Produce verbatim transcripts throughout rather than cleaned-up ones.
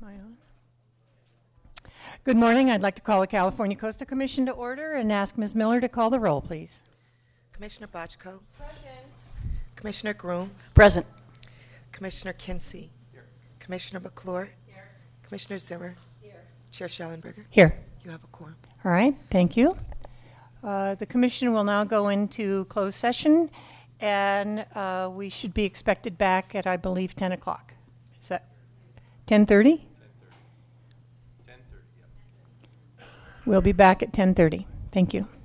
Am I on? Good morning. I'd like to call the California Coastal Commission to order and ask Miz Miller to call the roll, please. Commissioner Bochco. Present. Commissioner Groom. Present. Commissioner Kinsey. Here. Commissioner McClure. Here. Commissioner Zimmer. Here. Chair Schellenberger. Here. You have a quorum. All right. Thank you. Uh, the commission will now go into closed session, and uh, we should be expected back at, I believe, ten o'clock. Is that ten thirty? ten thirty, yeah. We'll be back at ten thirty. Thank you.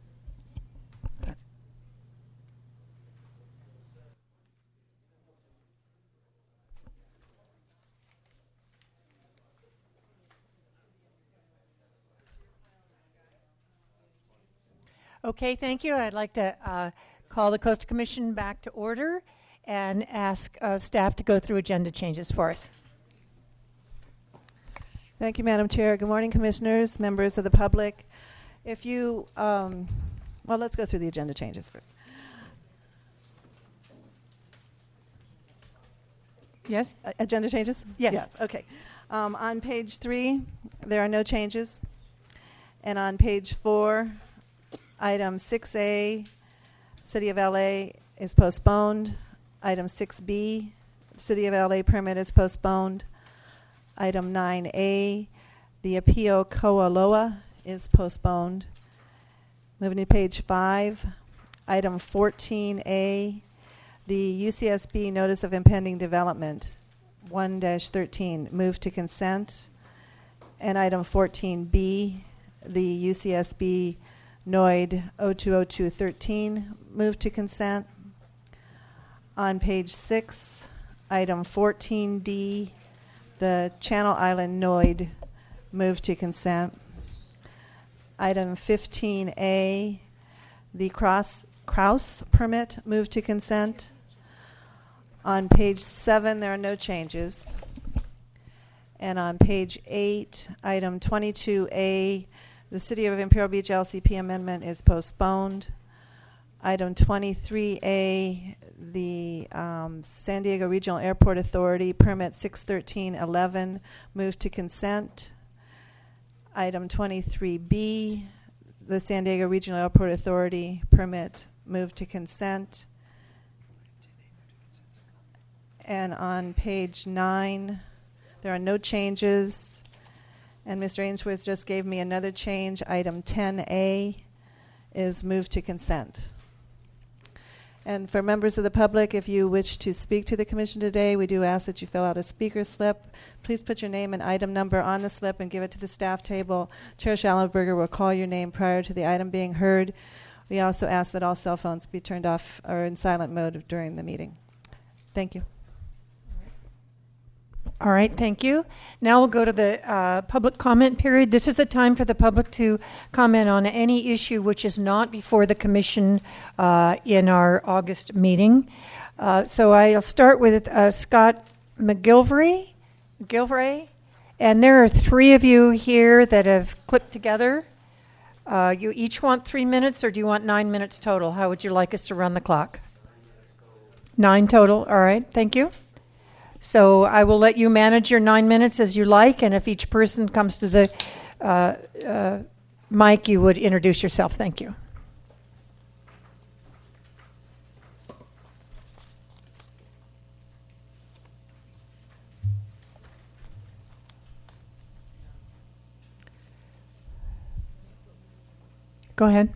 Okay, thank you. I'd like to uh, call the Coastal Commission back to order and ask uh, staff to go through agenda changes for us. Thank you, Madam Chair. Good morning, commissioners, members of the public. If you, um, well, let's go through the agenda changes first. Yes? Uh, agenda changes? Yes. Yes, okay. Um, on page three, there are no changes. And on page four, item six A, City of L A is postponed. Item six B, City of L A permit is postponed. Item nine A, the Apio Koaloa is postponed. Moving to page five, item fourteen A, the U C S B Notice of Impending Development, one dash thirteen, moved to consent. And item fourteen B, the U C S B N O I D oh two oh two thirteen, moved to consent. On page six, item fourteen D, the Channel Island N O I D, moved to consent. Item fifteen A, the Cross Kraus permit, moved to consent. On page seven, there are no changes. And on page eight, item twenty-two A, the City of Imperial Beach L C P amendment is postponed. Item twenty-three A, the um, San Diego Regional Airport Authority permit six thirteen eleven, moved to consent. Item twenty-three B, the San Diego Regional Airport Authority permit, moved to consent. And on page nine, there are no changes. And Mister Ainsworth just gave me another change. Item ten A is moved to consent. And for members of the public, if you wish to speak to the commission today, we do ask that you fill out a speaker slip. Please put your name and item number on the slip and give it to the staff table. Chair Schellenberger will call your name prior to the item being heard. We also ask that all cell phones be turned off or in silent mode during the meeting. Thank you. All right, thank you. Now we'll go to the uh, public comment period. This is the time for the public to comment on any issue which is not before the commission uh, in our August meeting. Uh, so I'll start with uh, Scott McGilvray. McGilvray. And there are three of you here that have clipped together. Uh, you each want three minutes, or do you want nine minutes total? How would you like us to run the clock? Nine total. All right, thank you. So I will let you manage your nine minutes as you like, and if each person comes to the uh, uh, mic, you would introduce yourself. Thank you. Go ahead.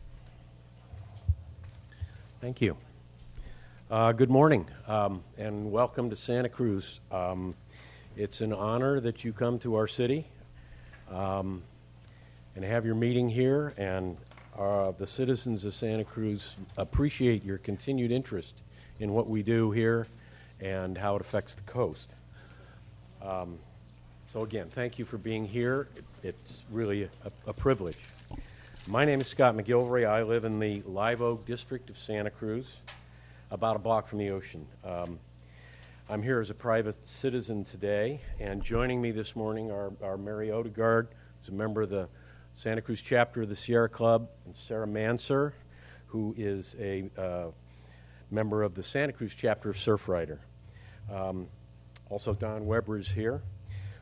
Thank you. Uh, good morning, um, and welcome to Santa Cruz. Um, it's an honor that you come to our city um, and have your meeting here, and uh, the citizens of Santa Cruz appreciate your continued interest in what we do here and how it affects the coast. Um, so again, thank you for being here. It, it's really a, a privilege. My name is Scott McGilvray. I live in the Live Oak district of Santa Cruz, about a block from the ocean. Um, I'm here as a private citizen today, and joining me this morning are, are Mary Odegaard, who's a member of the Santa Cruz chapter of the Sierra Club, and Sarah Manser, who is a uh, member of the Santa Cruz chapter of Surfrider. Um, also, Don Weber is here.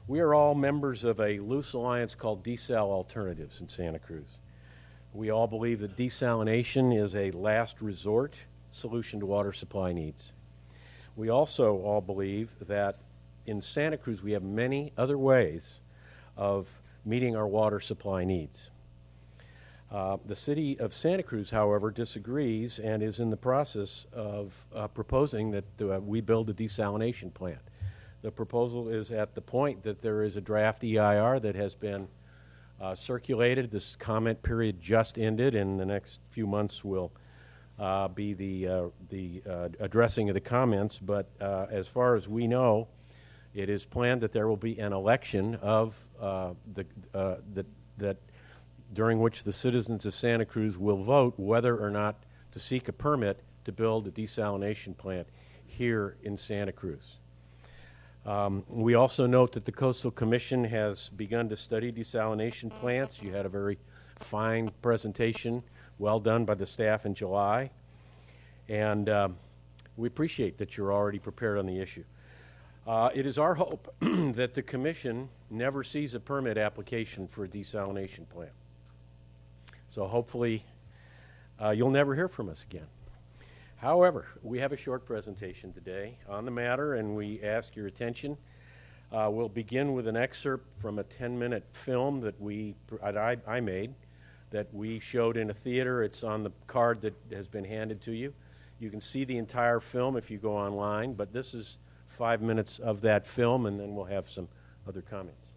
We are all members of a loose alliance called Desal Alternatives in Santa Cruz. We all believe that desalination is a last resort solution to water supply needs. We also all believe that in Santa Cruz we have many other ways of meeting our water supply needs. Uh, the city of Santa Cruz, however, disagrees and is in the process of uh, proposing that uh, we build a desalination plant. The proposal is at the point that there is a draft E I R that has been uh, circulated. This comment period just ended, and the next few months will uh, be the, uh, the uh, addressing of the comments. But uh, as far as we know, it is planned that there will be an election of uh, the uh, that that during which the citizens of Santa Cruz will vote whether or not to seek a permit to build a desalination plant here in Santa Cruz. Um, we also note that the Coastal Commission has begun to study desalination plants. You had a very fine presentation, well done by the staff in July, and um, we appreciate that you're already prepared on the issue. Uh, it is our hope that the Commission never sees a permit application for a desalination plant. So hopefully uh, you'll never hear from us again. However, we have a short presentation today on the matter, and we ask your attention. Uh, we'll begin with an excerpt from a ten-minute film that we that I, I made that we showed in a theater. It's on the card that has been handed to you. You can see the entire film if you go online, but this is five minutes of that film, and then we'll have some other comments.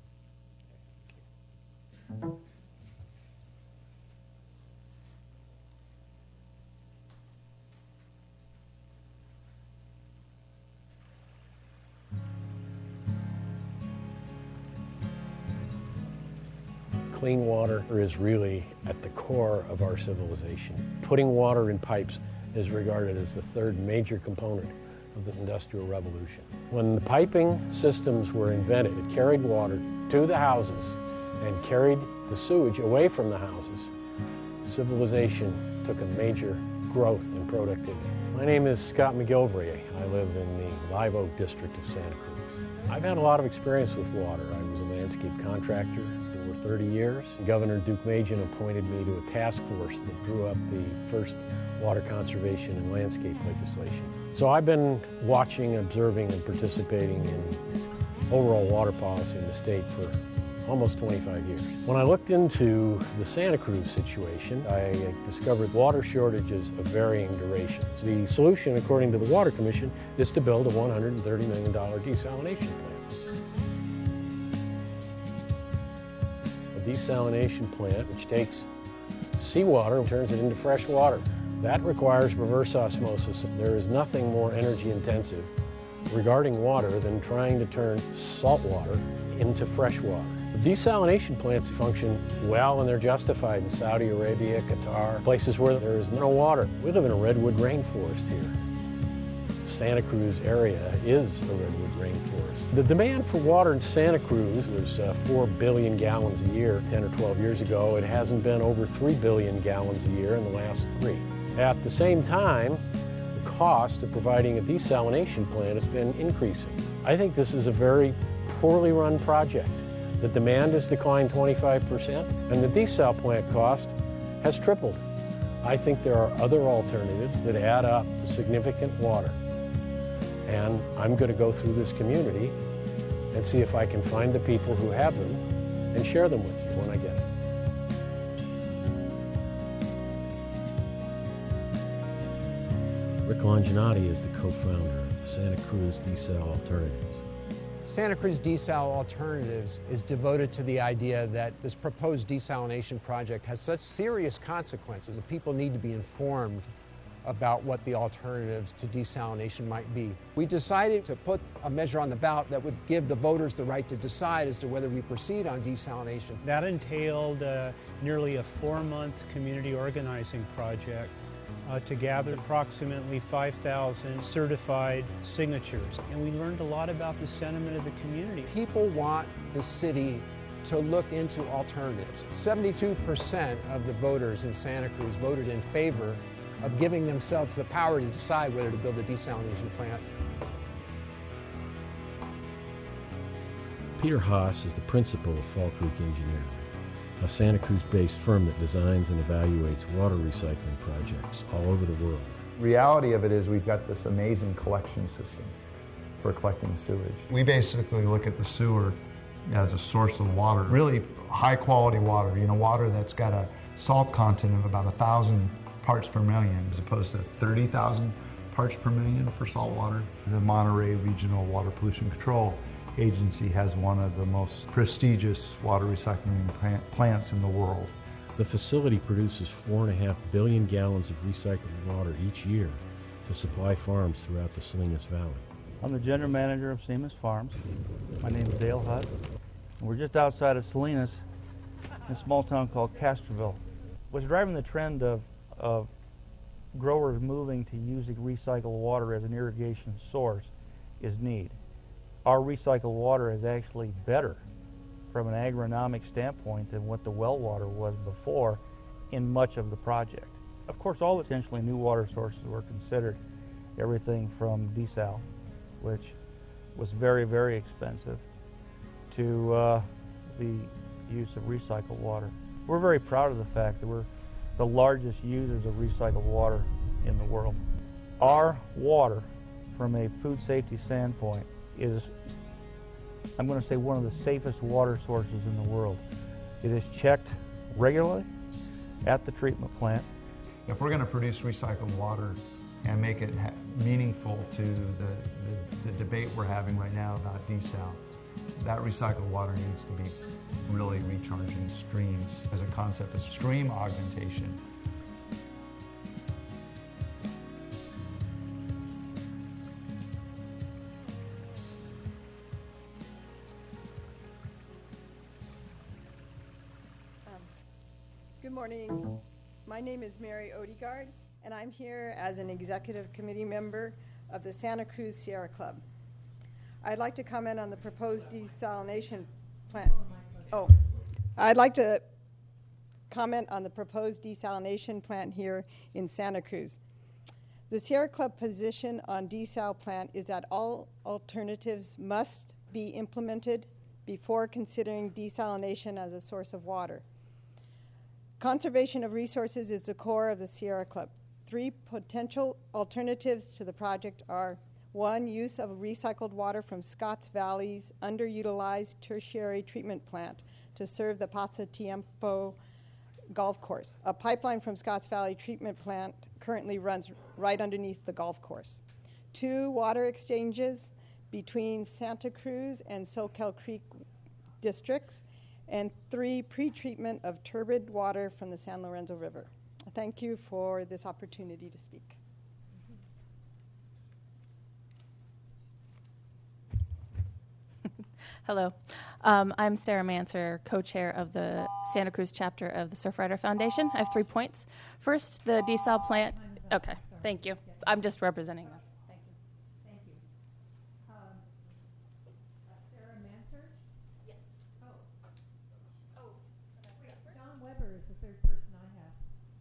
Clean water is really at the core of our civilization. Putting water in pipes is regarded as the third major component of the Industrial Revolution. When the piping systems were invented, it carried water to the houses and carried the sewage away from the houses. Civilization took a major growth in productivity. My name is Scott McGilvray. I live in the Live Oak district of Santa Cruz. I've had a lot of experience with water. I was a landscape contractor for thirty years. Governor Duke Majan appointed me to a task force that drew up the first water conservation and landscape legislation. So I've been watching, observing, and participating in overall water policy in the state for almost twenty-five years. When I looked into the Santa Cruz situation, I discovered water shortages of varying durations. The solution, according to the Water Commission, is to build a one hundred thirty million dollars desalination plant. A desalination plant which takes seawater and turns it into fresh water. That requires reverse osmosis. There is nothing more energy intensive regarding water than trying to turn salt water into fresh water. The desalination plants function well and they're justified in Saudi Arabia, Qatar, places where there is no water. We live in a redwood rainforest here. Santa Cruz area is a redwood rainforest. The demand for water in Santa Cruz was uh, four billion gallons a year ten or twelve years ago. It hasn't been over three billion gallons a year in the last three. At the same time, the cost of providing a desalination plant has been increasing. I think this is a very poorly run project. The demand has declined twenty-five percent, and the desal plant cost has tripled. I think there are other alternatives that add up to significant water. And I'm going to go through this community and see if I can find the people who have them and share them with you when I get it. Rick Longinati is the co-founder of Santa Cruz Desal Alternatives. Santa Cruz Desal Alternatives is devoted to the idea that this proposed desalination project has such serious consequences that people need to be informed about what the alternatives to desalination might be. We decided to put a measure on the ballot that would give the voters the right to decide as to whether we proceed on desalination. That entailed uh, nearly a four-month community organizing project Uh, to gather approximately five thousand certified signatures. And we learned a lot about the sentiment of the community. People want the city to look into alternatives. seventy-two percent of the voters in Santa Cruz voted in favor of giving themselves the power to decide whether to build a desalination plant. Peter Haas is the principal of Fall Creek Engineering, a Santa Cruz-based firm that designs and evaluates water recycling projects all over the world. Reality of it is we've got this amazing collection system for collecting sewage. We basically look at the sewer as a source of water, really high quality water, you know, water that's got a salt content of about a thousand parts per million as opposed to thirty thousand parts per million for salt water. The Monterey Regional Water Pollution Control Agency has one of the most prestigious water recycling plant, plants in the world. The facility produces four and a half billion gallons of recycled water each year to supply farms throughout the Salinas Valley. I'm the general manager of Salinas Farms. My name is Dale Hutt. We're just outside of Salinas in a small town called Castroville. What's driving the trend of, of growers moving to using recycled water as an irrigation source is need. Our recycled water is actually better from an agronomic standpoint than what the well water was before in much of the project. Of course, all potentially new water sources were considered, everything from desal, which was very, very expensive, to uh, the use of recycled water. We're very proud of the fact that we're the largest users of recycled water in the world. Our water, from a food safety standpoint, is, I'm going to say, one of the safest water sources in the world. It is checked regularly at the treatment plant. If we're going to produce recycled water and make it ha- meaningful to the, the, the debate we're having right now about desal, that recycled water needs to be really recharging streams as a concept of stream augmentation. Good morning. My name is Mary Odegaard, and I'm here as an executive committee member of the Santa Cruz Sierra Club. I'd like to comment on the proposed desalination plant. Oh, I'd like to comment on the proposed desalination plant here in Santa Cruz. The Sierra Club position on desal plant is that all alternatives must be implemented before considering desalination as a source of water. Conservation of resources is the core of the Sierra Club. Three potential alternatives to the project are: one, use of recycled water from Scotts Valley's underutilized tertiary treatment plant to serve the Pasatiempo golf course. A pipeline from Scotts Valley treatment plant currently runs right underneath the golf course. Two, water exchanges between Santa Cruz and Soquel Creek districts. And three, pre-treatment of turbid water from the San Lorenzo River. Thank you for this opportunity to speak. Hello. Um, I'm Sarah Manser, co-chair of the Santa Cruz chapter of the Surfrider Foundation. I have three points. First, the desal plant. Okay, thank you. I'm just representing them. Thank you. Thank you. Um, uh, Sarah Manser? Yes. Oh. Oh. Wait, Don Weber is the third person I have.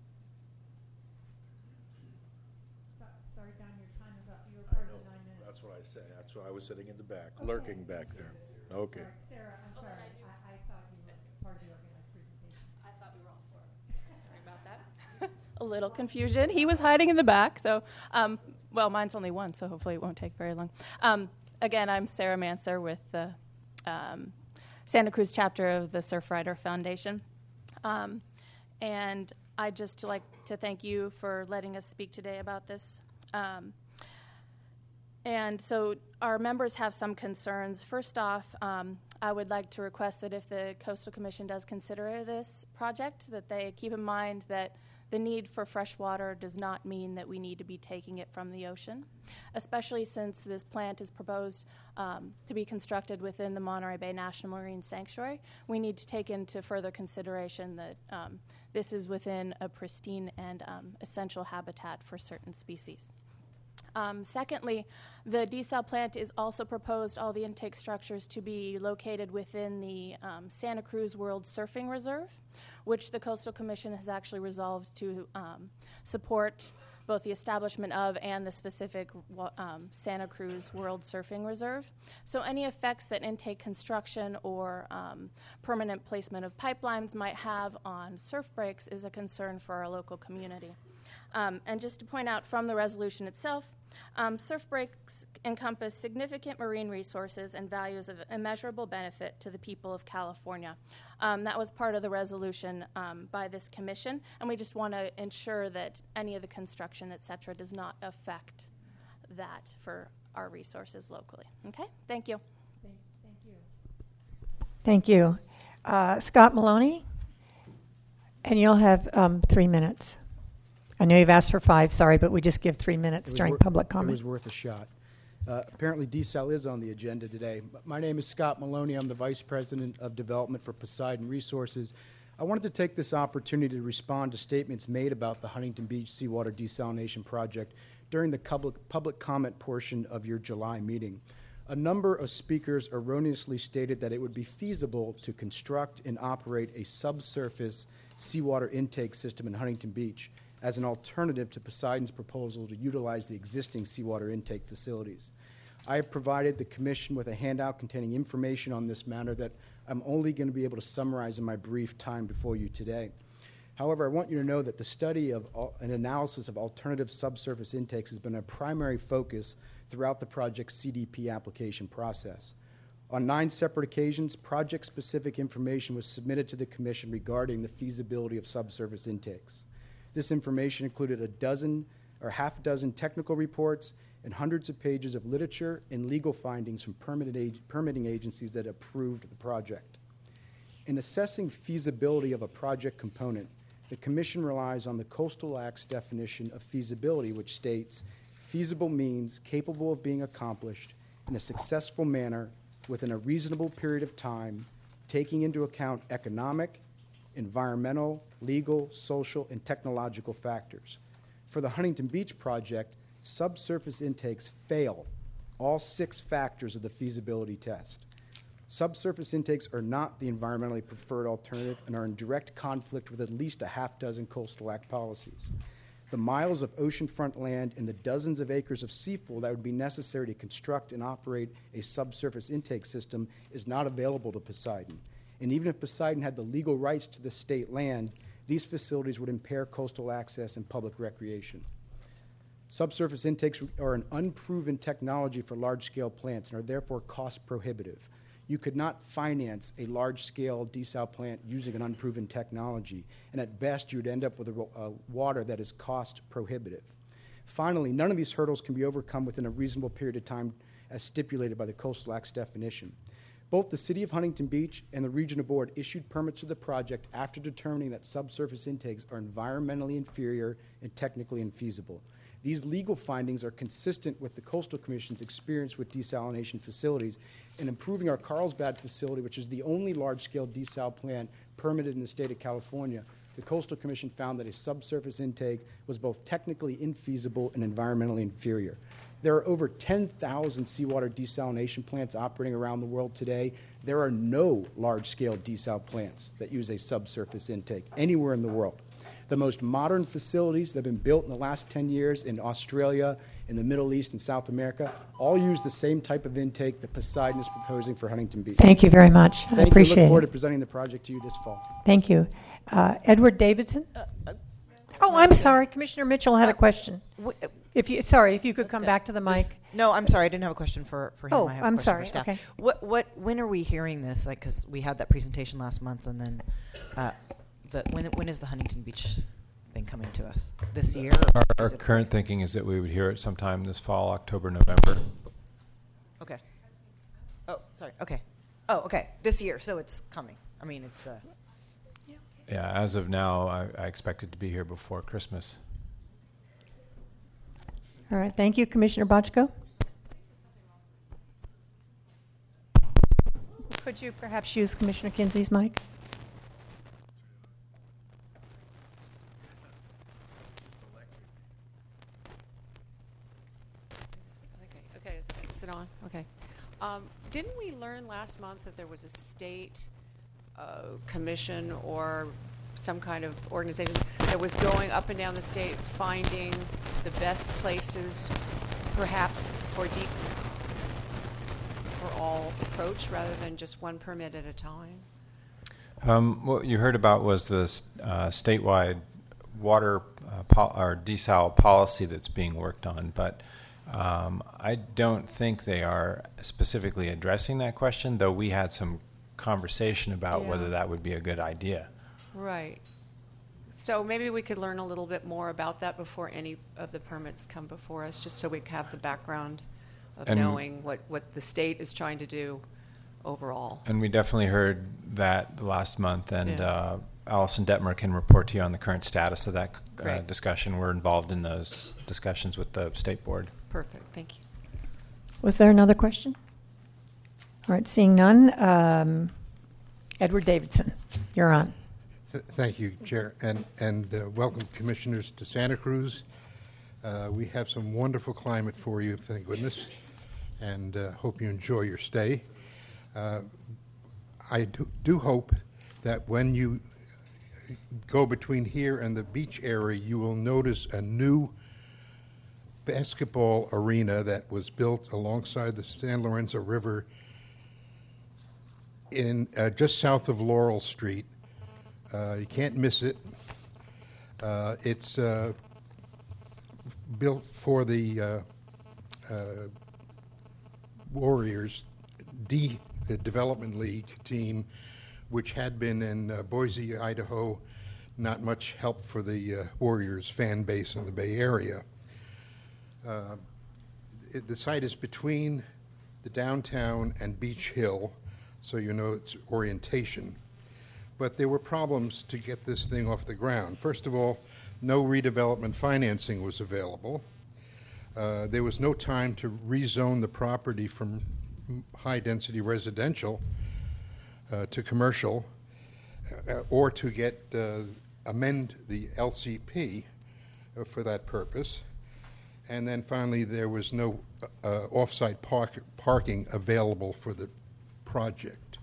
So, sorry, Don, your time is up. You were part of the nine minutes. That's what I say. That's why I was sitting in the back, Okay. lurking back there. Okay. All right, Sarah, I'm sorry. I, I thought you were part of the organized presentation. I thought we were all four. Sorry about that. A little confusion. He was hiding in the back. So, um, well, mine's only one, so hopefully it won't take very long. Um, again, I'm Sarah Manser with the um, Santa Cruz chapter of the Surfrider Foundation. Um, and I'd just like to thank you for letting us speak today about this. Um, And so our members have some concerns. First off, um, I would like to request that if the Coastal Commission does consider this project, that they keep in mind that the need for fresh water does not mean that we need to be taking it from the ocean, especially since this plant is proposed um, to be constructed within the Monterey Bay National Marine Sanctuary. We need to take into further consideration that um, this is within a pristine and um, essential habitat for certain species. Um, secondly, the desal plant is also proposed all the intake structures to be located within the um, Santa Cruz World Surfing Reserve, which the Coastal Commission has actually resolved to um, support both the establishment of and the specific um, Santa Cruz World Surfing Reserve. So any effects that intake construction or um, permanent placement of pipelines might have on surf breaks is a concern for our local community. Um, and just to point out from the resolution itself, um, surf breaks encompass significant marine resources and values of immeasurable benefit to the people of California. Um, that was part of the resolution um, by this commission, and we just want to ensure that any of the construction, et cetera, does not affect that for our resources locally. Okay, thank you. Thank, thank you. Thank you. Uh, Scott Maloney, and you'll have um, three minutes. I know you've asked for five, sorry, but we just give three minutes during wor- public comment. It was worth a shot. Uh, apparently, desal is on the agenda today. My name is Scott Maloney. I'm the Vice President of Development for Poseidon Resources. I wanted to take this opportunity to respond to statements made about the Huntington Beach Seawater Desalination Project during the public, public comment portion of your July meeting. A number of speakers erroneously stated that it would be feasible to construct and operate a subsurface seawater intake system in Huntington Beach as an alternative to Poseidon's proposal to utilize the existing seawater intake facilities. I have provided the Commission with a handout containing information on this matter that I'm only going to be able to summarize in my brief time before you today. However, I want you to know that the study of al- an analysis of alternative subsurface intakes has been a primary focus throughout the project's C D P application process. On nine separate occasions, project-specific information was submitted to the Commission regarding the feasibility of subsurface intakes. This information included a dozen or half a dozen technical reports and hundreds of pages of literature and legal findings from permitted ag- permitting agencies that approved the project. In assessing feasibility of a project component, the Commission relies on the Coastal Act's definition of feasibility, which states, feasible means capable of being accomplished in a successful manner within a reasonable period of time, taking into account economic, environmental, legal, social, and technological factors. For the Huntington Beach project, subsurface intakes fail all six factors of the feasibility test. Subsurface intakes are not the environmentally preferred alternative and are in direct conflict with at least a half dozen Coastal Act policies. The miles of oceanfront land and the dozens of acres of seafloor that would be necessary to construct and operate a subsurface intake system is not available to Poseidon. And even if Poseidon had the legal rights to the state land, these facilities would impair coastal access and public recreation. Subsurface intakes are an unproven technology for large-scale plants and are therefore cost prohibitive. You could not finance a large-scale desal plant using an unproven technology, and at best you would end up with a, a water that is cost prohibitive. Finally, none of these hurdles can be overcome within a reasonable period of time as stipulated by the Coastal Act's definition. Both the City of Huntington Beach and the Regional Board issued permits to the project after determining that subsurface intakes are environmentally inferior and technically infeasible. These legal findings are consistent with the Coastal Commission's experience with desalination facilities. In improving our Carlsbad facility, which is the only large-scale desal plant permitted in the state of California, the Coastal Commission found that a subsurface intake was both technically infeasible and environmentally inferior. There are over ten thousand seawater desalination plants operating around the world today. There are no large-scale desal plants that use a subsurface intake anywhere in the world. The most modern facilities that have been built in the last ten years in Australia, in the Middle East, and South America all use the same type of intake that Poseidon is proposing for Huntington Beach. Thank you very much. Thank I appreciate you. I look forward it. to presenting the project to you this fall. Thank you. Uh, Edward Davidson? Uh, uh, oh, I'm sorry. Commissioner Mitchell had uh, a question. W- If you, sorry, if you could come back to the mic. This, no, I'm sorry. I didn't have a question for, for him. Oh, I have a I'm question sorry. for staff. Okay. What, what, when are we hearing this? Like, because we had that presentation last month, and then uh, the, when, when is the Huntington Beach thing coming to us? This year? Our, our current thinking is that we would hear it sometime this fall, October, November. Okay. Oh, sorry. Okay. Oh, okay. This year, so it's coming. I mean, it's... Uh, Yeah, as of now, I, I expect it to be here before Christmas. All right. Thank you, Commissioner Bochco. Could you perhaps use Commissioner Kinsey's mic? Okay, okay, is it, is it on? Okay. Um, didn't we learn last month that there was a state uh, commission or some kind of organization that was going up and down the state, finding the best places, perhaps for deep, for all approach rather than just one permit at a time? Um, what you heard about was the uh, statewide water uh, pol- or desal policy that's being worked on, but um, I don't think they are specifically addressing that question, though we had some conversation about Yeah. whether that would be a good idea. Right. So maybe we could learn a little bit more about that before any of the permits come before us, just so we have the background of And- knowing what, what the state is trying to do overall. And we definitely heard that last month, and Yeah. uh, Allison Detmer can report to you on the current status of that uh, Great. discussion. We're involved in those discussions with the state board. Perfect. Thank you. Was there another question? All right, seeing none. Um, Edward Davidson, you're on. Th- Thank you, Chair, and, and uh, welcome, Commissioners, to Santa Cruz. Uh, we have some wonderful climate for you, thank goodness, and uh, hope you enjoy your stay. Uh, I do, do hope that when you go between here and the beach area, you will notice a new basketball arena that was built alongside the San Lorenzo River in uh, just south of Laurel Street. Uh, you can't miss it. Uh, it's uh, built for the uh, uh, Warriors D the Development League team, which had been in uh, Boise, Idaho. Not much help for the uh, Warriors fan base in the Bay Area. Uh, it, the site is between the downtown and Beach Hill, so you know its orientation. But there were problems to get this thing off the ground. First of all, no redevelopment financing was available. Uh, there was no time to rezone the property from high-density residential uh, to commercial, uh, or to get uh, amend the L C P uh, for that purpose. And then finally, there was no uh, off-site park parking available for the project.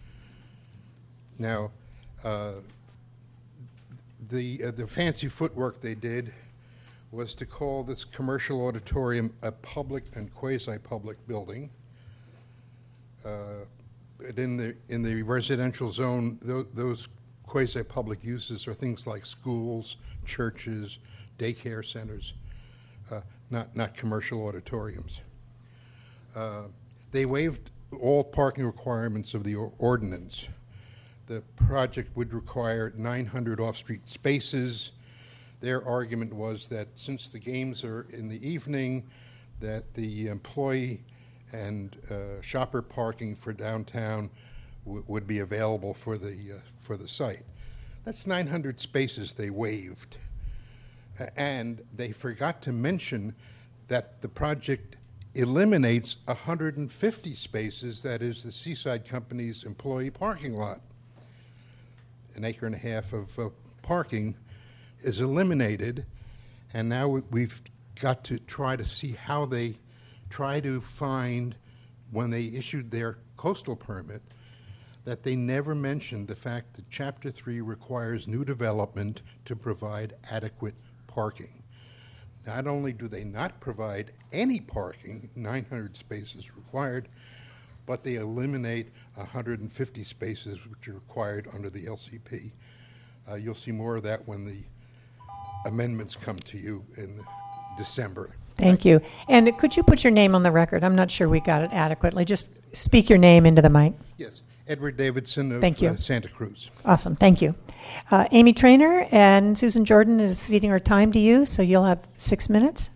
Now, uh, the uh, the fancy footwork they did was to call this commercial auditorium a public and quasi-public building. Uh, but in the in the residential zone, th- those quasi-public uses are things like schools, churches, daycare centers, uh, not not commercial auditoriums. Uh, they waived all parking requirements of the or- ordinance. The project would require nine hundred off-street spaces. Their argument was that since the games are in the evening, that the employee and uh, shopper parking for downtown w- would be available for the uh, for the site. That's nine hundred spaces they waived, uh, and they forgot to mention that the project eliminates one hundred fifty spaces. That is the Seaside Company's employee parking lot. An acre and a half of uh, parking is eliminated, and now we- we've got to try to see how they try to find, when they issued their coastal permit, that they never mentioned the fact that Chapter three requires new development to provide adequate parking. Not only do they not provide any parking, nine hundred spaces required, but they eliminate one hundred fifty spaces which are required under the L C P. Uh, you'll see more of that when the amendments come to you in December. Thank you. And could you put your name on the record? I'm not sure we got it adequately. Just speak your name into the mic. Yes, Edward Davidson of Thank you. Uh, Santa Cruz. Awesome. Thank you. Uh, Amy Trainer and Susan Jordan is ceding her time to you, so you'll have six minutes.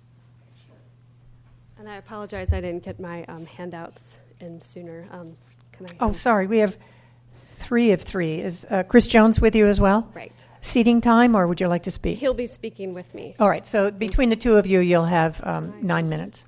And I apologize, I didn't get my um, handouts in sooner. Um, can I? Oh, sorry. We have three of three. Is uh, Chris Jones with you as well? Right. Seating time, or would you like to speak? He'll be speaking with me. All right. So between the two of you, you'll have um, nine minutes.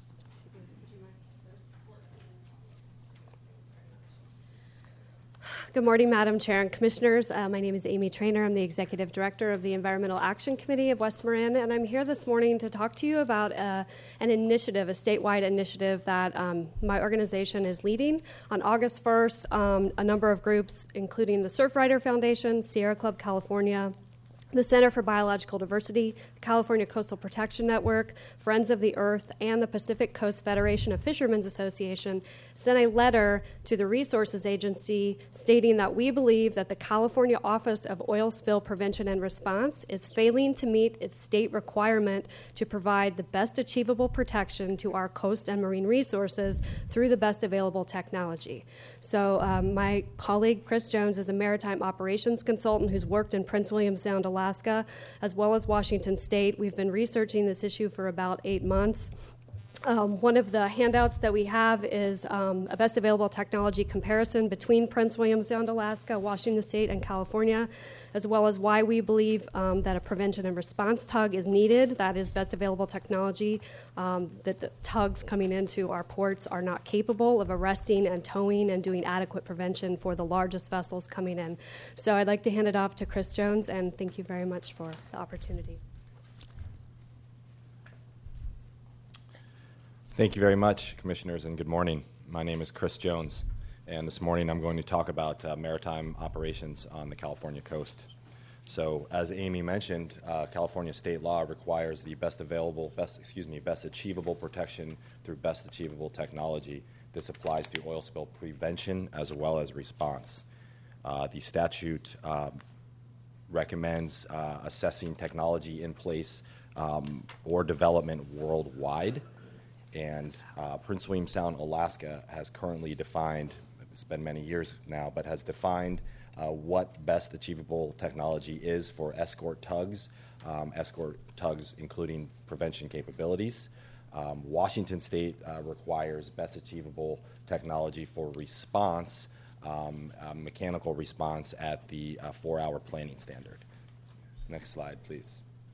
Good morning, Madam Chair and Commissioners. Uh, my name is Amy Trainer. I'm the Executive Director of the Environmental Action Committee of West Marin, and I'm here this morning to talk to you about uh, an initiative, a statewide initiative that um, my organization is leading. On August first, um, a number of groups, including the Surfrider Foundation, Sierra Club California, the Center for Biological Diversity, the California Coastal Protection Network, Friends of the Earth, and the Pacific Coast Federation of Fishermen's Association sent a letter to the Resources Agency stating that we believe that the California Office of Oil Spill Prevention and Response is failing to meet its state requirement to provide the best achievable protection to our coast and marine resources through the best available technology. So um, my colleague, Chris Jones, is a maritime operations consultant who's worked in Prince William Sound, Alaska, as well as Washington State. We've been researching this issue for about eight months. Um, one of the handouts that we have is um, a best available technology comparison between Prince William Sound, Alaska, Washington State, and California, as well as why we believe um, that a prevention and response tug is needed. That is best available technology, um, that the tugs coming into our ports are not capable of arresting and towing and doing adequate prevention for the largest vessels coming in. So I'd like to hand it off to Chris Jones, and thank you very much for the opportunity. Thank you very much, Commissioners, and good morning. My name is Chris Jones, and this morning I'm going to talk about uh, maritime operations on the California coast. So, as Amy mentioned, uh, California state law requires the best available, best excuse me, best achievable protection through best achievable technology. This applies to oil spill prevention as well as response. Uh, the statute uh, recommends uh, assessing technology in place um, or development worldwide. And uh, Prince William Sound, Alaska, has currently defined, it's been many years now, but has defined uh, what best achievable technology is for escort tugs, um, escort tugs including prevention capabilities. Um, Washington State uh, requires best achievable technology for response, um, uh, mechanical response at the uh, four-hour planning standard. Next slide, please.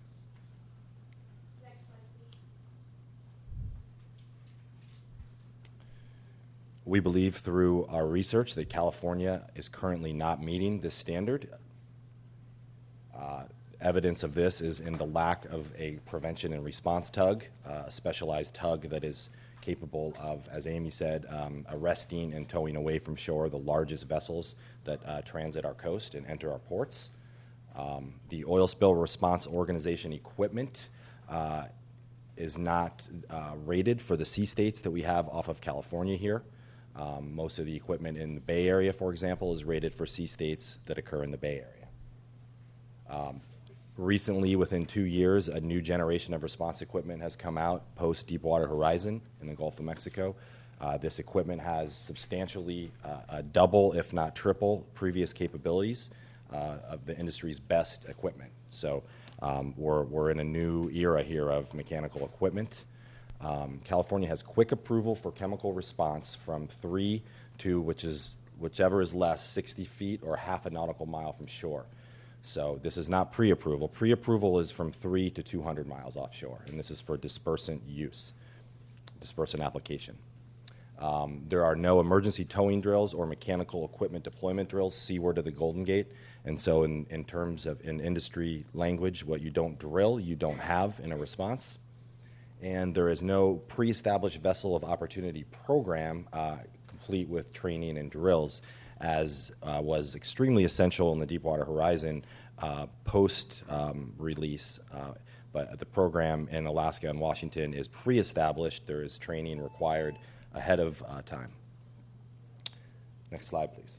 We believe through our research that California is currently not meeting this standard. Uh, evidence of this is in the lack of a prevention and response tug, uh, a specialized tug that is capable of, as Amy said, um, arresting and towing away from shore the largest vessels that uh, transit our coast and enter our ports. Um, the Oil Spill Response Organization equipment uh, is not uh, rated for the sea states that we have off of California here. Um, most of the equipment in the Bay Area, for example, is rated for sea states that occur in the Bay Area. Um, recently, within two years, a new generation of response equipment has come out post-Deepwater Horizon in the Gulf of Mexico. Uh, this equipment has substantially uh, a double, if not triple, previous capabilities uh, of the industry's best equipment. So um, we're, we're in a new era here of mechanical equipment. Um, California has quick approval for chemical response from three to which is whichever is less, sixty feet or half a nautical mile from shore. So this is not pre-approval. Pre-approval is from three to two hundred miles offshore, and this is for dispersant use, dispersant application. Um, there are no emergency towing drills or mechanical equipment deployment drills seaward of the Golden Gate, and so in, in terms of in industry language, what you don't drill, you don't have in a response. And there is no pre-established vessel of opportunity program uh, complete with training and drills, as uh, was extremely essential in the Deepwater Horizon uh, post-release. Um, uh, but the program in Alaska and Washington is pre-established. There is training required ahead of uh, time. Next slide, please.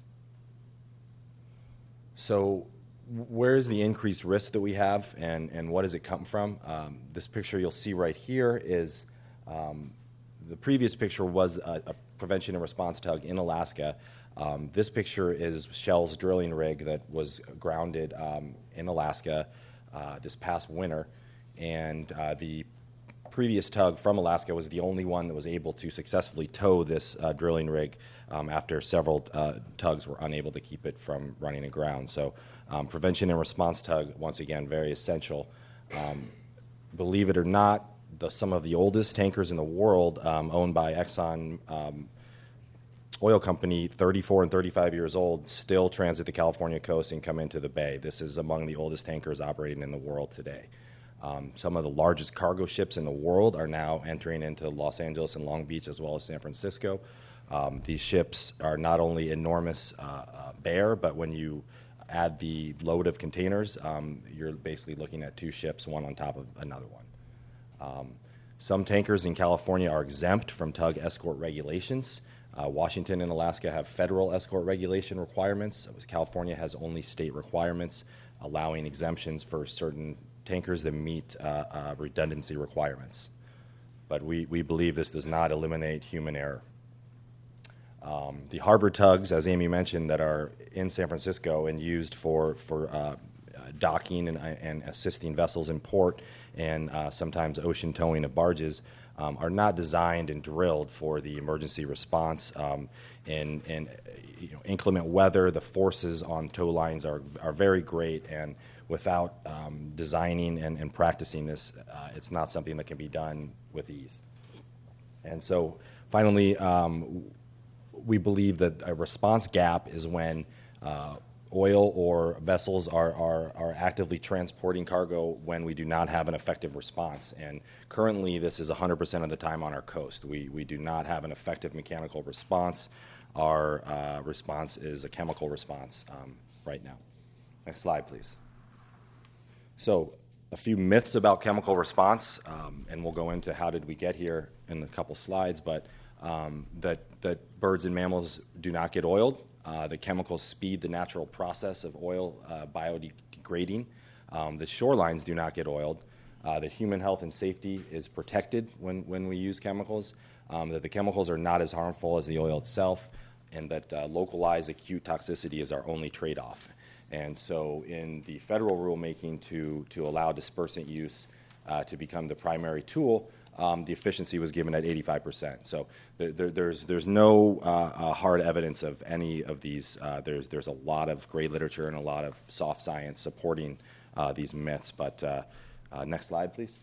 So where is the increased risk that we have, and, and what does it come from? Um, this picture you'll see right here is um, the previous picture was a, a prevention and response tug in Alaska. Um, this picture is Shell's drilling rig that was grounded um, in Alaska uh, this past winter, and uh, the previous tug from Alaska was the only one that was able to successfully tow this uh, drilling rig um, after several uh, tugs were unable to keep it from running aground. So um, prevention and response tug, once again, very essential. Um, believe it or not, the, some of the oldest tankers in the world um, owned by Exxon um, oil company, thirty-four and thirty-five years old, still transit the California coast and come into the bay. This is among the oldest tankers operating in the world today. Um, some of the largest cargo ships in the world are now entering into Los Angeles and Long Beach as well as San Francisco. Um, these ships are not only enormous uh, uh, bare, but when you add the load of containers, um, you're basically looking at two ships, one on top of another one. Um, some tankers in California are exempt from tug escort regulations. Uh, Washington and Alaska have federal escort regulation requirements. California has only state requirements, allowing exemptions for certain tankers that meet uh, uh, redundancy requirements. But we, we believe this does not eliminate human error. Um, the harbor tugs, as Amy mentioned, that are in San Francisco and used for, for uh, docking and, and assisting vessels in port and uh, sometimes ocean towing of barges um, are not designed and drilled for the emergency response. Um, and and you know, inclement weather, the forces on tow lines are, are very great, and without um, designing and, and practicing this, uh, it's not something that can be done with ease. And so finally, um, we believe that a response gap is when uh, oil or vessels are, are, are actively transporting cargo when we do not have an effective response. And currently, this is one hundred percent of the time on our coast. We, we do not have an effective mechanical response. Our uh, response is a chemical response um, right now. Next slide, please. So a few myths about chemical response, um, and we'll go into how did we get here in a couple slides, but um, that, that birds and mammals do not get oiled. Uh, the chemicals speed the natural process of oil uh, biodegrading. Um, the shorelines do not get oiled. Uh, that human health and safety is protected when, when we use chemicals. Um, that the chemicals are not as harmful as the oil itself, and that uh, localized acute toxicity is our only trade-off. And so in the federal rulemaking to, to allow dispersant use uh, to become the primary tool, um, the efficiency was given at eighty-five percent. So there, there, there's, there's no uh, uh, hard evidence of any of these. Uh, there's, there's a lot of great literature and a lot of soft science supporting uh, these myths. But uh, uh, next slide, please.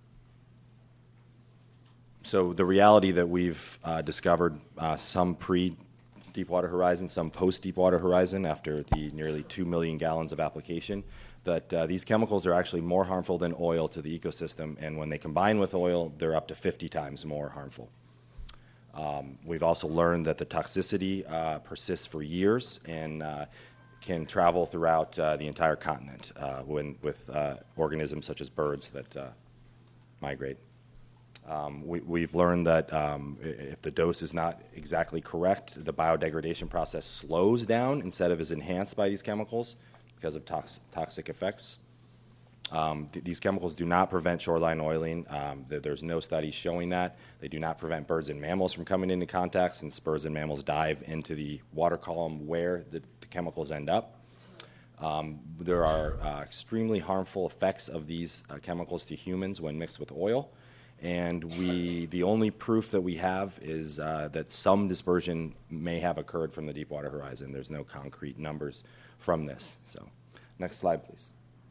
So the reality that we've uh, discovered, uh, some pre Deepwater Horizon, some post-Deepwater Horizon, after the nearly two million gallons of application, that uh, these chemicals are actually more harmful than oil to the ecosystem, and when they combine with oil, they're up to fifty times more harmful. Um, we've also learned that the toxicity uh, persists for years and uh, can travel throughout uh, the entire continent uh, when, with uh, organisms such as birds that uh, migrate. Um, we, we've learned that um, if the dose is not exactly correct, the biodegradation process slows down instead of is enhanced by these chemicals because of tox- toxic effects. Um, th- these chemicals do not prevent shoreline oiling. Um, th- there's no studies showing that. They do not prevent birds and mammals from coming into contact, since birds and mammals dive into the water column where the, the chemicals end up. Um, there are uh, extremely harmful effects of these uh, chemicals to humans when mixed with oil. And we, the only proof that we have is uh, that some dispersion may have occurred from the Deepwater Horizon. There's no concrete numbers from this. So, next slide, please.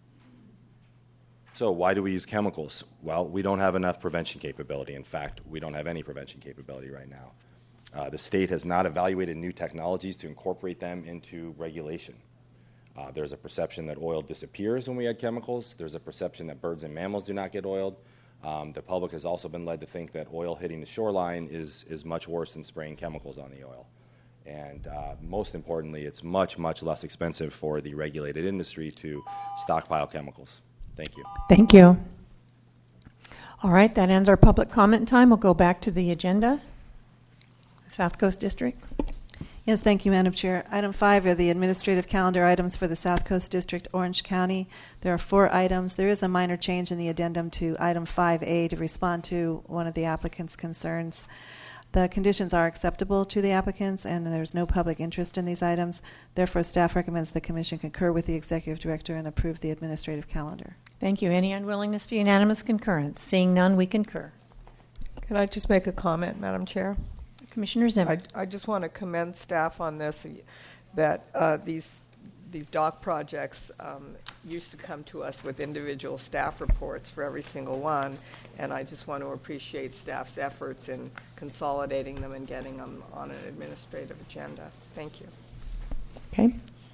So, why do we use chemicals? Well, we don't have enough prevention capability. In fact, we don't have any prevention capability right now. Uh, the state has not evaluated new technologies to incorporate them into regulation. Uh, there's a perception that oil disappears when we add chemicals. There's a perception that birds and mammals do not get oiled. Um, the public has also been led to think that oil hitting the shoreline is, is much worse than spraying chemicals on the oil. And uh, most importantly, it's much, much less expensive for the regulated industry to stockpile chemicals. Thank you. Thank you. All right, that ends our public comment time. We'll go back to the agenda. South Coast District. Yes, thank you, Madam Chair. Item five are the administrative calendar items for the South Coast District, Orange County. There are four items. There is a minor change in the addendum to item five A to respond to one of the applicant's concerns. The conditions are acceptable to the applicants, and there's no public interest in these items. Therefore, staff recommends the Commission concur with the Executive Director and approve the administrative calendar. Thank you. Any unwillingness for unanimous concurrence? Seeing none, we concur. Can I just make a comment, Madam Chair? Commissioner Zimmer. I, I just want to commend staff on this, that uh, these these dock projects um, used to come to us with individual staff reports for every single one, and I just want to appreciate staff's efforts in consolidating them and getting them on an administrative agenda. Thank you. Okay.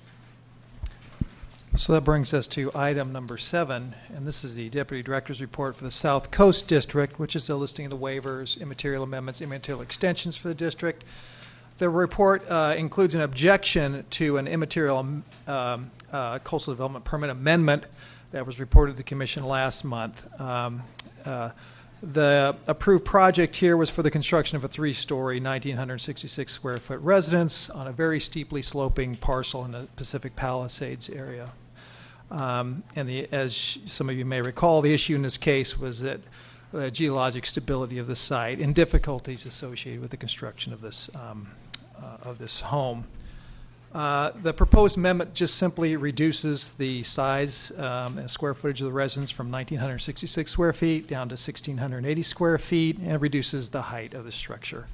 So that brings us to item number seven, and this is the Deputy Director's report for the South Coast District, which is a listing of the waivers, immaterial amendments, immaterial extensions for the district. The report uh, includes an objection to an immaterial um, uh, coastal development permit amendment that was reported to the Commission last month. Um, uh, the approved project here was for the construction of a three-story, one thousand nine hundred sixty-six square foot residence on a very steeply sloping parcel in the Pacific Palisades area. Um, and the, as sh- some of you may recall, the issue in this case was that the geologic stability of the site and difficulties associated with the construction of this um, uh, of this home. Uh, the proposed amendment just simply reduces the size um, and square footage of the residence from one thousand nine hundred sixty-six square feet down to one thousand six hundred eighty square feet, and reduces the height of the structure.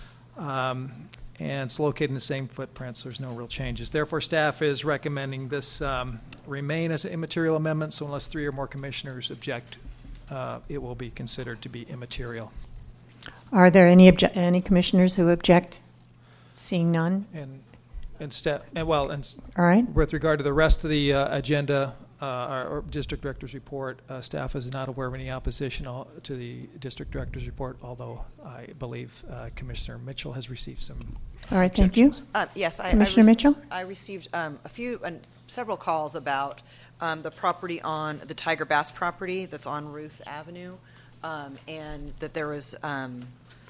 Um, and it's located in the same footprint, so there's no real changes. Therefore, staff is recommending this um, remain as an immaterial amendment, so unless three or more commissioners object, uh, it will be considered to be immaterial. Are there any obje- any commissioners who object? Seeing none. And and, sta- and well, and all right. With regard to the rest of the uh, agenda, uh, our, our district director's report, uh, staff is not aware of any opposition al- to the district director's report, although I believe uh, Commissioner Mitchell has received some. All right, thank you. Uh, yes, I, Commissioner I rec- Mitchell. I received um, a few, uh, several calls about um, the property on the Tiger Bass property that's on Ruth Avenue, um, and that there was um,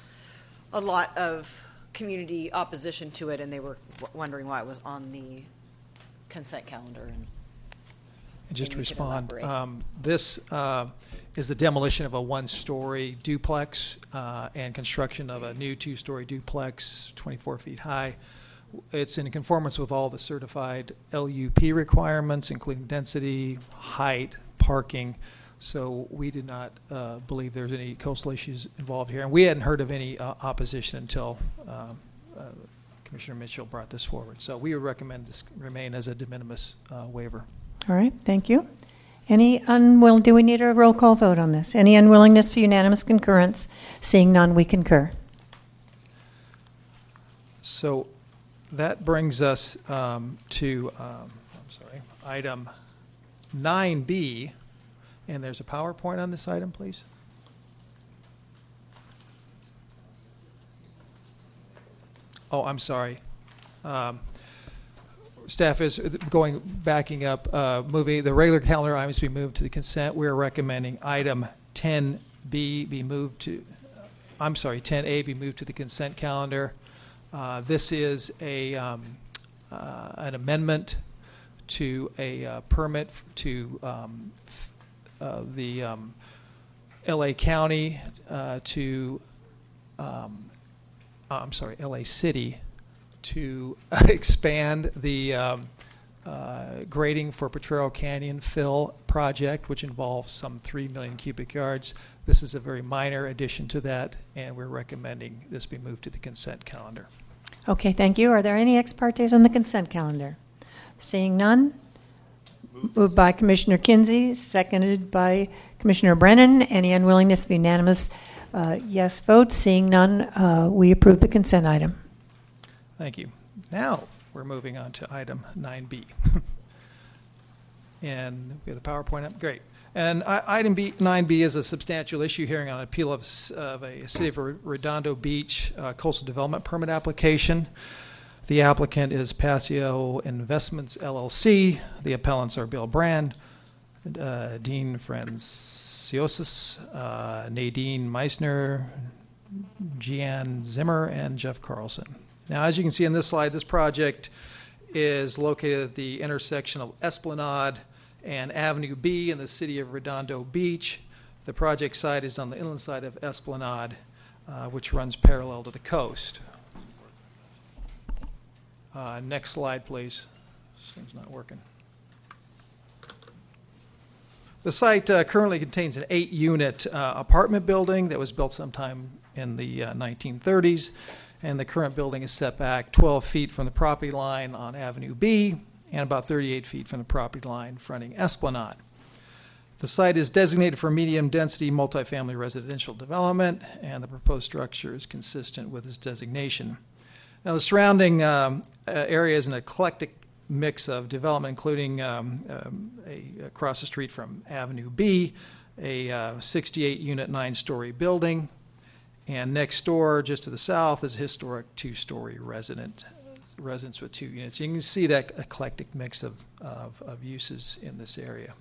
a lot of community opposition to it, and they were w- wondering why it was on the consent calendar. And, and just to you could respond, elaborate. um, this uh, is the demolition of a one-story duplex uh, and construction of a new two-story duplex, twenty-four feet high. It's in conformance with all the certified L U P requirements, including density, height, parking. So we did not uh, believe there's any coastal issues involved here. And we hadn't heard of any uh, opposition until um, uh, Commissioner Mitchell brought this forward. So we would recommend this remain as a de minimis uh, waiver. All right, thank you. Any unwilling, do we need a roll call vote on this? Any unwillingness for unanimous concurrence? Seeing none, we concur. So that brings us um, to, um, I'm sorry, item nine B. And there's a PowerPoint on this item, please. Oh, I'm sorry. Um, staff is going, backing up, uh, moving the regular calendar items be moved to the consent. We're recommending item ten B be moved to, I'm sorry, ten A be moved to the consent calendar. Uh, this is a um, uh, an amendment to a uh, permit to um, Uh, the um, L A County uh, to, um, uh, I'm sorry, L A City to expand the um, uh, grading for Potrero Canyon fill project, which involves some three million cubic yards. This is a very minor addition to that, and we're recommending this be moved to the consent calendar. Okay, thank you. Are there any ex partes on the consent calendar? Seeing none. Moved by Commissioner Kinsey, seconded by Commissioner Brennan. Any unwillingness for unanimous uh, yes vote? Seeing none, uh, we approve the consent item. Thank you. Now we're moving on to item nine B. And we have the PowerPoint up. Great. And I, item B, nine B is a substantial issue hearing on appeal of, of a City of Redondo Beach uh, coastal development permit application. The applicant is Passio Investments, L L C. The appellants are Bill Brand, uh, Dean Franciosis, uh, Nadine Meissner, Gian Zimmer, and Jeff Carlson. Now, as you can see in this slide, this project is located at the intersection of Esplanade and Avenue B in the city of Redondo Beach. The project site is on the inland side of Esplanade, uh, which runs parallel to the coast. Uh, next slide, please. This thing's not working. The site uh, currently contains an eight-unit uh, apartment building that was built sometime in the uh, nineteen thirties, and the current building is set back twelve feet from the property line on Avenue B, and about thirty-eight feet from the property line fronting Esplanade. The site is designated for medium-density multifamily residential development, and the proposed structure is consistent with its designation. Now, the surrounding um, uh, area is an eclectic mix of development, including um, um, a, across the street from Avenue B, a uh, sixty-eight unit, nine-story building, and next door, just to the south, is a historic two-story resident residence with two units. You can see that eclectic mix of, of, of uses in this area.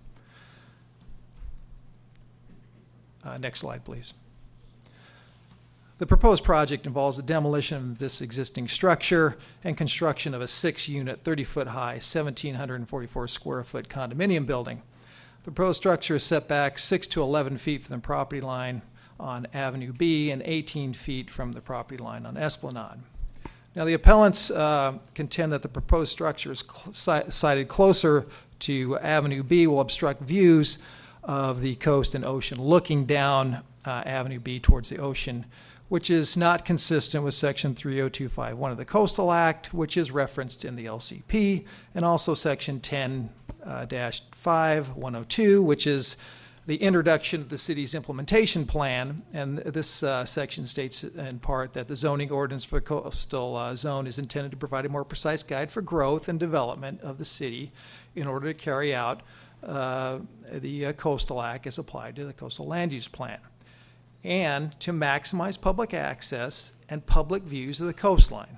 Uh, next slide, please. The proposed project involves the demolition of this existing structure and construction of a six-unit, thirty-foot-high, one thousand seven hundred forty-four square foot condominium building. The proposed structure is set back six to eleven feet from the property line on Avenue B and eighteen feet from the property line on Esplanade. Now, the appellants uh, contend that the proposed structure is cl- sited closer to Avenue B will obstruct views of the coast and ocean looking down uh, Avenue B towards the ocean, which is not consistent with Section three oh two five one of the Coastal Act, which is referenced in the L C P, and also Section ten dash five one oh two, which is the introduction of the city's implementation plan. And this uh, section states in part that the zoning ordinance for the coastal uh, zone is intended to provide a more precise guide for growth and development of the city in order to carry out uh, the uh, Coastal Act as applied to the Coastal Land Use Plan, and to maximize public access and public views of the coastline.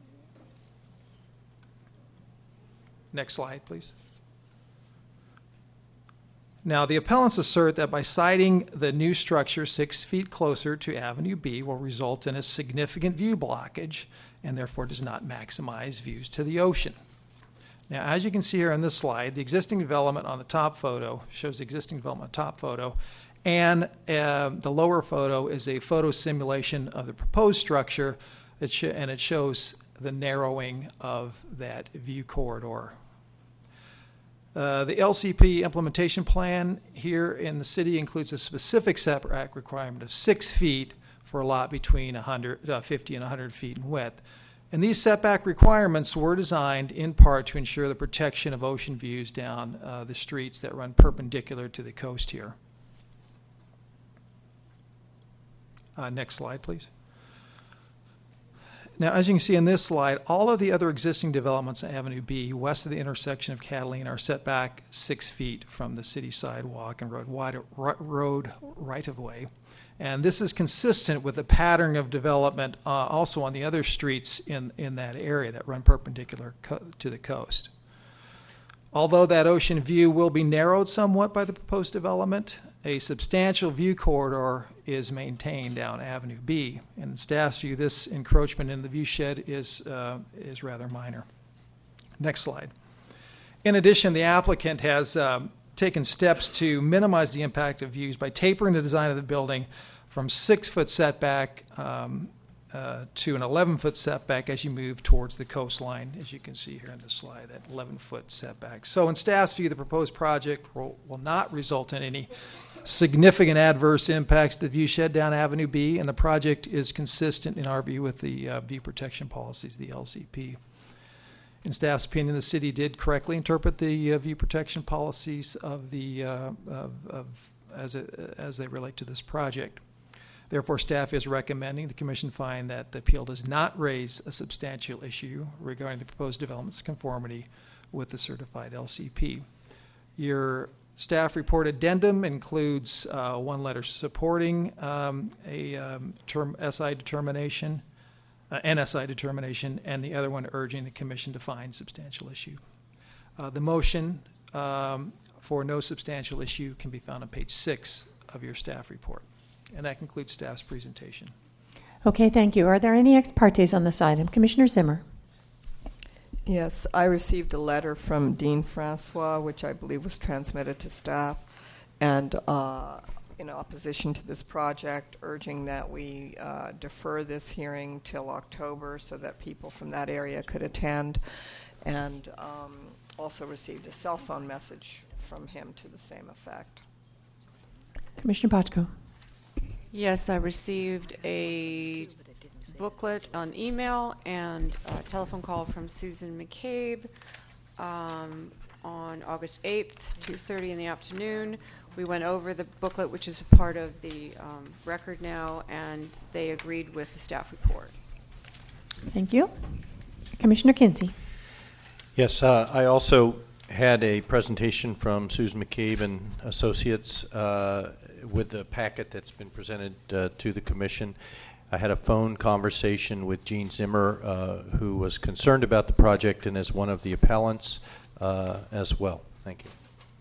Next slide, please. Now, the appellants assert that by siting the new structure six feet closer to Avenue B will result in a significant view blockage and therefore does not maximize views to the ocean. Now, as you can see here on this slide, the existing development on the top photo shows the existing development top photo, and uh, the lower photo is a photo simulation of the proposed structure, that sh- and it shows the narrowing of that view corridor. Uh, the L C P implementation plan here in the city includes a specific setback requirement of six feet for a lot between one hundred, uh, fifty and one hundred feet in width. And these setback requirements were designed in part to ensure the protection of ocean views down uh, the streets that run perpendicular to the coast here. Uh, next slide, please. Now, as you can see in this slide, all of the other existing developments on Avenue B west of the intersection of Catalina are set back six feet from the city sidewalk and road, wide, road right-of-way. And this is consistent with the pattern of development uh, also on the other streets in, in that area that run perpendicular co- to the coast. Although that ocean view will be narrowed somewhat by the proposed development, a substantial view corridor is maintained down Avenue B. In staff's view, this encroachment in the view shed is, uh, is rather minor. Next slide. In addition, the applicant has um, taken steps to minimize the impact of views by tapering the design of the building from six-foot setback um, uh, to an eleven-foot setback as you move towards the coastline, as you can see here in this slide, that eleven-foot setback. So in staff's view, the proposed project will, will not result in any significant adverse impacts to the view shed down Avenue B, and the project is consistent, in our view, with the uh, view protection policies of the L C P. In staff's opinion, the city did correctly interpret the uh, view protection policies of the uh, of, of, as it, as they relate to this project. Therefore, staff is recommending the commission find that the appeal does not raise a substantial issue regarding the proposed development's conformity with the certified L C P. Your staff report addendum includes uh, one letter supporting um, a um, term S I determination, uh, N S I determination, and the other one urging the commission to find substantial issue. Uh, the motion um, for no substantial issue can be found on page six of your staff report. And that concludes staff's presentation. Okay, thank you. Are there any ex partes on this item? Commissioner Zimmer. Yes, I received a letter from Dean Francois, which I believe was transmitted to staff, and uh, in opposition to this project, urging that we uh, defer this hearing till October so that people from that area could attend, and um, also received a cell phone message from him to the same effect. Commissioner Bochco. Yes, I received a booklet on email and a telephone call from Susan McCabe um, on August eighth, two thirty in the afternoon. We went over the booklet, which is a part of the um, record now, and they agreed with the staff report. Thank you. Commissioner Kinsey. Yes, uh, I also had a presentation from Susan McCabe and Associates uh, with the packet that's been presented uh, to the Commission. I had a phone conversation with Gene Zimmer, uh, who was concerned about the project and is one of the appellants uh, as well. Thank you.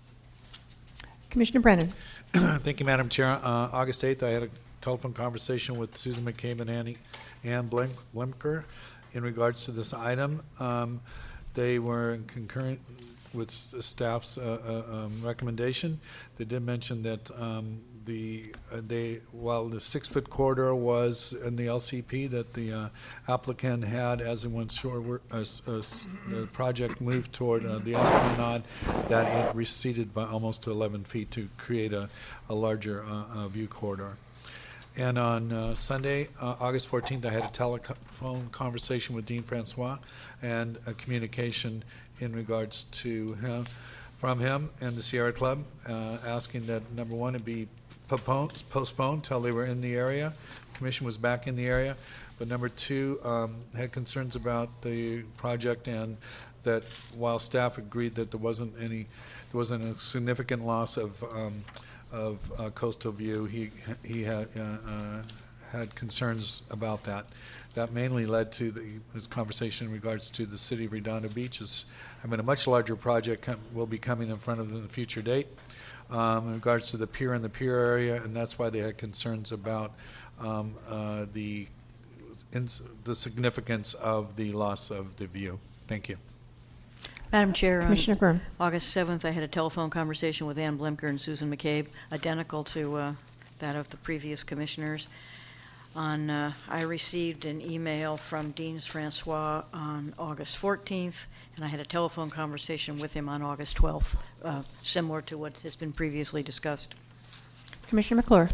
Commissioner Brennan. Thank you, Madam Chair. Uh, August eighth, I had a telephone conversation with Susan McCabe and Annie, Ann Blim- Blimker in regards to this item. Um, they were concurrent with s- staff's uh, uh, um, recommendation. They did mention that um, the uh, they while the six-foot corridor was in the L C P that the uh, applicant had as it went short, as, as the project moved toward uh, the Esplanade, that it receded by almost to eleven feet to create a, a larger uh, uh, view corridor. And on uh, Sunday, uh, August fourteenth, I had a telephone conversation with Dean Francois and a communication in regards to him, from him and the Sierra Club, uh, asking that, number one, it be postponed, postponed until they were in the area. The commission was back in the area. But number two, um, had concerns about the project, and that while staff agreed that there wasn't any, there wasn't a significant loss of um, of uh, coastal view, he he had uh, uh, had concerns about that. That mainly led to the this conversation in regards to the city of Redondo Beach is having a much larger project com- will be coming in front of them in a future date um, in regards to the pier and the pier area, and that's why they had concerns about um, uh, the in, the significance of the loss of the view. Thank you. Madam Chair, Commissioner Byrne. on August seventh, I had a telephone conversation with Ann Blimker and Susan McCabe, identical to uh, that of the previous commissioners. On, uh, I received an email from Dean Francois on August fourteenth, and I had a telephone conversation with him on August twelfth, uh, similar to what has been previously discussed. Commissioner McClure.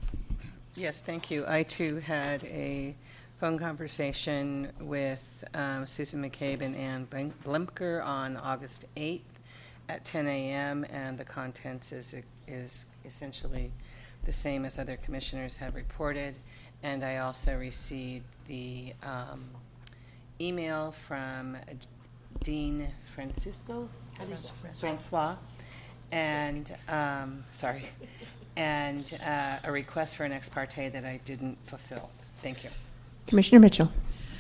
Yes, thank you. I, too, had a phone conversation with um, Susan McCabe and Ann Blimker on August eighth at ten a.m., and the contents is, is essentially the same as other commissioners have reported. And I also received the um, email from Dean Francisco, how does Francois, and um, sorry, and uh, a request for an ex parte that I didn't fulfill. Thank you. Commissioner Mitchell.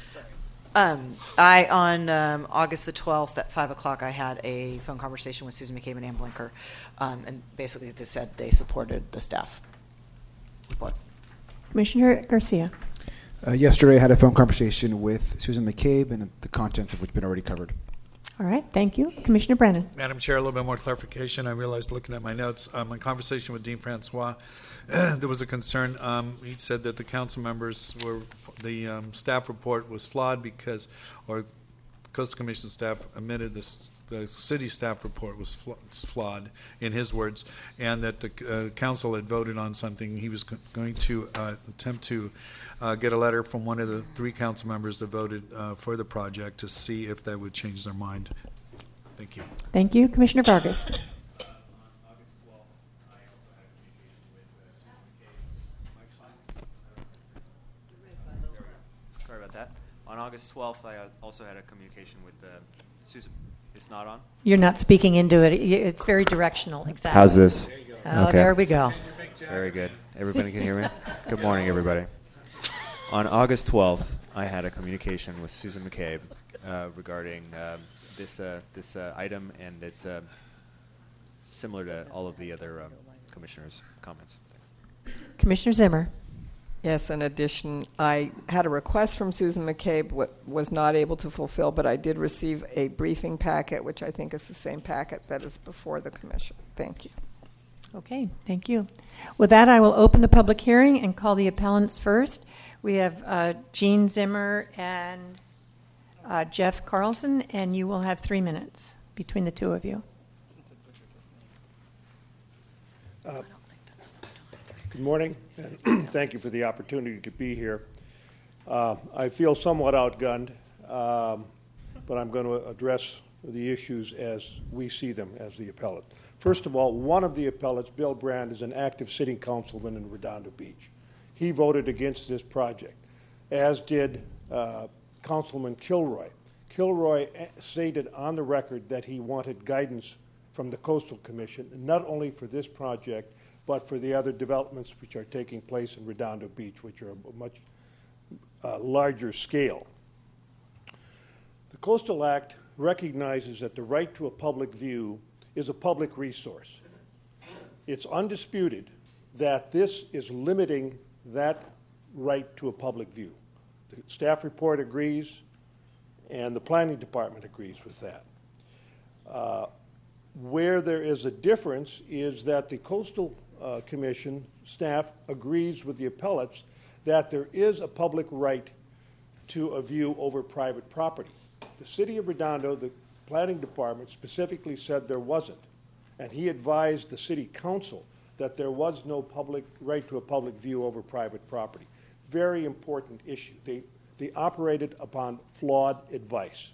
Um, I, on um, August the twelfth at five o'clock, I had a phone conversation with Susan McCabe and Ann Blinker, um, and basically they said they supported the staff report. Commissioner Garcia. Uh, yesterday, I had a phone conversation with Susan McCabe, and the contents of which have been already covered. All right, thank you. Commissioner Brennan. Madam Chair, a little bit more clarification. I realized looking at my notes, um, my conversation with Dean Francois, there was a concern. Um, he said that the council members were, the um, staff report was flawed because, or Coastal Commission staff admitted this, the city staff report was fl- flawed, in his words, and that the uh, council had voted on something. He was co- going to uh, attempt to uh, get a letter from one of the three council members that voted uh, for the project to see if that would change their mind. Thank you. Thank you. Commissioner Vargas. Sorry about that. On August twelfth, I also had a communication with uh, Susan. It's not on? You're not speaking into it. It's very directional. Exactly. How's this? There you go. Oh, okay. There we go. Very good. Everybody can hear me? Good morning, everybody. On August twelfth, I had a communication with Susan McCabe uh, regarding um, this uh, this uh, item, and it's uh, similar to all of the other um, commissioners' comments. Thanks. Commissioner Zimmer. Yes, in addition, I had a request from Susan McCabe, what was not able to fulfill, but I did receive a briefing packet, which I think is the same packet that is before the commission. Thank you. Okay, thank you. With that, I will open the public hearing and call the appellants first. We have uh, Gene Zimmer and uh, Jeff Carlson, and you will have three minutes between the two of you. Uh, Good morning, and thank you for the opportunity to be here. Uh, I feel somewhat outgunned, um, but I'm going to address the issues as we see them as the appellate. First of all, one of the appellates, Bill Brand, is an active sitting councilman in Redondo Beach. He voted against this project, as did uh, Councilman Kilroy. Kilroy stated on the record that he wanted guidance from the Coastal Commission, not only for this project, but for the other developments which are taking place in Redondo Beach, which are a much uh, larger scale. The Coastal Act recognizes that the right to a public view is a public resource. It's undisputed that this is limiting that right to a public view. The staff report agrees, and the planning department agrees with that. Uh, where there is a difference is that the Coastal uh, Commission staff agrees with the appellates that there is a public right to a view over private property. The city of Redondo, the planning department, specifically said there wasn't, and he advised the city council that there was no public right to a public view over private property. Very important issue. They, they operated upon flawed advice.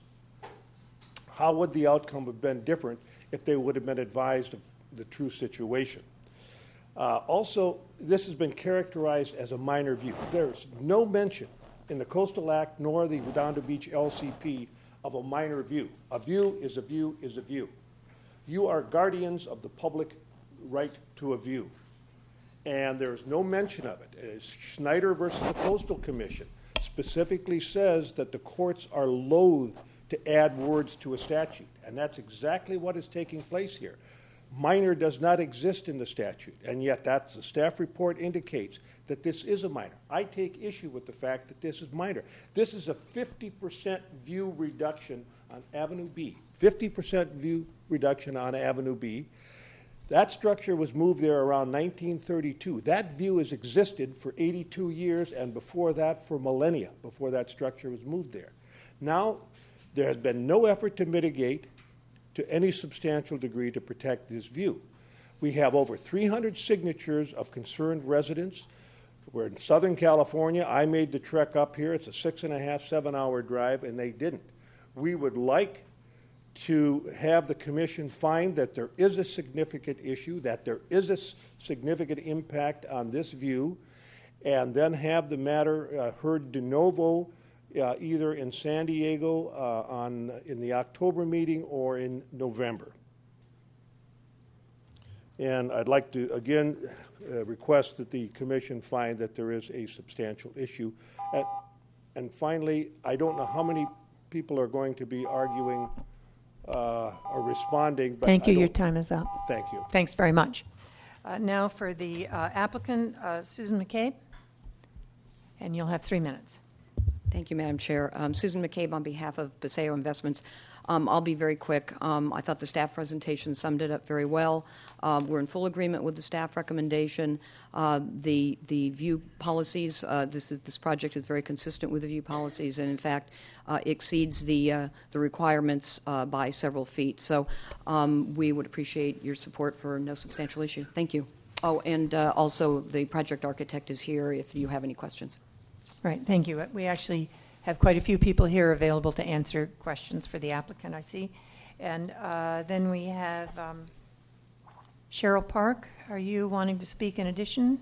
How would the outcome have been different if they would have been advised of the true situation? Uh, also, this has been characterized as a minor view. There's no mention in the Coastal Act nor the Redondo Beach L C P of a minor view. A view is a view is a view. You are guardians of the public right to a view. And there's no mention of it. It's Schneider versus the Coastal Commission specifically says that the courts are loath to add words to a statute. And that's exactly what is taking place here. Minor does not exist in the statute, and yet that's the staff report indicates that this is a minor. I take issue with the fact that this is minor. This is a fifty percent view reduction on Avenue B. fifty percent view reduction on Avenue B. That structure was moved there around nineteen thirty-two. That view has existed for eighty-two years, and before that for millennia, before that structure was moved there. Now, there has been no effort to mitigate to any substantial degree to protect this view. We have over three hundred signatures of concerned residents. We're in Southern California. I made the trek up here. It's a six and a half, seven hour drive, and they didn't. We would like to have the commission find that there is a significant issue, that there is a s- significant impact on this view, and then have the matter uh, heard de novo uh, either in San Diego uh, on in the October meeting or in November. And I'd like to again uh, request that the commission find that there is a substantial issue. Uh, and finally, I don't know how many people are going to be arguing uh, or responding. But Thank you. I Your don't- time is up. Thank you. Thanks very much. Uh, now for the uh, applicant, uh, Susan McCabe, and you'll have three minutes. Thank you, Madam Chair. Um, Susan McCabe on behalf of Paseo Investments. Um, I'll be very quick. Um, I thought the staff presentation summed it up very well. Um, we're in full agreement with the staff recommendation. Uh, the the view policies. Uh, this is, this project is very consistent with the view policies, and in fact, uh, exceeds the uh, the requirements uh, by several feet. So, um, we would appreciate your support for no substantial issue. Thank you. Oh, and uh, also the project architect is here if you have any questions. Right, thank you. We actually have quite a few people here available to answer questions for the applicant, I see. And uh, then we have um, Cheryl Park. Are you wanting to speak in addition?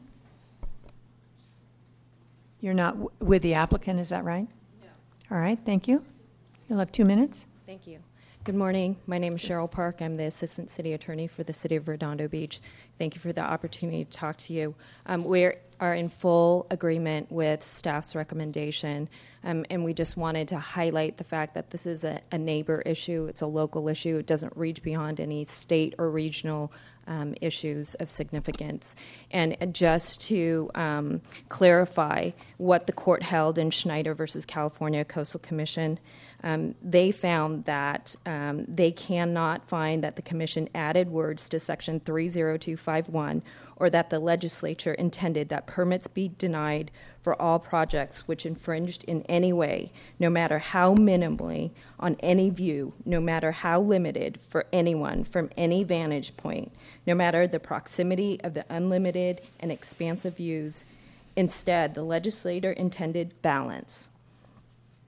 You're not w- with the applicant, is that right? No. All right, thank you. You'll have two minutes. Thank you. Good morning. My name is Cheryl Park. I'm the Assistant City Attorney for the City of Redondo Beach. Thank you for the opportunity to talk to you. Um, we are in full agreement with staff's recommendation, um, and we just wanted to highlight the fact that this is a, a neighbor issue. It's a local issue. It doesn't reach beyond any state or regional um, issues of significance. And just to um, clarify what the court held in Schneider versus California Coastal Commission, Um, they found that um, they cannot find that the commission added words to Section three oh two five one or that the legislature intended that permits be denied for all projects which infringed in any way, no matter how minimally, on any view, no matter how limited for anyone from any vantage point, no matter the proximity of the unlimited and expansive views. Instead, the legislator intended balance.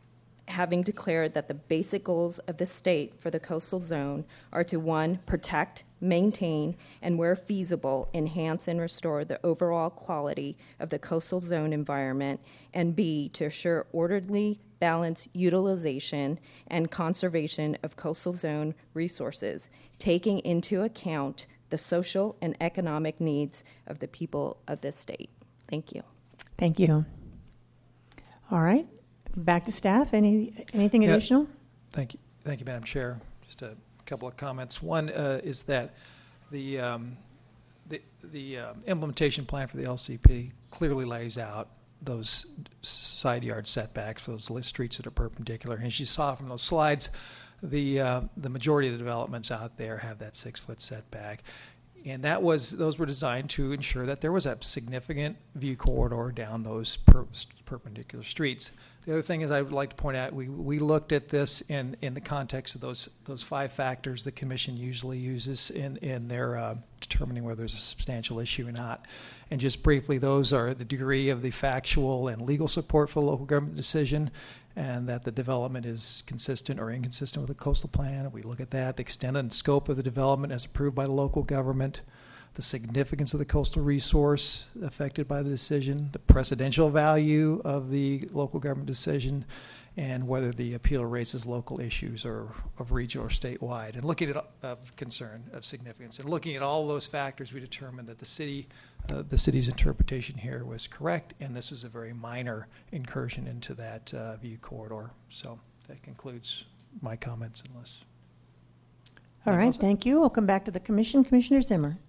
having declared that the basic goals of the state for the coastal zone are to, one, protect, maintain, and where feasible, enhance and restore the overall quality of the coastal zone environment, and B, to assure orderly, balanced utilization and conservation of coastal zone resources, taking into account the social and economic needs of the people of this state. Thank you. Thank you. All right. Back to staff. Any anything Yeah. additional? Thank you, thank you, Madam Chair. Just a couple of comments. One uh, is that the um, the the um, implementation plan for the L C P clearly lays out those side yard setbacks for those list streets that are perpendicular. And as you saw from those slides, the uh, the majority of the developments out there have that six foot setback. And that was those were designed to ensure that there was a significant view corridor down those per, perpendicular streets. The other thing is I would like to point out we, we looked at this in, in the context of those those five factors the Commission usually uses in, in their uh, determining whether there's a substantial issue or not. And just briefly, those are the degree of the factual and legal support for the local government decision, and that the development is consistent or inconsistent with the coastal plan. We look at that, the extent and scope of the development as approved by the local government, the significance of the coastal resource affected by the decision, the precedential value of the local government decision, and whether the appeal raises local issues or of regional or statewide. And looking at of concern, of significance, and looking at all those factors, we determined that the city, uh, the city's interpretation here was correct, and this was a very minor incursion into that uh, view corridor. So that concludes my comments, unless. All right, thank you. We'll come back to the Commission. Commissioner Zimmer.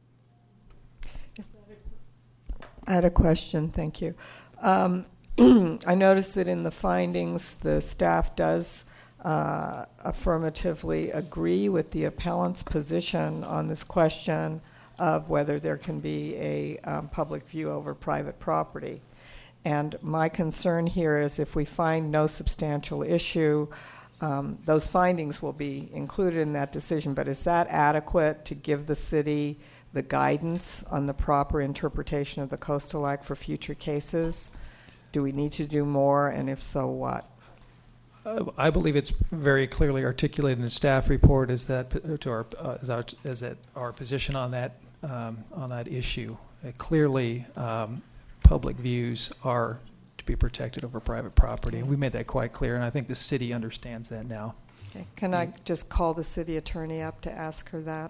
I had a question, thank you. Um, I noticed that in the findings, the staff does uh, affirmatively agree with the appellant's position on this question of whether there can be a um, public view over private property. And my concern here is if we find no substantial issue, um, those findings will be included in that decision, but is that adequate to give the city the guidance on the proper interpretation of the Coastal Act for future cases? Do we need to do more, and if so, what? Uh, I believe it's very clearly articulated in the staff report is that to our uh, is our is that our position on that um, on that issue. Uh, clearly, um, public views are to be protected over private property, and we made that quite clear. And I think the city understands that now. Okay. Can I just call the city attorney up to ask her that?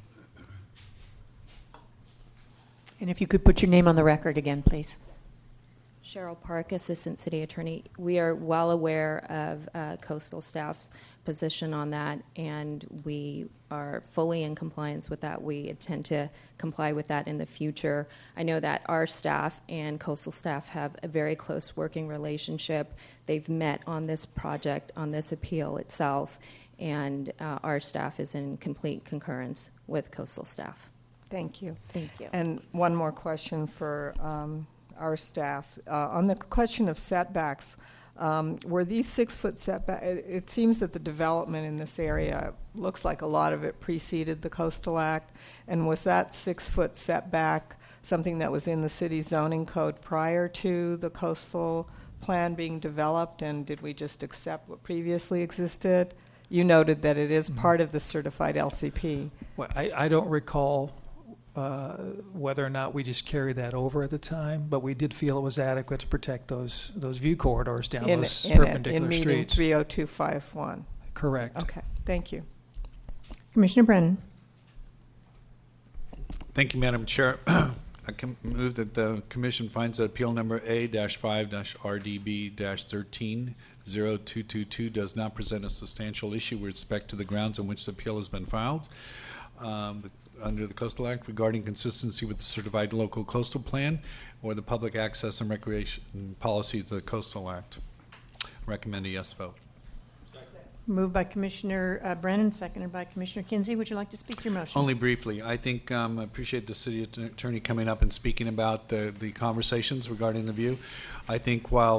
And if you could put your name on the record again, please. Cheryl Park, Assistant City Attorney. We are well aware of uh, coastal staff's position on that, and we are fully in compliance with that. We intend to comply with that in the future. I know that our staff and coastal staff have a very close working relationship. They've met on this project, on this appeal itself, and uh, our staff is in complete concurrence with coastal staff. Thank you. Thank you. And one more question for um, our staff. Uh, on the question of setbacks, um, were these six-foot setbacks, it, it seems that the development in this area looks like a lot of it preceded the Coastal Act, and was that six-foot setback something that was in the city zoning code prior to the coastal plan being developed, and did we just accept what previously existed? You noted that it is mm-hmm. part of the certified L C P. Well, I, I don't recall Uh, whether or not we just carried that over at the time, but we did feel it was adequate to protect those those view corridors down in, those in perpendicular in streets. meeting three oh two five one. Correct. Okay, thank you. Commissioner Brennan. Thank you, Madam Chair. I can move that the Commission finds that appeal number A five R D B thirteen zero two two two does not present a substantial issue with respect to the grounds on which the appeal has been filed. Um, the under the Coastal Act regarding consistency with the certified local coastal plan or the public access and recreation policies of the Coastal Act. Recommend a yes vote. Moved by Commissioner uh, Brennan, seconded by Commissioner Kinsey. Would you like to speak to your motion? Only briefly. I think um, I appreciate the city attorney coming up and speaking about the, the conversations regarding the view. I think while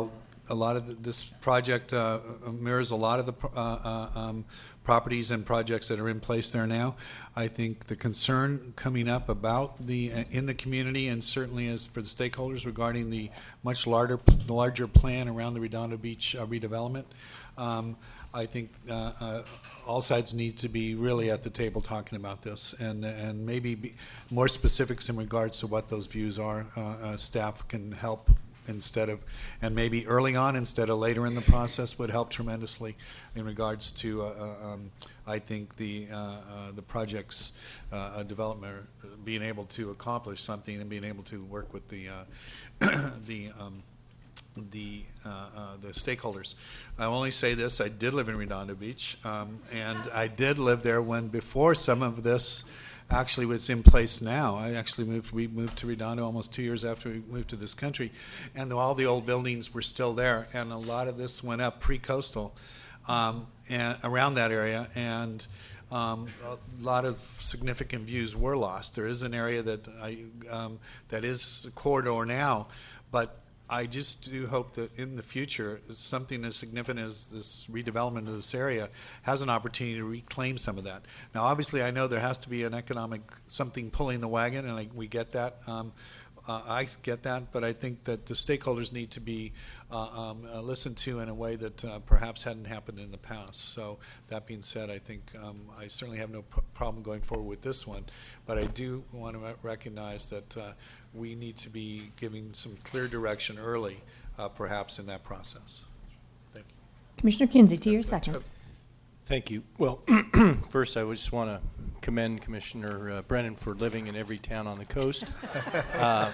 a lot of the, this project uh, mirrors a lot of the uh, uh, um, properties and projects that are in place there now. I think the concern coming up about the uh, in the community, and certainly as for the stakeholders regarding the much larger larger plan around the Redondo Beach uh, redevelopment. Um, I think uh, uh, all sides need to be really at the table talking about this, and and maybe be more specifics in regards to what those views are. Uh, uh, staff can help instead of, and maybe early on instead of later in the process would help tremendously in regards to, uh, uh, um, I think, the uh, uh, the project's uh, development, being able to accomplish something and being able to work with the uh, the um, the uh, uh, the stakeholders. I only say this, I did live in Redondo Beach, um, and I did live there when before some of this actually was in place now. I actually moved, we moved to Redondo almost two years after we moved to this country, and all the old buildings were still there, and a lot of this went up pre-coastal um, and around that area, and Um, a lot of significant views were lost. There is an area that I um, that is a corridor now, but I just do hope that in the future, something as significant as this redevelopment of this area has an opportunity to reclaim some of that. Now, obviously, I know there has to be an economic something pulling the wagon, and I, we get that. Um, uh, I get that, but I think that the stakeholders need to be uh, um, uh, listened to in a way that uh, perhaps hadn't happened in the past. So that being said, I think um, I certainly have no p- problem going forward with this one, but I do want to re- recognize that uh, we need to be giving some clear direction early, uh, perhaps, in that process. Thank you. Commissioner Kinsey, to your second. Thank you. Well, first, I would just want to commend Commissioner uh, Brennan for living in every town on the coast. Uh,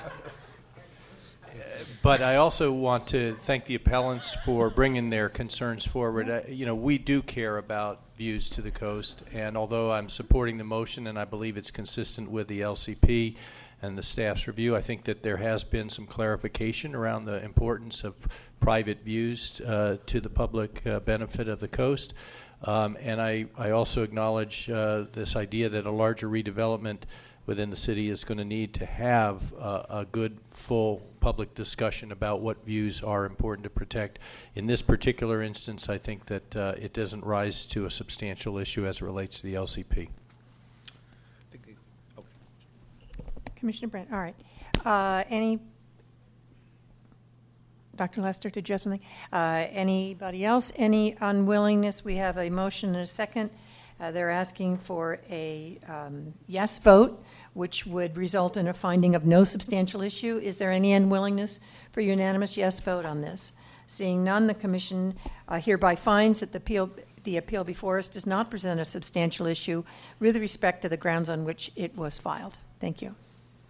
but I also want to thank the appellants for bringing their concerns forward. Uh, you know, we do care about views to the coast, and although I'm supporting the motion and I believe it's consistent with the L C P and the staff's review, I think that there has been some clarification around the importance of private views uh, to the public uh, benefit of the coast. Um, and I, I also acknowledge uh, this idea that a larger redevelopment within the city is going to need to have uh, a good, full public discussion about what views are important to protect. In this particular instance, I think that uh, it doesn't rise to a substantial issue as it relates to the L C P. Commissioner Brent, all right. Uh, any, Doctor Lester, did you have something? Uh, anybody else? Any unwillingness? We have a motion and a second. Uh, they're asking for a um, yes vote, which would result in a finding of no substantial issue. Is there any unwillingness for unanimous yes vote on this? Seeing none, the Commission uh, hereby finds that the appeal, the appeal before us does not present a substantial issue with respect to the grounds on which it was filed. Thank you.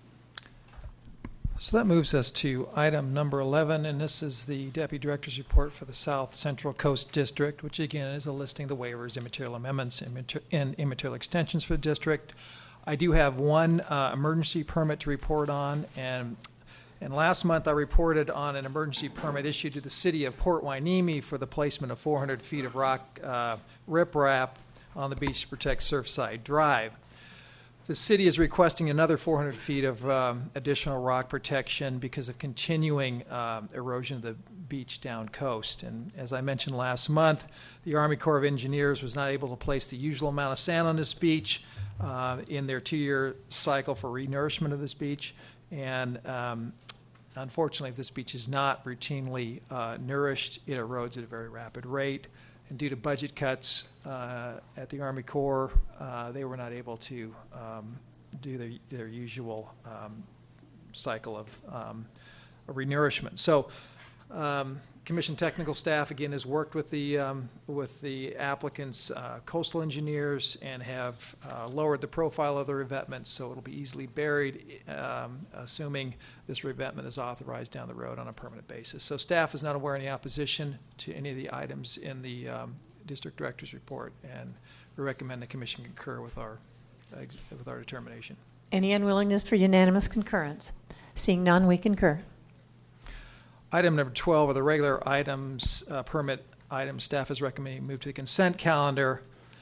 So that moves us to item number eleven, and this is the Deputy Director's report for the South Central Coast District, which again is a listing of the waivers, immaterial amendments, and immaterial extensions for the district. I do have one uh, emergency permit to report on, and and last month I reported on an emergency permit issued to the city of Port Hueneme for the placement of four hundred feet of rock uh, riprap on the beach to protect Surfside Drive. The city is requesting another four hundred feet of um, additional rock protection because of continuing um, erosion of the beach down coast. And as I mentioned last month, the Army Corps of Engineers was not able to place the usual amount of sand on this beach uh, in their two-year cycle for renourishment of this beach. And um, unfortunately, if this beach is not routinely uh, nourished, it erodes at a very rapid rate. And due to budget cuts uh, at the Army Corps, uh, they were not able to um, do their, their usual um, cycle of um, renourishment. So, um, Commission technical staff again has worked with the um, with the applicants' uh, coastal engineers and have uh, lowered the profile of the revetment so it'll be easily buried, um, assuming this revetment is authorized down the road on a permanent basis. So staff is not aware of any opposition to any of the items in the um, district director's report, and we recommend the Commission concur with our uh, with our determination. Any unwillingness for unanimous concurrence? Seeing none, we concur. Item number twelve are the regular items, uh, permit items. Staff is recommending move to the consent calendar.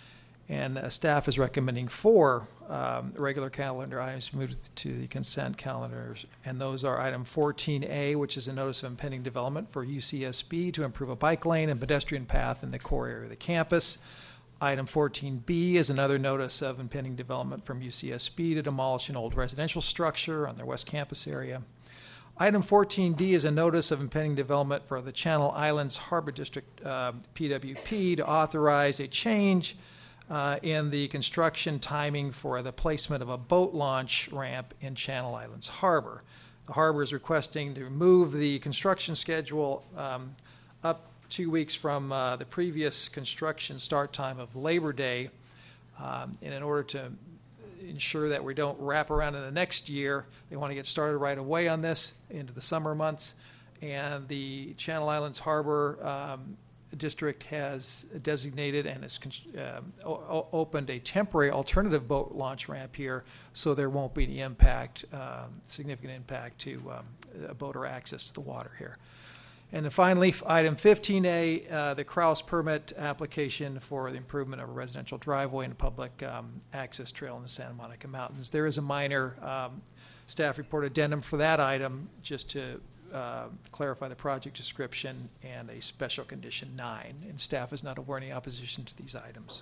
And uh, staff is recommending four um, regular calendar items moved to the consent calendars. And those are item fourteen A, which is a notice of impending development for U C S B to improve a bike lane and pedestrian path in the core area of the campus. Item fourteen B is another notice of impending development from U C S B to demolish an old residential structure on their West Campus area. Item fourteen D is a notice of impending development for the Channel Islands Harbor District uh, P W P to authorize a change uh, in the construction timing for the placement of a boat launch ramp in Channel Islands Harbor. The harbor is requesting to move the construction schedule um, up two weeks from uh, the previous construction start time of Labor Day, um, and in order to ensure that we don't wrap around in the next year, they want to get started right away on this into the summer months. And the Channel Islands Harbor um, District has designated and has uh, o- opened a temporary alternative boat launch ramp here, so there won't be any impact, um, significant impact to um, boater access to the water here. And then finally, item fifteen A, uh, the Krause permit application for the improvement of a residential driveway and public um, access trail in the Santa Monica Mountains. There is a minor um, staff report addendum for that item, just to uh, clarify the project description and a special condition nine. And staff is not aware of any opposition to these items.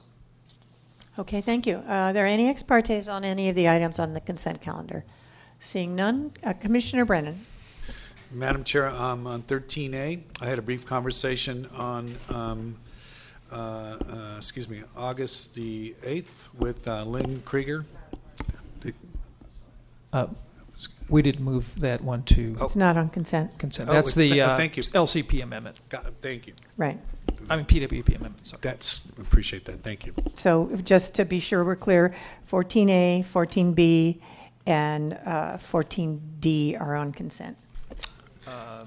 Okay, thank you. Uh, are there any ex partes on any of the items on the consent calendar? Seeing none, uh, Commissioner Brennan. Madam Chair, um, on thirteen A, I had a brief conversation on, um, uh, uh, excuse me, August the eighth with uh, Lynn Krieger. The, uh, we did move that one to... It's not on consent. Consent. Oh, That's the th- uh, thank you. L C P amendment. Got, thank you. Right. I mean P W P amendment. Sorry. That's, appreciate that. Thank you. So just to be sure we're clear, fourteen A, fourteen B, and uh, fourteen D are on consent. Uh,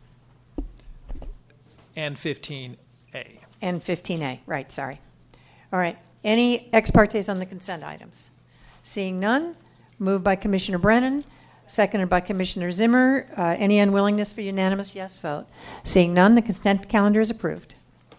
and fifteen A. And fifteen A, right, sorry. All right, any ex partes on the consent items? Seeing none, moved by Commissioner Brennan, seconded by Commissioner Zimmer. Uh, any unwillingness for unanimous yes vote? Seeing none, the consent calendar is approved.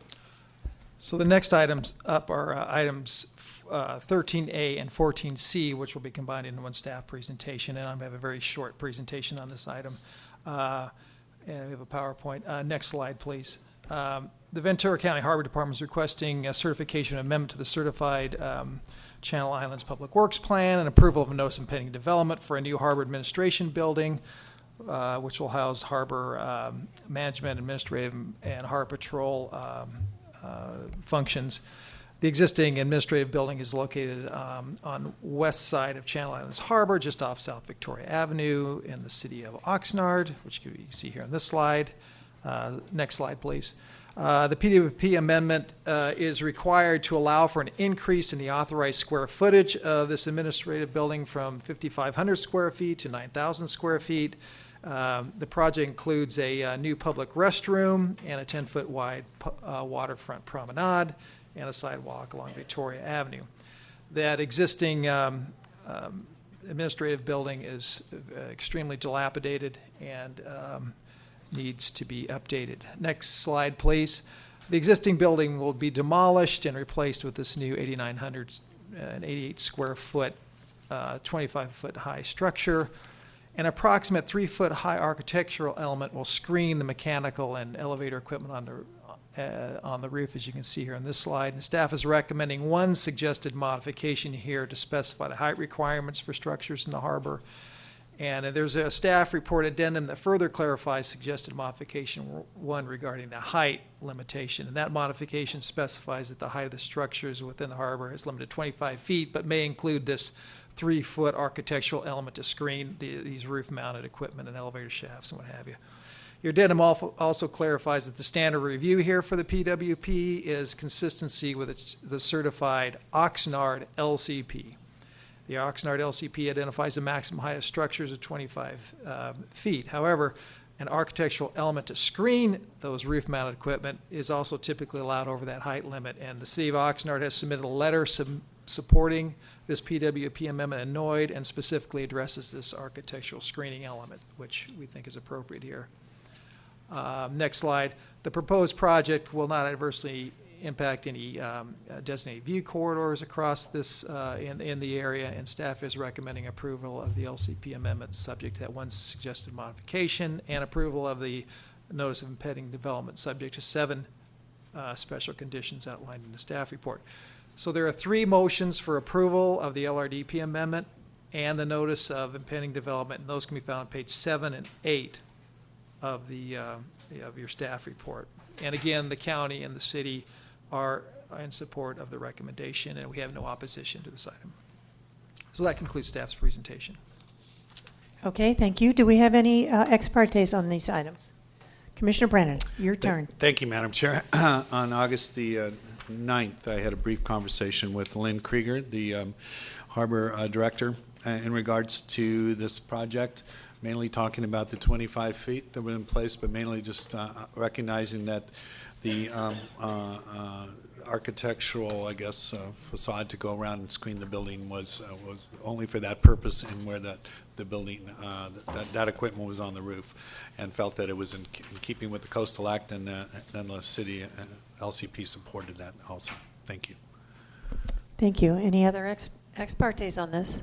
So the next items up are uh, items uh, thirteen A and fourteen C, which will be combined into one staff presentation, and I'm going to have a very short presentation on this item. Uh, and we have a PowerPoint. Uh, next slide, please. Um, the Ventura County Harbor Department is requesting a certification amendment to the certified um, Channel Islands Public Works Plan and approval of a notice of impending development for a new harbor administration building, uh, which will house harbor um, management, administrative, and harbor patrol um, uh, functions. The existing administrative building is located um, on west side of Channel Islands Harbor, just off South Victoria Avenue in the city of Oxnard, which you can see here on this slide. Uh, next slide, please. Uh, the P W P amendment uh, is required to allow for an increase in the authorized square footage of this administrative building from fifty-five hundred square feet to nine thousand square feet. Um, the project includes a, uh new public restroom and a ten-foot wide uh, waterfront promenade and a sidewalk along Victoria Avenue. That existing um, um, administrative building is uh, extremely dilapidated and um, needs to be updated. Next slide, please. The existing building will be demolished and replaced with this new eighty-nine hundred and eighty-eight square foot, uh, twenty-five foot high structure. An approximate three foot high architectural element will screen the mechanical and elevator equipment on the Uh, on the roof, as you can see here on this slide. And staff is recommending one suggested modification here to specify the height requirements for structures in the harbor. And uh, there's a staff report addendum that further clarifies suggested modification one regarding the height limitation. And that modification specifies that the height of the structures within the harbor is limited to twenty-five feet, but may include this three foot architectural element to screen the, these roof mounted equipment and elevator shafts and what have you. Your addendum also clarifies that the standard review here for the P W P is consistency with its, the certified Oxnard L C P. The Oxnard L C P identifies the maximum height of structures of twenty-five uh, feet. However, an architectural element to screen those roof-mounted equipment is also typically allowed over that height limit. And the City of Oxnard has submitted a letter sub- supporting this P W P amendment in N O I D and specifically addresses this architectural screening element, which we think is appropriate here. Um, next slide. The proposed project will not adversely impact any um, uh, designated view corridors across this uh, in, in the area, and staff is recommending approval of the L C P amendment subject to that one suggested modification, and approval of the notice of impending development subject to seven uh, special conditions outlined in the staff report. So there are three motions for approval of the L R D P amendment and the notice of impending development, and those can be found on page seven and eight of the uh, of your staff report. And again, the county and the city are in support of the recommendation, and we have no opposition to this item. So that concludes staff's presentation. Okay, thank you. Do we have any uh, ex partes on these items? Commissioner Brennan, your turn. Thank you, Madam Chair. On August the uh, ninth, I had a brief conversation with Lynn Krieger, the um, Harbor uh, Director, uh, in regards to this project, mainly talking about the twenty-five feet that were in place, but mainly just uh, recognizing that the um, uh, uh, architectural, I guess, uh, facade to go around and screen the building was uh, was only for that purpose, and where that the building uh, that that equipment was on the roof, and felt that it was in, in keeping with the Coastal Act, and uh, and the city uh, L C P supported that also. Thank you. Thank you. Any other ex, ex partes on this?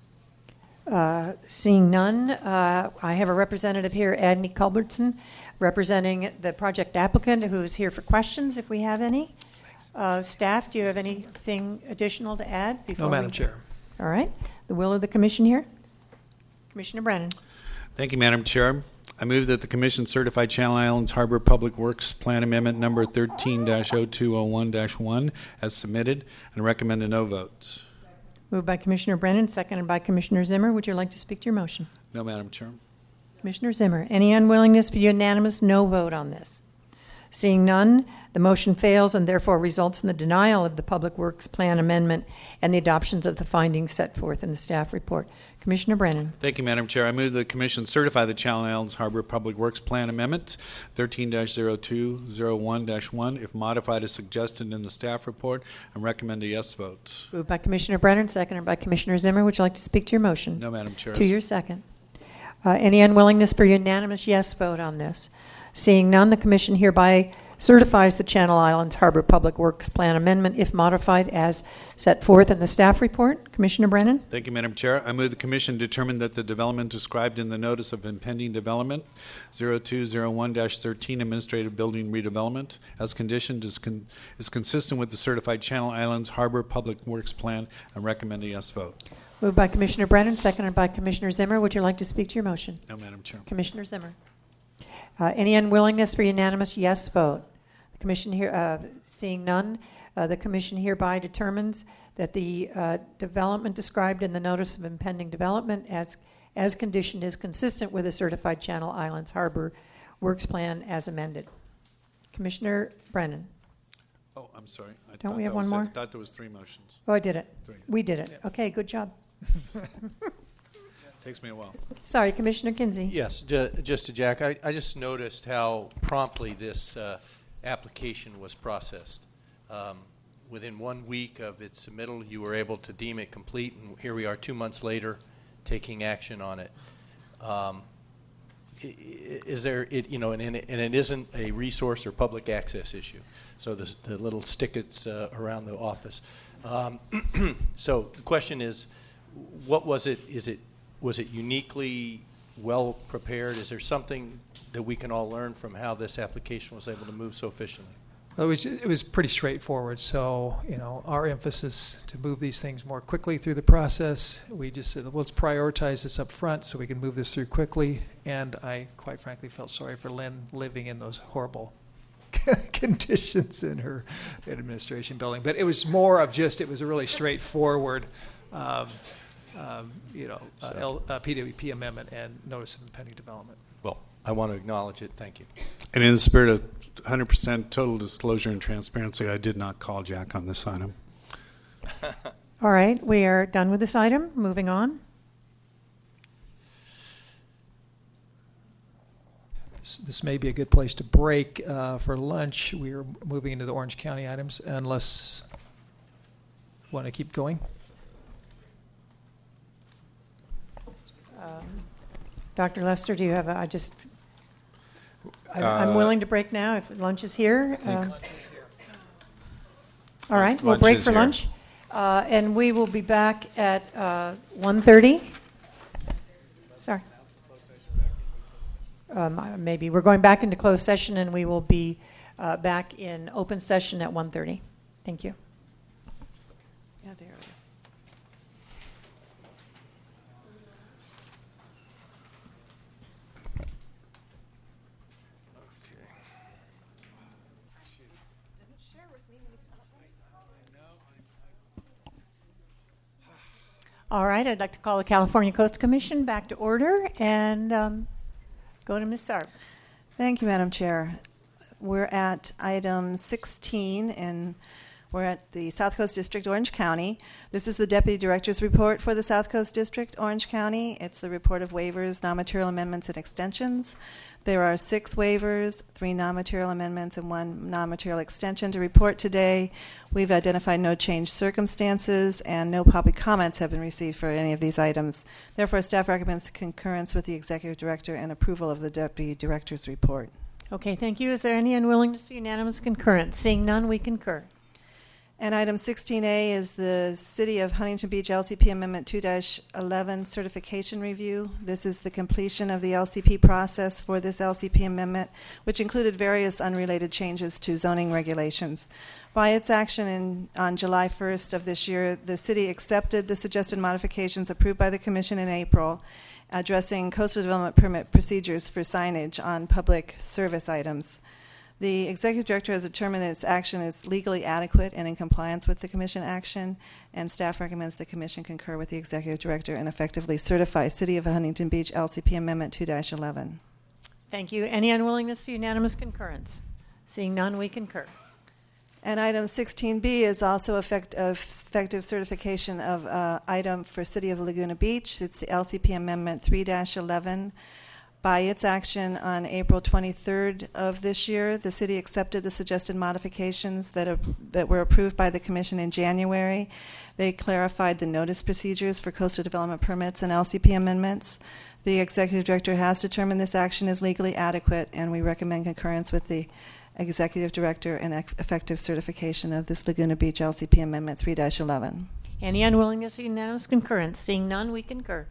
Uh, seeing none, uh, I have a representative here, Adney Culbertson, representing the project applicant, who is here for questions, if we have any. Uh, staff, do you have anything additional to add? Before No, Madam we... Chair. All right. The will of the commission here. Commissioner Brennan. Thank you, Madam Chair. I move that the Commission certify Channel Islands Harbor Public Works Plan Amendment number thirteen dash oh two oh one dash one as submitted, and recommend a no vote. Moved by Commissioner Brennan, seconded by Commissioner Zimmer. Would you like to speak to your motion? No, Madam Chair. Commissioner Zimmer, any unwillingness for unanimous no vote on this? Seeing none, the motion fails and therefore results in the denial of the Public Works Plan Amendment and the adoptions of the findings set forth in the staff report. Commissioner Brennan. Thank you, Madam Chair. I move the Commission certify the Channel Islands Harbor Public Works Plan Amendment thirteen dash oh two oh one dash one, if modified as suggested in the staff report, and recommend a yes vote. Moved by Commissioner Brennan, seconded by Commissioner Zimmer. Would you like to speak to your motion? No, Madam Chair. To your second. Uh, any unwillingness for unanimous yes vote on this? Seeing none, the Commission hereby certifies the Channel Islands Harbor Public Works Plan Amendment, if modified as set forth in the staff report. Commissioner Brennan. Thank you, Madam Chair. I move the Commission determine that the development described in the Notice of Impending Development oh two oh one dash thirteen Administrative Building Redevelopment as conditioned is, con- is consistent with the certified Channel Islands Harbor Public Works Plan, and recommend a yes vote. Moved by Commissioner Brennan, seconded by Commissioner Zimmer. Would you like to speak to your motion? No, Madam Chair. Commissioner Zimmer. Uh, any unwillingness for unanimous yes vote? The Commission here, uh, seeing none, uh, the Commission hereby determines that the uh, development described in the Notice of Impending Development as as conditioned is consistent with the certified Channel Islands Harbor Works Plan as amended. Commissioner Brennan. Oh, I'm sorry. I Don't thought we have that one was more? It. I thought there was three motions. Oh, I did it. Three. We did it. Yeah. Okay, good job. Takes me a while. Sorry, Commissioner Kinsey. Yes, ju- just to Jack, I, I just noticed how promptly this uh, application was processed. Um, within one week of its submittal, you were able to deem it complete, and here we are two months later taking action on it. Um, i- i- is there, it, you know, and, and, it, and it isn't a resource or public access issue, so the, the little stickets uh, around the office. Um, so the question is, what was it, is it, was it uniquely well prepared? Is there something that we can all learn from how this application was able to move so efficiently? Well, it was, it was pretty straightforward. So, you know, our emphasis to move these things more quickly through the process. We just said, well, let's prioritize this up front so we can move this through quickly. And I, quite frankly, felt sorry for Lynn living in those horrible conditions in her administration building. But it was more of just, it was a really straightforward, um, um, you know, uh, L, uh, P W P amendment and notice of impending development. Well, I want to acknowledge it. Thank you. And in the spirit of one hundred percent total disclosure and transparency, I did not call Jack on this item. All right, we are done with this item. Moving on. This, this may be a good place to break uh, for lunch. We are moving into the Orange County items, unless you want to keep going. Um, Doctor Lester, do you have a, I just, I, Uh, I'm willing to break now if lunch is here. Um, All right, we'll Lunch break is for here. lunch. Uh, and we will be back at uh, one thirty. Sorry. Um, maybe. We're going back into closed session, and we will be uh, back in open session at one thirty. Thank you. Yeah, there it is. All right, I'd like to call the California Coast Commission back to order and um, go to Miz Sarb. Thank you, Madam Chair. We're at item sixteen, and we're at the South Coast District, Orange County. This is the Deputy Director's report for the South Coast District, Orange County. It's the report of waivers, non-material amendments, and extensions. There are six waivers, three non-material amendments, and one non-material extension to report today. We've identified no changed circumstances, and no public comments have been received for any of these items. Therefore, staff recommends concurrence with the Executive Director and approval of the Deputy Director's report. Okay, thank you. Is there any unwillingness for unanimous concurrence? Seeing none, we concur. And item sixteen A is the City of Huntington Beach L C P Amendment two dash eleven certification review. This is the completion of the L C P process for this L C P amendment, which included various unrelated changes to zoning regulations. By its action in, on July first of this year, the city accepted the suggested modifications approved by the Commission in April, addressing coastal development permit procedures for signage on public service items. The Executive Director has determined that its action is legally adequate and in compliance with the Commission action, and staff recommends the Commission concur with the Executive Director and effectively certify City of Huntington Beach L C P Amendment two dash eleven. Thank you. Any unwillingness for unanimous concurrence? Seeing none, we concur. And item sixteen B is also effect of effective certification of uh, item for City of Laguna Beach. It's the L C P Amendment three dash eleven. By its action on April twenty-third of this year, the city accepted the suggested modifications that, are, that were approved by the Commission in January. They clarified the notice procedures for coastal development permits and L C P amendments. The Executive Director has determined this action is legally adequate, and we recommend concurrence with the Executive Director and ec- effective certification of this Laguna Beach L C P Amendment three dash eleven. Any unwillingness for unanimous concurrence? Seeing none, we concur.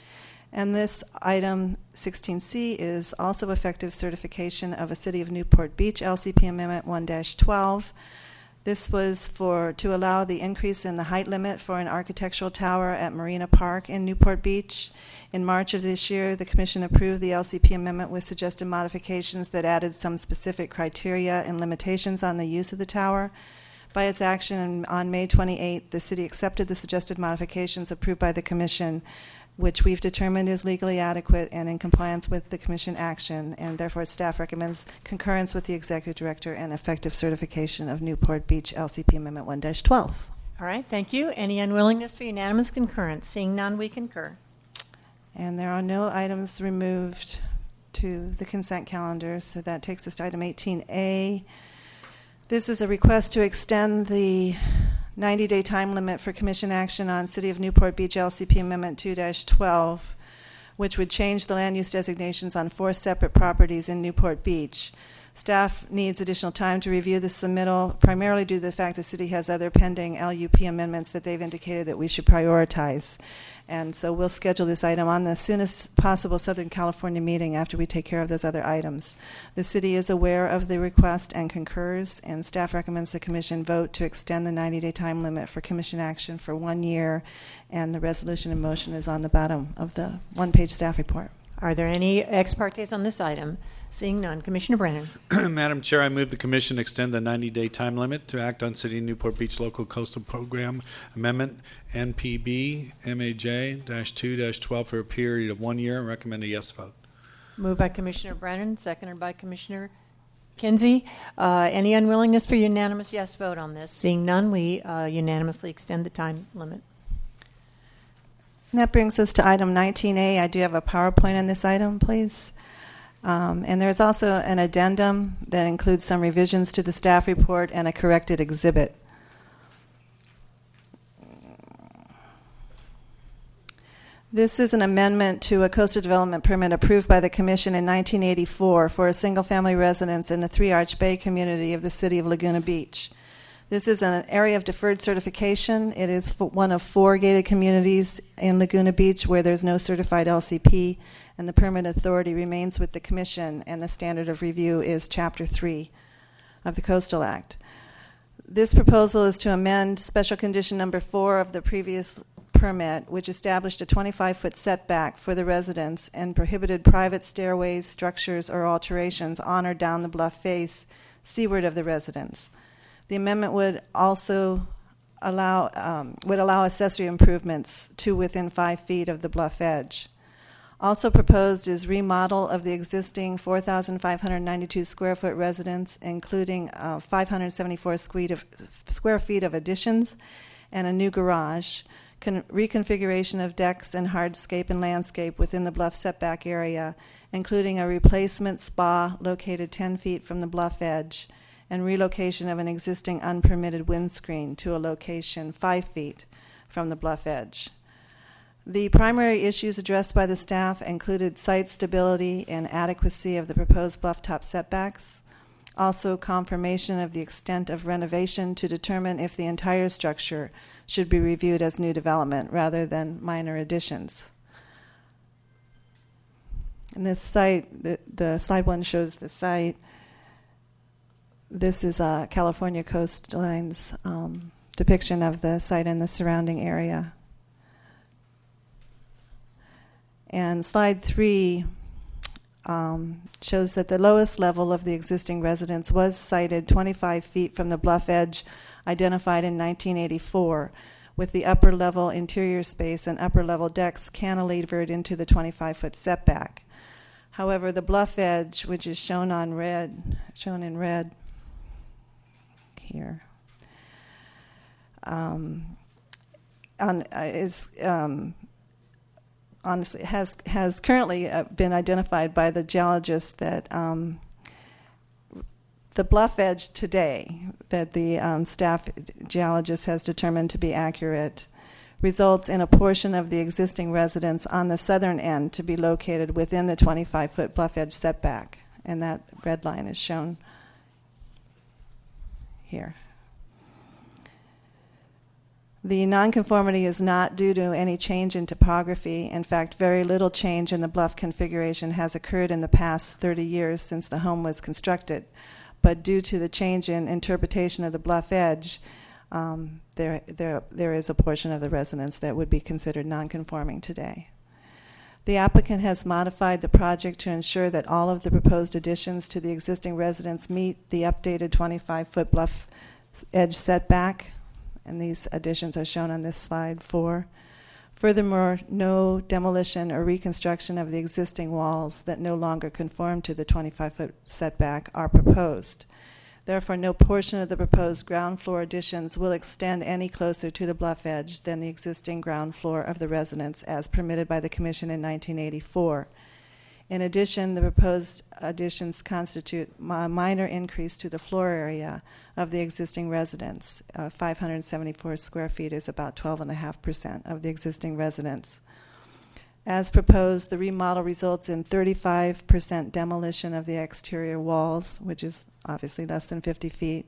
And this item sixteen C is also effective certification of a City of Newport Beach L C P Amendment one dash twelve. This was for to allow the increase in the height limit for an architectural tower at Marina Park in Newport Beach. In March of this year, the Commission approved the L C P amendment with suggested modifications that added some specific criteria and limitations on the use of the tower. By its action on May twenty-eighth, the City accepted the suggested modifications approved by the Commission, which we've determined is legally adequate and in compliance with the Commission action, and therefore staff recommends concurrence with the Executive Director and effective certification of Newport Beach L C P Amendment one dash twelve. All right, thank you. Any unwillingness for unanimous concurrence? Seeing none, we concur. And there are no items removed to the consent calendar, so that takes us to item eighteen A. This is a request to extend the ninety-day time limit for Commission action on City of Newport Beach L C P Amendment two dash twelve, which would change the land use designations on four separate properties in Newport Beach. Staff needs additional time to review the submittal, primarily due to the fact the city has other pending L U P amendments that they've indicated that we should prioritize. And so we'll schedule this item on the soonest possible Southern California meeting after we take care of those other items. The city is aware of the request and concurs, and staff recommends the Commission vote to extend the ninety-day time limit for Commission action for one year, and the resolution in motion is on the bottom of the one-page staff report. Are there any ex partes on this item? Seeing none, Commissioner Brennan. Madam Chair, I move the Commission extend the ninety-day time limit to act on City of Newport Beach Local Coastal Program Amendment N P B M A J two twelve for a period of one year and recommend a yes vote. Moved by Commissioner Brennan, seconded by Commissioner Kinsey. Uh, any unwillingness for unanimous yes vote on this? Seeing none, we uh, unanimously extend the time limit. And that brings us to item nineteen A. I do have a PowerPoint on this item, please. Um, and there's also an addendum that includes some revisions to the staff report and a corrected exhibit. This is an amendment to a coastal development permit approved by the Commission in nineteen eighty-four for a single-family residence in the Three Arch Bay community of the City of Laguna Beach. This is an area of deferred certification. It is f- one of four gated communities in Laguna Beach where there's no certified L C P, and the permit authority remains with the Commission, and the standard of review is Chapter three of the Coastal Act. This proposal is to amend special condition number four of the previous permit, which established a twenty-five foot setback for the residents and prohibited private stairways, structures, or alterations on or down the bluff face seaward of the residence. The amendment would also allow um, would allow accessory improvements to within five feet of the bluff edge. Also proposed is remodel of the existing four thousand five hundred ninety-two square foot residence, including uh, five hundred seventy-four of, square feet of additions and a new garage, con- reconfiguration of decks and hardscape and landscape within the bluff setback area, including a replacement spa located ten feet from the bluff edge, and relocation of an existing unpermitted windscreen to a location five feet from the bluff edge. The primary issues addressed by the staff included site stability and adequacy of the proposed bluff top setbacks, also confirmation of the extent of renovation to determine if the entire structure should be reviewed as new development rather than minor additions. And this site, the, the slide one shows the site. This is uh, California Coastline's um, depiction of the site and the surrounding area. And slide three um, shows that the lowest level of the existing residence was sited twenty-five feet from the bluff edge identified in nineteen eighty-four, with the upper level interior space and upper level decks cantilevered into the twenty-five foot setback. However, the bluff edge, which is shown on red, shown in red here, um, on, uh, is um, honestly has has currently uh, been identified by the geologist that um, the bluff edge today that the um, staff geologist has determined to be accurate results in a portion of the existing residence on the southern end to be located within the twenty-five foot bluff edge setback, and that red line is shown here. The nonconformity is not due to any change in topography. In fact, very little change in the bluff configuration has occurred in the past thirty years since the home was constructed. But due to the change in interpretation of the bluff edge, um, there, there, there is a portion of the residence that would be considered nonconforming today. The applicant has modified the project to ensure that all of the proposed additions to the existing residence meet the updated twenty-five foot bluff edge setback, and these additions are shown on this slide four. Furthermore, no demolition or reconstruction of the existing walls that no longer conform to the twenty-five foot setback are proposed. Therefore, no portion of the proposed ground floor additions will extend any closer to the bluff edge than the existing ground floor of the residence as permitted by the Commission in nineteen eighty-four. In addition, the proposed additions constitute a minor increase to the floor area of the existing residence. Uh, five hundred seventy-four square feet is about twelve point five percent of the existing residence. As proposed, the remodel results in thirty-five percent demolition of the exterior walls, which is obviously less than fifty feet,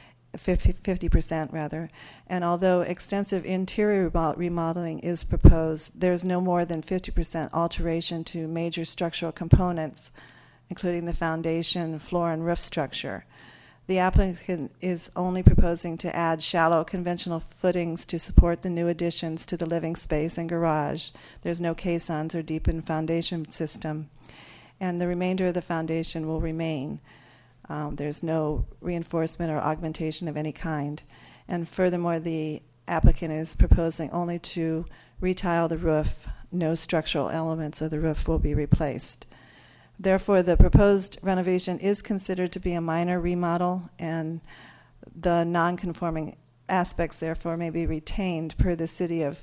fifty percent rather. And although extensive interior remodeling is proposed, there's no more than fifty percent alteration to major structural components, including the foundation, floor, and roof structure. The applicant is only proposing to add shallow conventional footings to support the new additions to the living space and garage. There's no caissons or deepened foundation system, and the remainder of the foundation will remain. Um, there's no reinforcement or augmentation of any kind. And furthermore, the applicant is proposing only to retile the roof. No structural elements of the roof will be replaced. Therefore, the proposed renovation is considered to be a minor remodel, and the non-conforming aspects, therefore, may be retained per the City of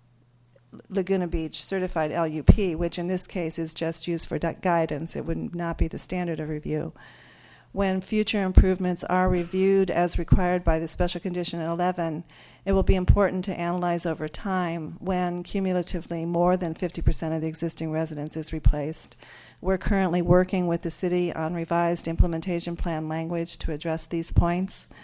Laguna Beach certified L U P, which in this case is just used for guidance. It would not be the standard of review. When future improvements are reviewed as required by the Special Condition eleven, it will be important to analyze over time when cumulatively more than fifty percent of the existing residence is replaced. We're currently working with the city on revised implementation plan language to address these points.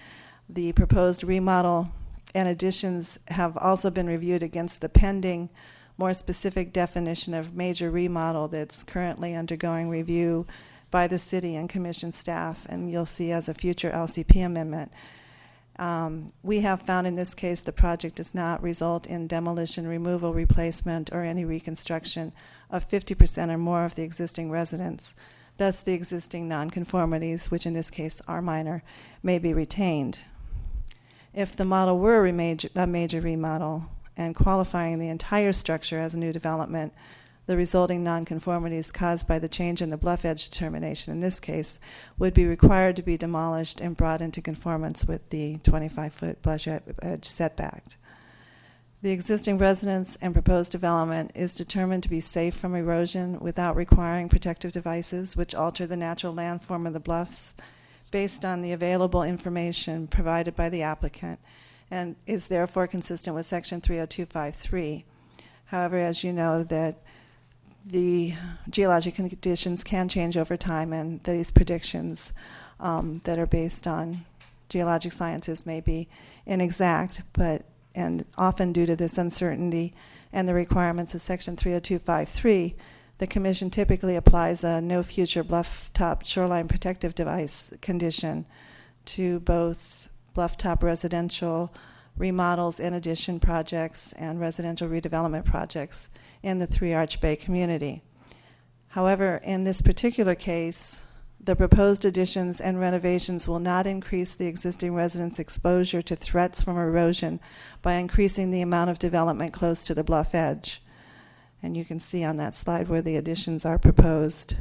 The proposed remodel and additions have also been reviewed against the pending, more specific definition of major remodel that's currently undergoing review by the city and commission staff, and you'll see as a future L C P amendment. Um, we have found in this case the project does not result in demolition, removal, replacement, or any reconstruction of fifty percent or more of the existing residence. Thus, the existing nonconformities, which in this case are minor, may be retained. If the model were a major, a major remodel and qualifying the entire structure as a new development, the resulting nonconformities caused by the change in the bluff edge determination in this case would be required to be demolished and brought into conformance with the twenty-five foot bluff edge setback. The existing residence and proposed development is determined to be safe from erosion without requiring protective devices which alter the natural landform of the bluffs based on the available information provided by the applicant, and is therefore consistent with section three oh two five three. However, as you know, that the geologic conditions can change over time, and these predictions um, that are based on geologic sciences may be inexact, but and often due to this uncertainty and the requirements of section three oh two five three, the Commission typically applies a no future bluff top shoreline protective device condition to both bluff top residential remodels and addition projects and residential redevelopment projects in the Three Arch Bay community. However, in this particular case, the proposed additions and renovations will not increase the existing residents' exposure to threats from erosion by increasing the amount of development close to the bluff edge. And you can see on that slide where the additions are proposed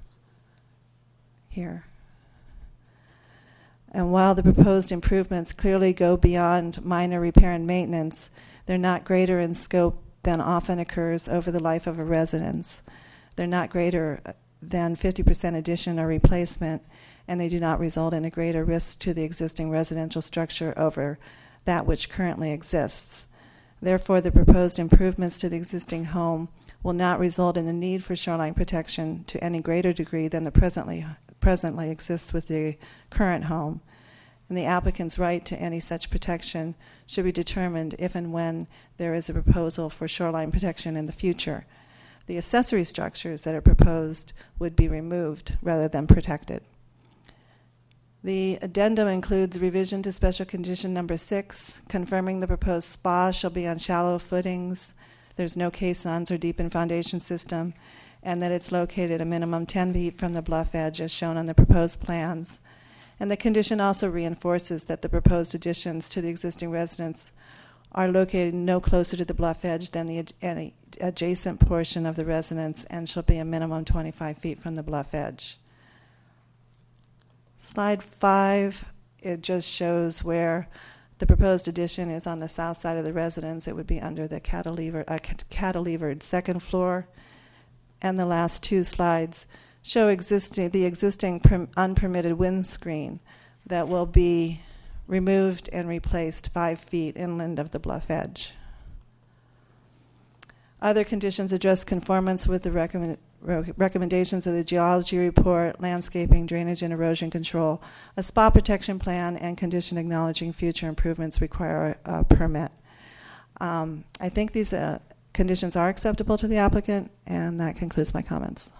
here. And while the proposed improvements clearly go beyond minor repair and maintenance, they're not greater in scope than often occurs over the life of a residence. They're not greater than fifty percent addition or replacement, and they do not result in a greater risk to the existing residential structure over that which currently exists. Therefore, the proposed improvements to the existing home will not result in the need for shoreline protection to any greater degree than the presently presently exists with the current home, and the applicant's right to any such protection should be determined if and when there is a proposal for shoreline protection in the future. The accessory structures that are proposed would be removed rather than protected. The addendum includes revision to special condition number six, confirming the proposed spa shall be on shallow footings, there's no caissons or deepened foundation system, and that it's located a minimum ten feet from the bluff edge as shown on the proposed plans. And the condition also reinforces that the proposed additions to the existing residence are located no closer to the bluff edge than the ad- any adjacent portion of the residence and shall be a minimum twenty-five feet from the bluff edge. Slide five, it just shows where the proposed addition is on the south side of the residence. It would be under the cantilever, uh, cantilevered second floor. And the last two slides show existing, the existing per- unpermitted windscreen that will be removed and replaced five feet inland of the bluff edge. Other conditions address conformance with the recommend, re- recommendations of the geology report, landscaping, drainage, and erosion control. A spa protection plan and condition acknowledging future improvements require a, a permit. Um, I think these uh, conditions are acceptable to the applicant, and that concludes my comments.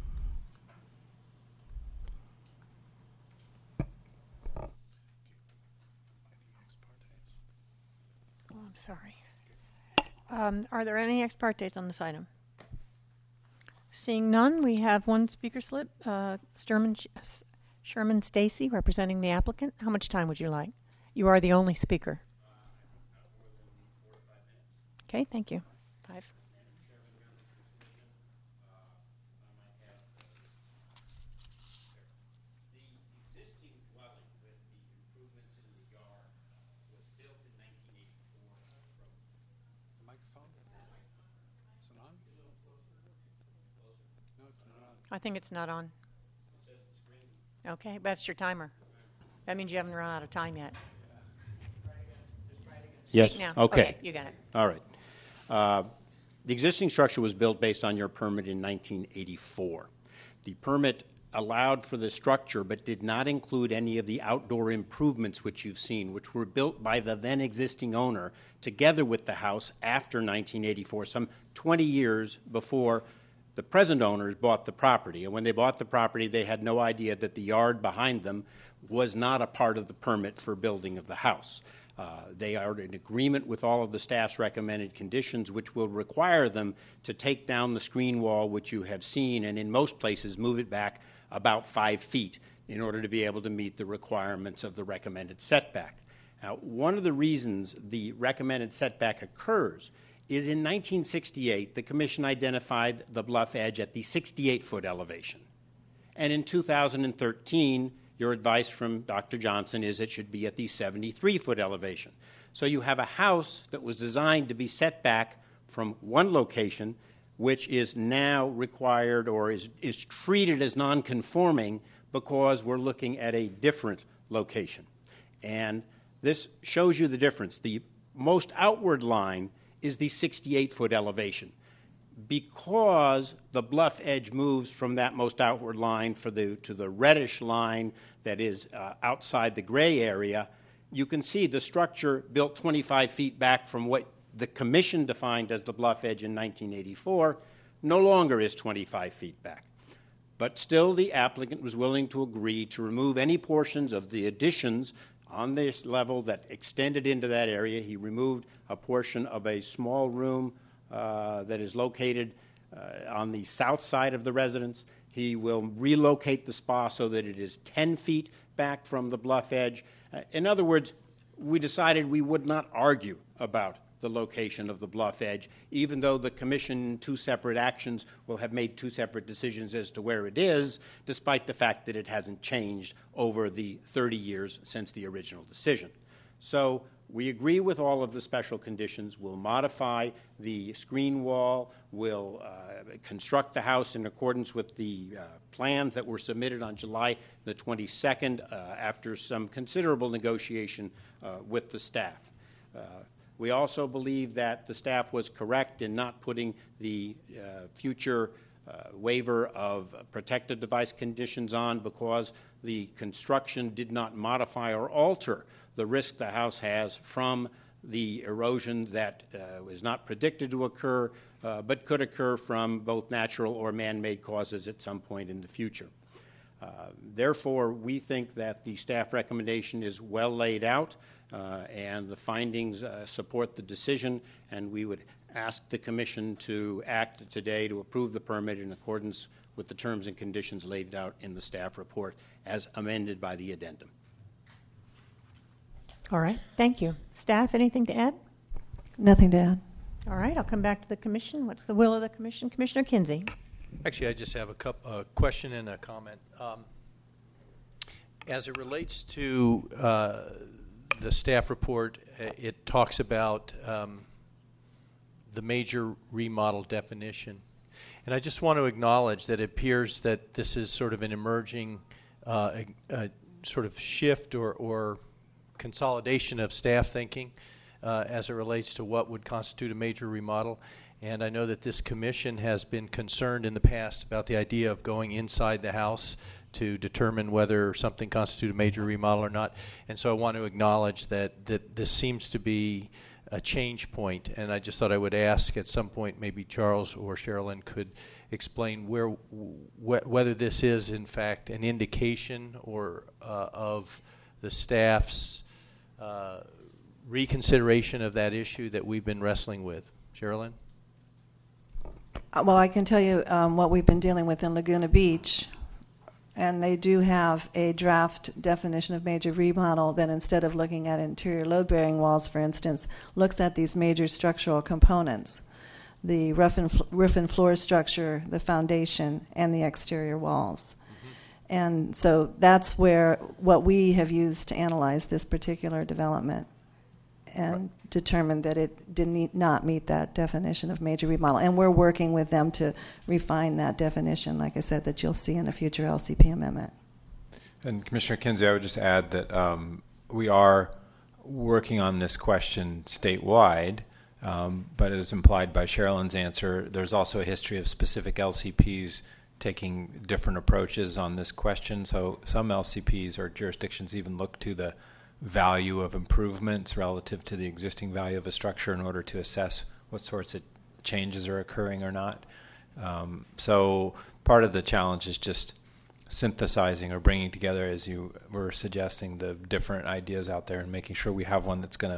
Oh, I'm sorry. Um, are there any ex partes on this item? Seeing none, we have one speaker slip. Uh, Sherman, Sherman Stacy, representing the applicant. How much time would you like? You are the only speaker. Okay, thank you. Five. I think it's not on. Okay, that's your timer. That means you haven't run out of time yet. Speak yes. Now. Okay. Okay, you got it. All right. Uh, the existing structure was built based on your permit in nineteen eighty-four. The permit allowed for the structure but did not include any of the outdoor improvements which you've seen, which were built by the then existing owner together with the house after nineteen eighty-four, some twenty years before the present owners bought the property. And when they bought the property, they had no idea that the yard behind them was not a part of the permit for building of the house. Uh, they are in agreement with all of the staff's recommended conditions, which will require them to take down the screen wall, which you have seen, and in most places move it back about five feet in order to be able to meet the requirements of the recommended setback. Now, one of the reasons the recommended setback occurs is in nineteen sixty-eight, the Commission identified the bluff edge at the sixty-eight foot elevation. And in two thousand thirteen, your advice from Doctor Johnson is it should be at the seventy-three foot elevation. So you have a house that was designed to be set back from one location, which is now required or is, is treated as nonconforming because we're looking at a different location. And this shows you the difference. The most outward line is the sixty-eight foot elevation. Because the bluff edge moves from that most outward line for the, to the reddish line that is uh, outside the gray area, you can see the structure built twenty-five feet back from what the Commission defined as the bluff edge in nineteen eighty-four no longer is twenty-five feet back. But still, the applicant was willing to agree to remove any portions of the additions on this level that extended into that area. He removed a portion of a small room uh, that is located uh, on the south side of the residence. He will relocate the spa so that it is ten feet back from the bluff edge. Uh, in other words, we decided we would not argue about the location of the bluff edge, even though the Commission in two separate actions will have made two separate decisions as to where it is, despite the fact that it hasn't changed over the thirty years since the original decision. So we agree with all of the special conditions. We'll modify the screen wall. We'll uh, construct the house in accordance with the uh, plans that were submitted on July the twenty-second uh, after some considerable negotiation uh, with the staff. Uh, We also believe that the staff was correct in not putting the uh, future uh, waiver of protective device conditions on because the construction did not modify or alter the risk the house has from the erosion that uh, is not predicted to occur uh, but could occur from both natural or man-made causes at some point in the future. Uh, therefore, we think that the staff recommendation is well laid out uh, and the findings uh, support the decision, and we would ask the Commission to act today to approve the permit in accordance with the terms and conditions laid out in the staff report as amended by the addendum. All right, thank you. Staff, anything to add? Nothing to add. All right, I'll come back to the Commission. What's the will of the Commission? Commissioner Kinsey. Actually, I just have a cup, uh, question and a comment. Um, as it relates to uh, the staff report, uh, it talks about um, the major remodel definition. And I just want to acknowledge that it appears that this is sort of an emerging uh, a, a sort of shift or, or consolidation of staff thinking uh, as it relates to what would constitute a major remodel. And I know that this commission has been concerned in the past about the idea of going inside the house to determine whether something constitutes a major remodel or not. And so I want to acknowledge that, that this seems to be a change point. And I just thought I would ask at some point, maybe Charles or Sherilyn could explain where, wh- whether this is in fact an indication or uh, of the staff's uh, reconsideration of that issue that we've been wrestling with. Sherilyn? Well, I can tell you um, what we've been dealing with in Laguna Beach, and they do have a draft definition of major remodel that instead of looking at interior load-bearing walls, for instance, looks at these major structural components, the roof and, fl- roof and floor structure, the foundation, and the exterior walls. Mm-hmm. And so that's where what we have used to analyze this particular development and right. determined that it did need not meet that definition of major remodel. And we're working with them to refine that definition, like I said, that you'll see in a future L C P amendment. And Commissioner Kinsey, I would just add that um, we are working on this question statewide, um, but as implied by Sherilyn's answer, there's also a history of specific L C Ps taking different approaches on this question. So some L C Ps or jurisdictions even look to the value of improvements relative to the existing value of a structure in order to assess what sorts of changes are occurring or not. Um, so part of the challenge is just synthesizing or bringing together, as you were suggesting, the different ideas out there and making sure we have one that's going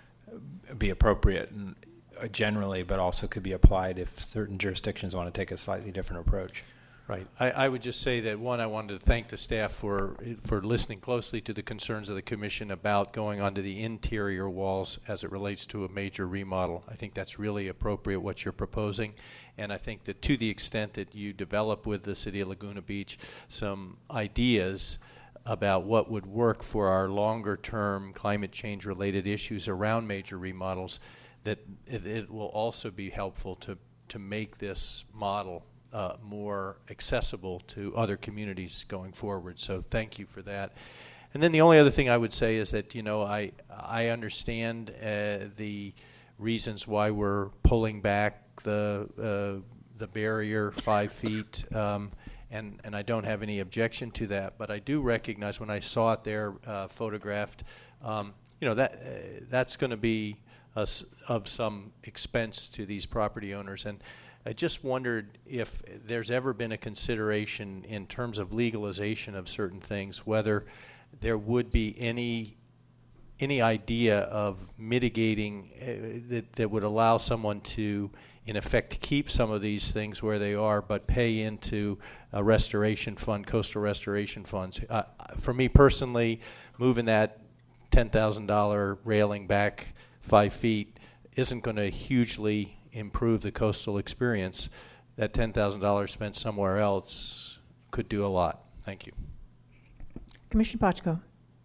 to be appropriate and, uh, generally, but also could be applied if certain jurisdictions want to take a slightly different approach. Right. I, I would just say that, one, I wanted to thank the staff for for listening closely to the concerns of the Commission about going onto the interior walls as it relates to a major remodel. I think that's really appropriate what you're proposing. And I think that to the extent that you develop with the City of Laguna Beach some ideas about what would work for our longer-term climate change-related issues around major remodels, that it, it will also be helpful to, to make this model Uh, more accessible to other communities going forward. So thank you for that. And then the only other thing I would say is that, you know, I I understand uh, the reasons why we're pulling back the uh, the barrier five feet, um, and and I don't have any objection to that. But I do recognize when I saw it there uh, photographed, um, you know, that uh, that's going to be a s of some expense to these property owners. And I just wondered if there's ever been a consideration in terms of legalization of certain things, whether there would be any any idea of mitigating uh, that, that would allow someone to, in effect, keep some of these things where they are, but pay into a restoration fund, coastal restoration funds. Uh, for me personally, moving that ten thousand dollar railing back five feet isn't going to hugely improve the coastal experience. That ten thousand dollars spent somewhere else could do a lot. Thank you. Commissioner Bochco.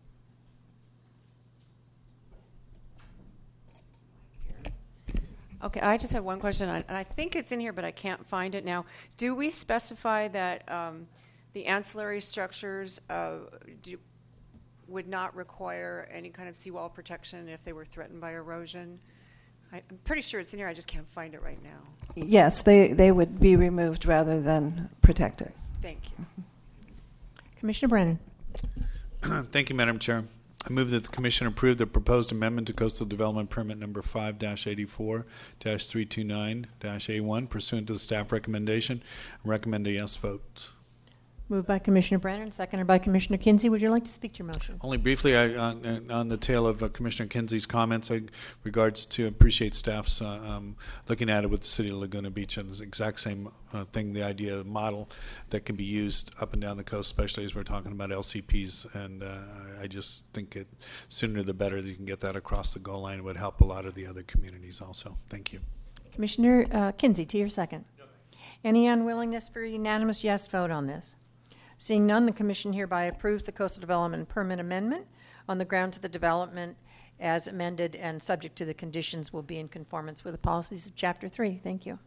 Okay, I just have one question, and I think it's in here, but I can't find it now. Do we specify that um, the ancillary structures uh, do, would not require any kind of seawall protection if they were threatened by erosion? I, I'm pretty sure it's in here. I just can't find it right now. Yes, they, they would be removed rather than protected. Thank you. Commissioner Brennan. Thank you, Madam Chair. I move that the Commission approve the proposed amendment to Coastal Development Permit Number five eighty-four three twenty-nine A one pursuant to the staff recommendation. I recommend a yes vote. Moved by Commissioner Brennan, seconded by Commissioner Kinsey. Would you like to speak to your motion? Only briefly, I, on, on the tail of uh, Commissioner Kinsey's comments, I regards to appreciate staff's uh, um, looking at it with the City of Laguna Beach, and it's the exact same uh, thing, the idea of model that can be used up and down the coast, especially as we're talking about L C Ps. And uh, I just think it sooner the better that you can get that across the goal line. It would help a lot of the other communities also. Thank you. Commissioner uh, Kinsey, to your second. No. Any unwillingness for a unanimous yes vote on this? Seeing none, the Commission hereby approves the Coastal Development Permit Amendment on the grounds that the development as amended and subject to the conditions will be in conformance with the policies of Chapter three. Thank you.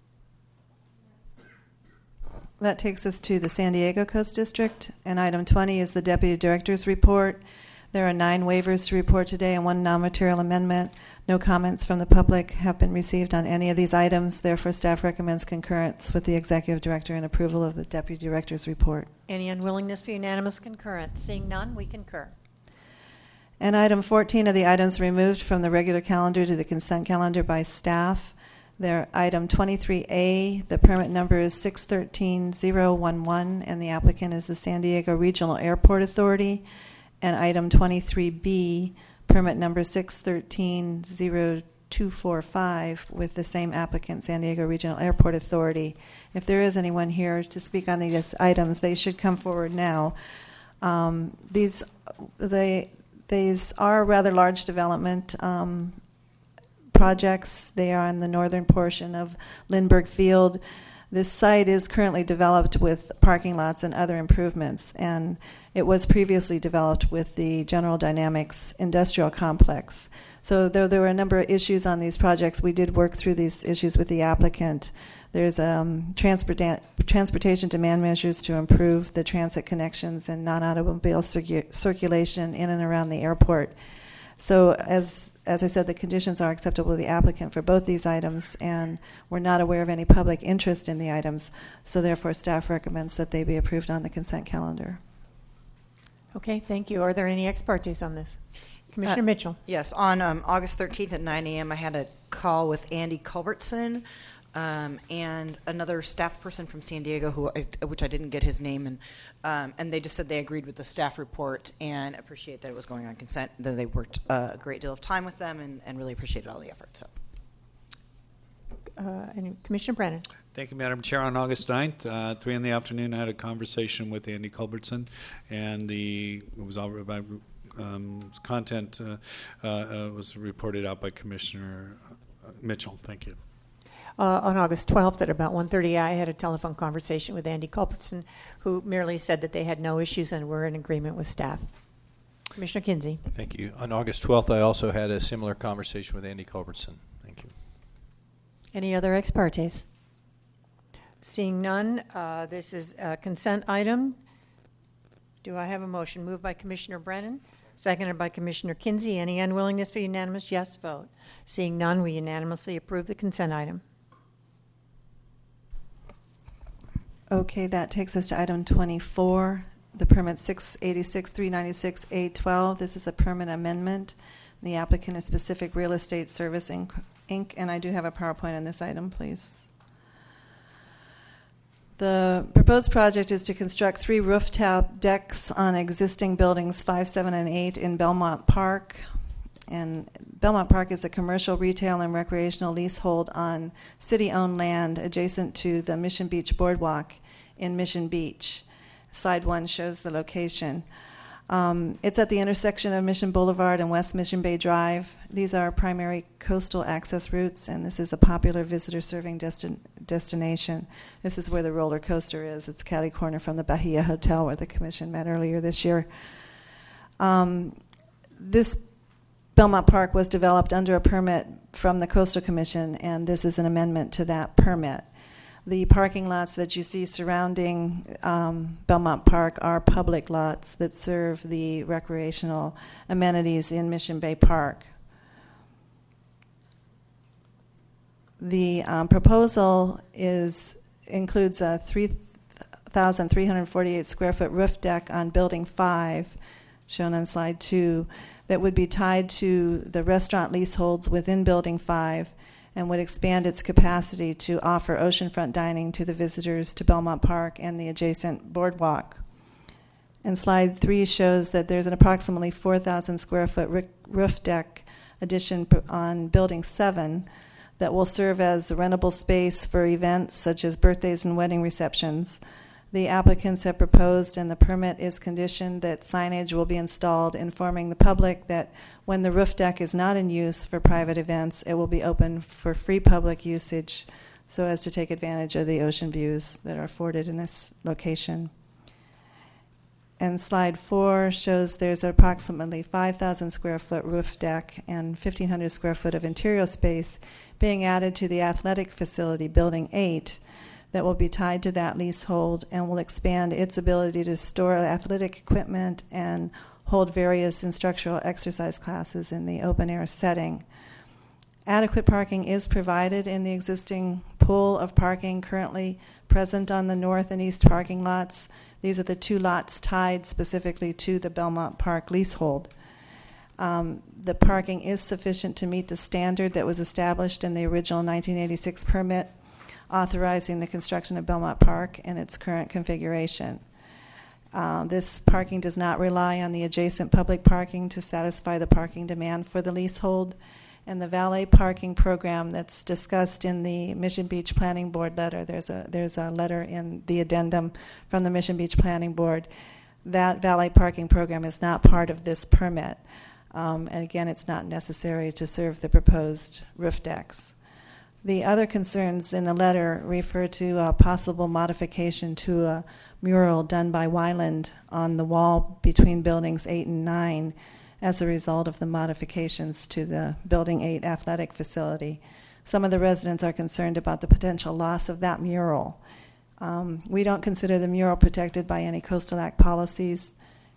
That takes us to the San Diego Coast District, and item twenty is the Deputy Director's Report. There are nine waivers to report today and one non-material amendment. No comments from the public have been received on any of these items. Therefore, staff recommends concurrence with the Executive Director and approval of the Deputy Director's Report. Any unwillingness for unanimous concurrence? Seeing none, we concur. And item fourteen are the items removed from the regular calendar to the consent calendar by staff. There, item twenty-three A, the permit number is six one three zero one one, and the applicant is the San Diego Regional Airport Authority. And item twenty-three B, permit number six one three zero two four five, with the same applicant, San Diego Regional Airport Authority. If there is anyone here to speak on these items, they should come forward now. Um, these, they, these are rather large development um, projects. They are in the northern portion of Lindbergh Field. This site is currently developed with parking lots and other improvements, and it was previously developed with the General Dynamics industrial complex. So though there were a number of issues on these projects, we did work through these issues with the applicant. There's um, transport transportation demand measures to improve the transit connections and non-automobile circu circulation in and around the airport. So as as I said, the conditions are acceptable to the applicant for both these items, and we're not aware of any public interest in the items. So therefore, staff recommends that they be approved on the consent calendar. Okay, thank you. Are there any ex partes on this? Commissioner Uh, Mitchell. Yes, on um, August thirteenth at nine a.m. I had a call with Andy Culbertson um, and another staff person from San Diego, who I, which I didn't get his name, and um, and they just said they agreed with the staff report and appreciate that it was going on consent. That they worked uh, a great deal of time with them and, and really appreciated all the effort. So, Uh, and Commissioner Brennan. Thank you, Madam Chair. On August ninth, uh, three in the afternoon, I had a conversation with Andy Culbertson, and the it was all about um, content uh, uh, uh, was reported out by Commissioner Mitchell. Thank you. Uh, on August twelfth at about one thirty, I had a telephone conversation with Andy Culbertson, who merely said that they had no issues and were in agreement with staff. Commissioner Kinsey. Thank you. On August twelfth, I also had a similar conversation with Andy Culbertson. Thank you. Any other ex partes? Seeing none, uh, this is a consent item. Do I have a motion? Moved by Commissioner Brennan, seconded by Commissioner Kinsey. Any unwillingness for unanimous yes vote? Seeing none, we unanimously approve the consent item. Okay, that takes us to item twenty-four, the permit six eighty-six three ninety-six A twelve. This is a permit amendment. The applicant is Pacific Real Estate Service, Incorporated, and I do have a PowerPoint on this item, please. The proposed project is to construct three rooftop decks on existing buildings five, seven, and eight in Belmont Park. And Belmont Park is a commercial, retail, and recreational leasehold on city-owned land adjacent to the Mission Beach Boardwalk in Mission Beach. Slide one shows the location. Um, it's at the intersection of Mission Boulevard and West Mission Bay Drive. These are primary coastal access routes, and this is a popular visitor-serving destin- destination. This is where the roller coaster is. It's catty corner from the Bahia Hotel, where the commission met earlier this year. Um, this Belmont Park was developed under a permit from the Coastal Commission, and this is an amendment to that permit. The parking lots that you see surrounding um, Belmont Park are public lots that serve the recreational amenities in Mission Bay Park. The um, proposal is includes a three thousand three hundred forty-eight square foot roof deck on Building five, shown on slide two, that would be tied to the restaurant leaseholds within Building five and would expand its capacity to offer oceanfront dining to the visitors to Belmont Park and the adjacent boardwalk. And slide three shows that there's an approximately four thousand square foot roof deck addition on Building seven that will serve as rentable space for events such as birthdays and wedding receptions. The applicants have proposed, and the permit is conditioned, that signage will be installed informing the public that when the roof deck is not in use for private events, it will be open for free public usage so as to take advantage of the ocean views that are afforded in this location. And slide four shows there's approximately five thousand square foot roof deck and fifteen hundred square foot of interior space being added to the athletic facility, Building eight, that will be tied to that leasehold and will expand its ability to store athletic equipment and hold various instructional exercise classes in the open air setting. Adequate parking is provided in the existing pool of parking currently present on the north and east parking lots. These are the two lots tied specifically to the Belmont Park leasehold. Um, the parking is sufficient to meet the standard that was established in the original nineteen eighty-six permit authorizing the construction of Belmont Park in its current configuration. Uh, this parking does not rely on the adjacent public parking to satisfy the parking demand for the leasehold, and the valet parking program that's discussed in the Mission Beach Planning Board letter, there's a, there's a letter in the addendum from the Mission Beach Planning Board. That valet parking program is not part of this permit. Um, and again, it's not necessary to serve the proposed roof decks. The other concerns in the letter refer to a possible modification to a mural done by Wyland on the wall between buildings eight and nine as a result of the modifications to the Building eight athletic facility. Some of the residents are concerned about the potential loss of that mural. Um, we don't consider the mural protected by any Coastal Act policies,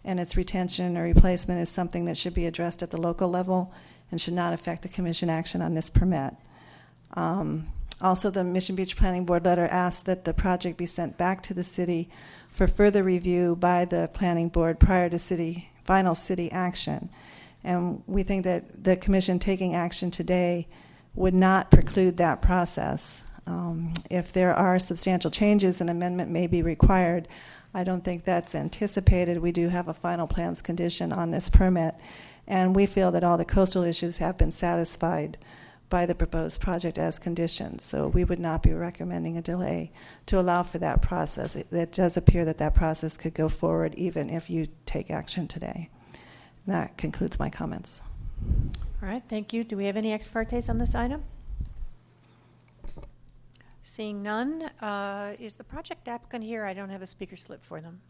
and its retention or replacement is something that should be addressed at the local level and should not affect the commission action on this permit. Um, also, the Mission Beach Planning Board letter asked that the project be sent back to the city for further review by the planning board prior to city final city action. And we think that the commission taking action today would not preclude that process. Um, if there are substantial changes, an amendment may be required. I don't think that's anticipated. We do have a final plans condition on this permit, and we feel that all the coastal issues have been satisfied by the proposed project as conditions. So we would not be recommending a delay to allow for that process. It, it does appear that that process could go forward even if you take action today. And that concludes my comments. All right, thank you. Do we have any ex partes on this item? Seeing none, uh, is the project applicant here? I don't have a speaker slip for them.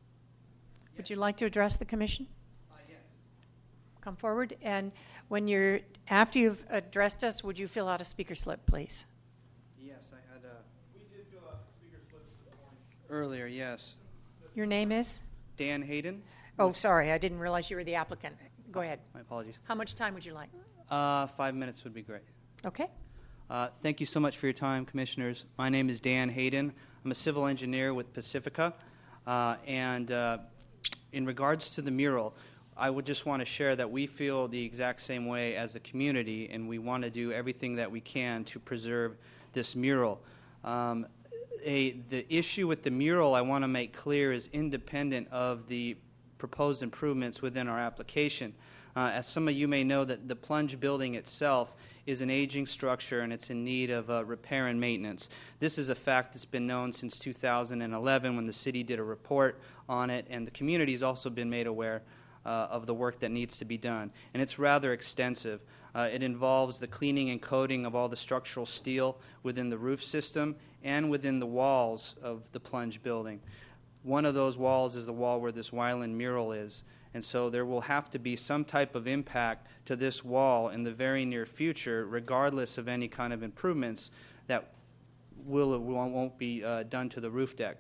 Yes. Would you like to address the commission? Uh, yes. Come forward, and when you're after you've addressed us, would you fill out a speaker slip, please? Yes, I had a. We did fill out speaker slips this morning. Earlier, yes. Your name is? Dan Hayden. Oh, sorry, I didn't realize you were the applicant. Go ahead. My apologies. How much time would you like? Uh, five minutes would be great. Okay. Uh, thank you so much for your time, commissioners. My name is Dan Hayden. I'm a civil engineer with Pacifica. Uh, and uh, in regards to the mural, I would just want to share that we feel the exact same way as a community, and we want to do everything that we can to preserve this mural. Um, a, the issue with the mural, I want to make clear, is independent of the proposed improvements within our application. Uh, as some of you may know, that the plunge building itself is an aging structure and it's in need of uh, repair and maintenance. This is a fact that's been known since two thousand eleven when the city did a report on it, and the community has also been made aware uh, of the work that needs to be done. And it's rather extensive. Uh, it involves the cleaning and coating of all the structural steel within the roof system and within the walls of the plunge building. One of those walls is the wall where this Weiland mural is. And so there will have to be some type of impact to this wall in the very near future, regardless of any kind of improvements that will or won't be uh, done to the roof deck.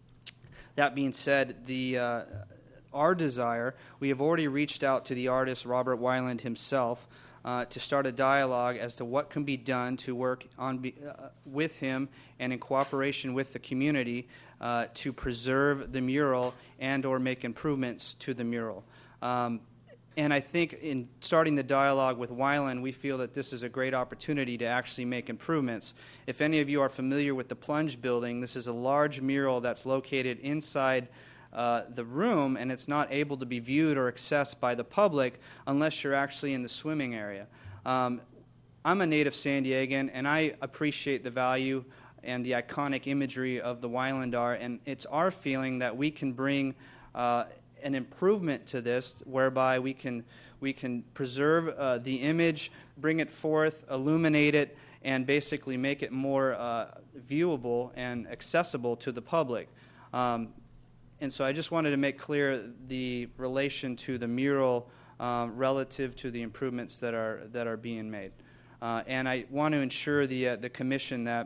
That being said, the uh, our desire, we have already reached out to the artist Robert Weiland himself uh, to start a dialogue as to what can be done to work on be, uh, with him and in cooperation with the community uh, to preserve the mural and or make improvements to the mural. Um, and I think in starting the dialogue with Weiland, we feel that this is a great opportunity to actually make improvements. If any of you are familiar with the plunge building, this is a large mural that's located inside Uh, the room, and it's not able to be viewed or accessed by the public unless you're actually in the swimming area. Um, I'm a native San Diegan, and I appreciate the value and the iconic imagery of the Weiland art, and it's our feeling that we can bring uh, an improvement to this, whereby we can we can preserve uh, the image, bring it forth, illuminate it, and basically make it more uh, viewable and accessible to the public. Um, And so I just wanted to make clear the relation to the mural um, relative to the improvements that are that are being made. Uh, and I want to ensure the uh, the commission that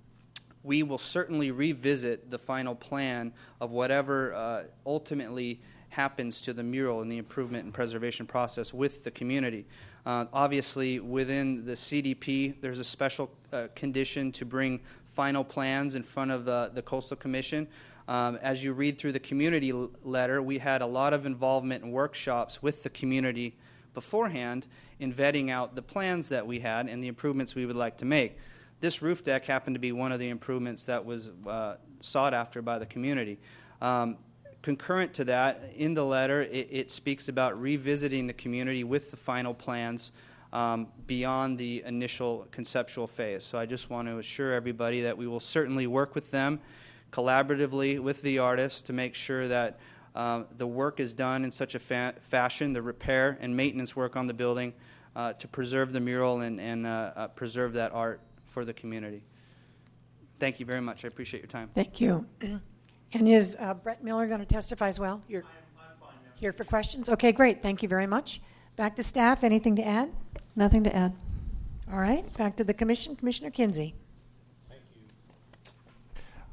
we will certainly revisit the final plan of whatever uh, ultimately happens to the mural in the improvement and preservation process with the community. Uh, obviously, within the C D P, there's a special uh, condition to bring final plans in front of uh, the Coastal Commission. Um, as you read through the community l- letter, we had a lot of involvement in workshops with the community beforehand in vetting out the plans that we had and the improvements we would like to make. This roof deck happened to be one of the improvements that was uh, sought after by the community. Um, concurrent to that, in the letter, it, it speaks about revisiting the community with the final plans um, beyond the initial conceptual phase. So I just want to assure everybody that we will certainly work with them collaboratively with the artist to make sure that uh, the work is done in such a fa- fashion, the repair and maintenance work on the building, uh, to preserve the mural and, and uh, uh, preserve that art for the community. Thank you very much. I appreciate your time. Thank you. And is uh, Brett Miller going to testify as well? You're I'm, I'm fine now. Here for questions? Okay, great. Thank you very much. Back to staff. Anything to add? Nothing to add. All right. Back to the commission. Commissioner Kinsey.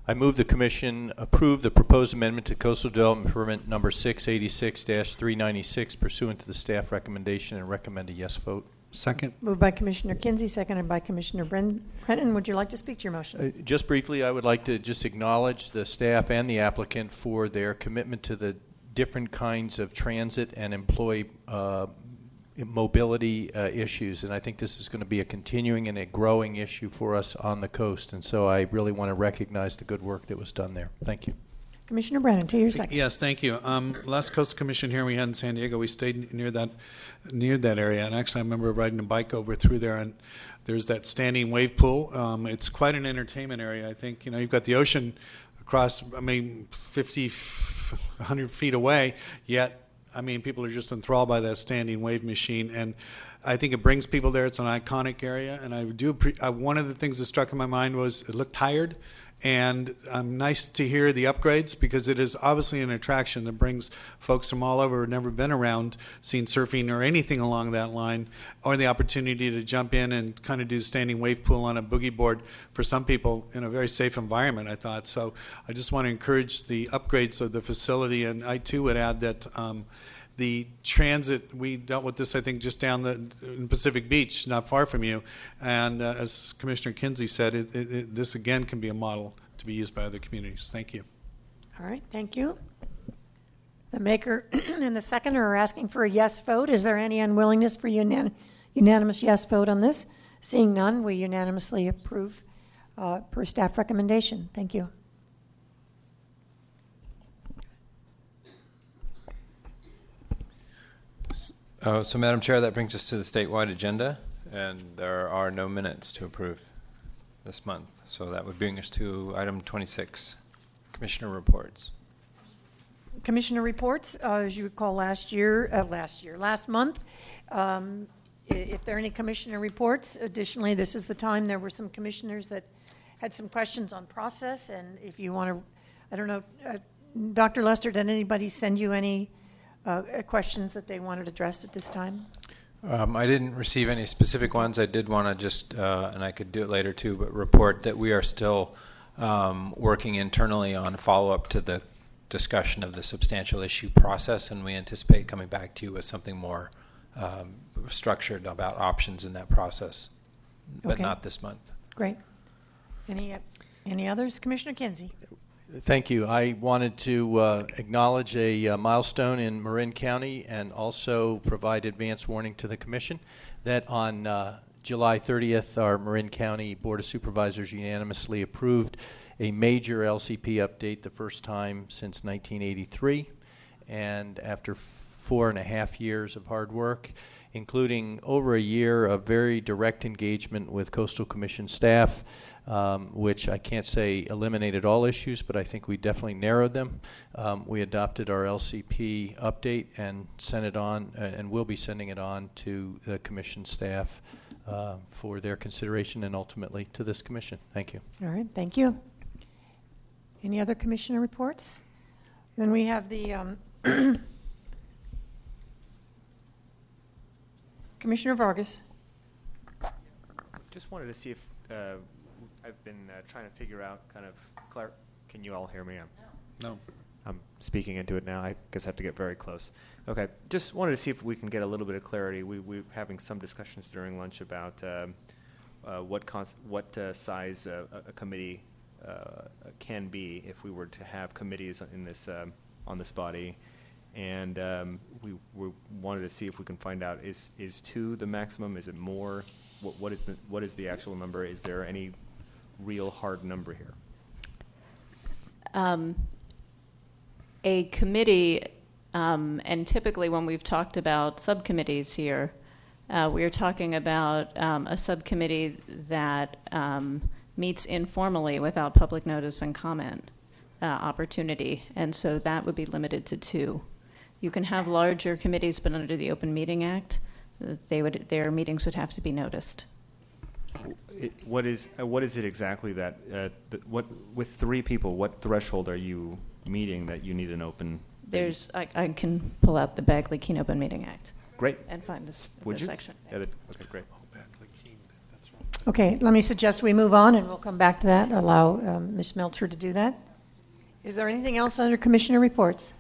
I move the Commission approve the proposed amendment to Coastal Development Permit number six eighty-six dash three ninety-six pursuant to the staff recommendation and recommend a yes vote. Second. Moved by Commissioner Kinsey, seconded by Commissioner Bren- Brennan. Would you like to speak to your motion? Uh, just briefly, I would like to just acknowledge the staff and the applicant for their commitment to the different kinds of transit and employee uh, mobility uh, issues, and I think this is going to be a continuing and a growing issue for us on the coast, and so I really want to recognize the good work that was done there. Thank you. Commissioner Brennan, to your second. Yes, thank you. Um, last Coastal Commission hearing we had in San Diego, we stayed near that near that area, and actually I remember riding a bike over through there, and there's that standing wave pool. Um, it's quite an entertainment area. I think, you know, you've got the ocean across, I mean, fifty, one hundred feet away, yet I mean, people are just enthralled by that standing wave machine, and I think it brings people there. It's an iconic area, and I do. Pre- uh, one of the things that struck in my mind was it looked tired, and um, nice to hear the upgrades because it is obviously an attraction that brings folks from all over who've never been around, seen surfing or anything along that line, or the opportunity to jump in and kind of do the standing wave pool on a boogie board for some people in a very safe environment, I thought. So I just want to encourage the upgrades of the facility, and I too would add that um, the transit, we dealt with this, I think, just down the in Pacific Beach, not far from you. And uh, as Commissioner Kinsey said, it, it, it, this again can be a model to be used by other communities. Thank you. All right, thank you. The maker and the seconder are asking for a yes vote. Is there any unwillingness for unan- unanimous yes vote on this? Seeing none, we unanimously approve uh, per staff recommendation. Thank you. Uh, so, Madam Chair, that brings us to the statewide agenda, and there are no minutes to approve this month. So that would bring us to item twenty-six, Commissioner reports. Commissioner reports, uh, as you recall last year, uh, last year, last month, um, i- if there are any commissioner reports, additionally, this is the time there were some commissioners that had some questions on process, and if you want to, I don't know, uh, Doctor Lester, did anybody send you any uh, questions that they wanted addressed at this time? Um, I didn't receive any specific ones. I did want to just, uh, and I could do it later too, but report that we are still um, working internally on a follow-up to the discussion of the substantial issue process, and we anticipate coming back to you with something more um, structured about options in that process, but Okay. not this month. Great. Any uh, any others? Commissioner Kinsey. Thank you. I wanted to uh, acknowledge a uh, milestone in Marin County and also provide advance warning to the Commission that on uh, July thirtieth, our Marin County Board of Supervisors unanimously approved a major L C P update, the first time since nineteen eighty-three. And after four and a half years of hard work, including over a year of very direct engagement with Coastal Commission staff, um, which I can't say eliminated all issues, but I think we definitely narrowed them. Um, we adopted our L C P update and sent it on, uh, and will be sending it on to the Commission staff uh, for their consideration and ultimately to this Commission. Thank you. All right, thank you. Any other commissioner reports? Then we have the um, Commissioner Vargas. Just wanted to see if uh, I've been uh, trying to figure out kind of, clar- can you all hear me? I'm, no. I'm speaking into it now. I guess I have to get very close. Okay, just wanted to see if we can get a little bit of clarity. We, we're having some discussions during lunch about um, uh, what cons- what uh, size uh, a committee uh, can be if we were to have committees in this um, on this body. And um, we, we wanted to see if we can find out, is is two the maximum? Is it more? What, what is the what is the actual number? Is there any real hard number here? Um, a committee, um, and typically when we've talked about subcommittees here, uh, we are talking about um, a subcommittee that um, meets informally without public notice and comment uh, opportunity, and so that would be limited to two. You can have larger committees, but under the Open Meeting Act, they would their meetings would have to be noticed. It, what is uh, what is it exactly that uh, th- what with three people? What threshold are you meeting that you need an open? There's I, I can pull out the Bagley-Keene Open Meeting Act. Great. And find this, Would this you? section. Yeah, that, okay, great. Oh, Bagley-Keene, that's right. Okay, let me suggest we move on, and we'll come back to that. Allow um, Miz Meltzer to do that. Is there anything else under Commissioner reports?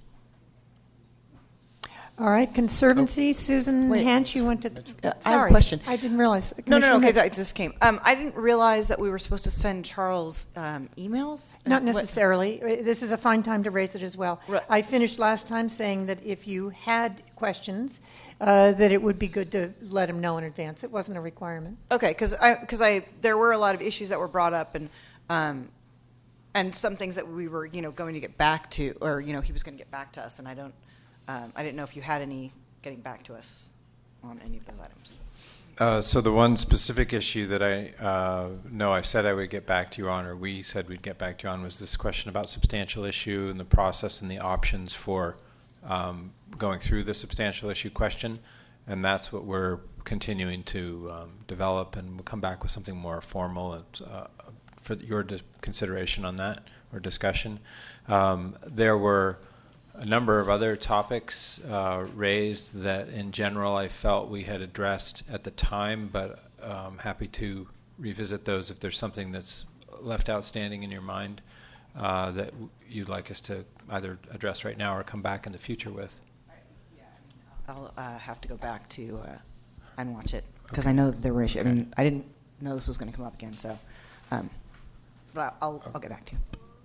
All right, Conservancy, Susan Wait, Hanch, you went to... Uh, I sorry, have a question. I didn't realize. No, no, no, Commissioner because Hanch- I just came. Um, I didn't realize that we were supposed to send Charles um, emails. Not What- necessarily. Uh, This is a fine time to raise it as well. Right. I finished last time saying that if you had questions, uh, that it would be good to let him know in advance. It wasn't a requirement. Okay, because I, because I, there were a lot of issues that were brought up, and um, and some things that we were, you know, going to get back to, or you know, he was going to get back to us, and I don't, um, I didn't know if you had any getting back to us on any of those items. Uh, so the one specific issue that I uh, know I said I would get back to you on, or we said we'd get back to you on, was this question about substantial issue and the process and the options for um, going through the substantial issue question, and that's what we're continuing to um, develop, and we'll come back with something more formal and, uh, for your dis- consideration on that or discussion. Um, there were a number of other topics uh, raised that in general I felt we had addressed at the time, but I'm happy to revisit those if there's something that's left outstanding in your mind uh, that w- you'd like us to either address right now or come back in the future with. I'll uh, have to go back to uh, and watch it because Okay. I know that there were issues. Okay. I mean, I didn't know this was going to come up again, so. Um, but I'll, I'll get back to you.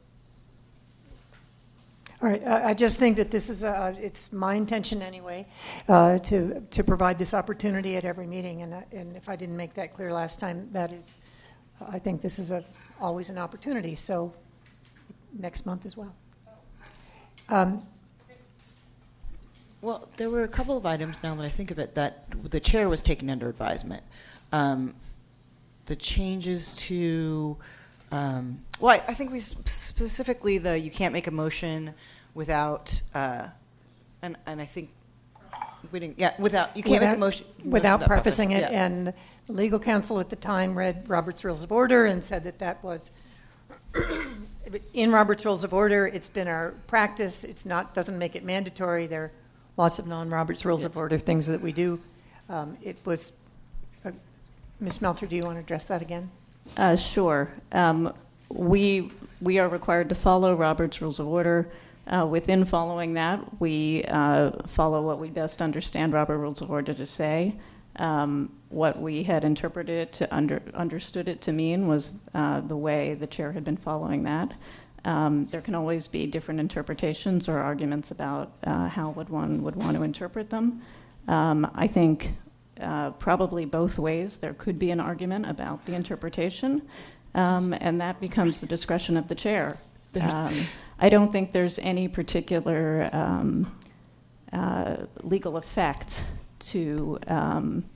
All right, I I just think that this is, a- it's my intention anyway, uh, to to provide this opportunity at every meeting, and I- and if I didn't make that clear last time, that is, I think this is a, always an opportunity, so next month as well. Um, Well, there were a couple of items, now that I think of it, that the chair was taking under advisement. Um, the changes to, um, well, I, I think we s- specifically the you can't make a motion without, uh, and and I think we didn't, yeah, without you can't make a motion motion without preface, prefacing it, yeah. and the legal counsel at the time read Robert's Rules of Order and said that that was in Robert's Rules of Order. It's been our practice. It's not doesn't make it mandatory. There are lots of non-Robert's Rules of Order things that we do. Um, it was. Uh, Miz Meltzer, do you want to address that again? Uh, sure. Um, we we are required to follow Robert's Rules of Order. Uh, within following that, we uh, follow what we best understand Robert Rules of Order to say. Um, what we had interpreted it to under, understood it to mean was uh, the way the chair had been following that. Um, there can always be different interpretations or arguments about uh, how would one would want to interpret them. Um, I think uh, probably both ways there could be an argument about the interpretation, um, and that becomes the discretion of the chair. Um, I don't think there's any particular um, uh, legal effect to um,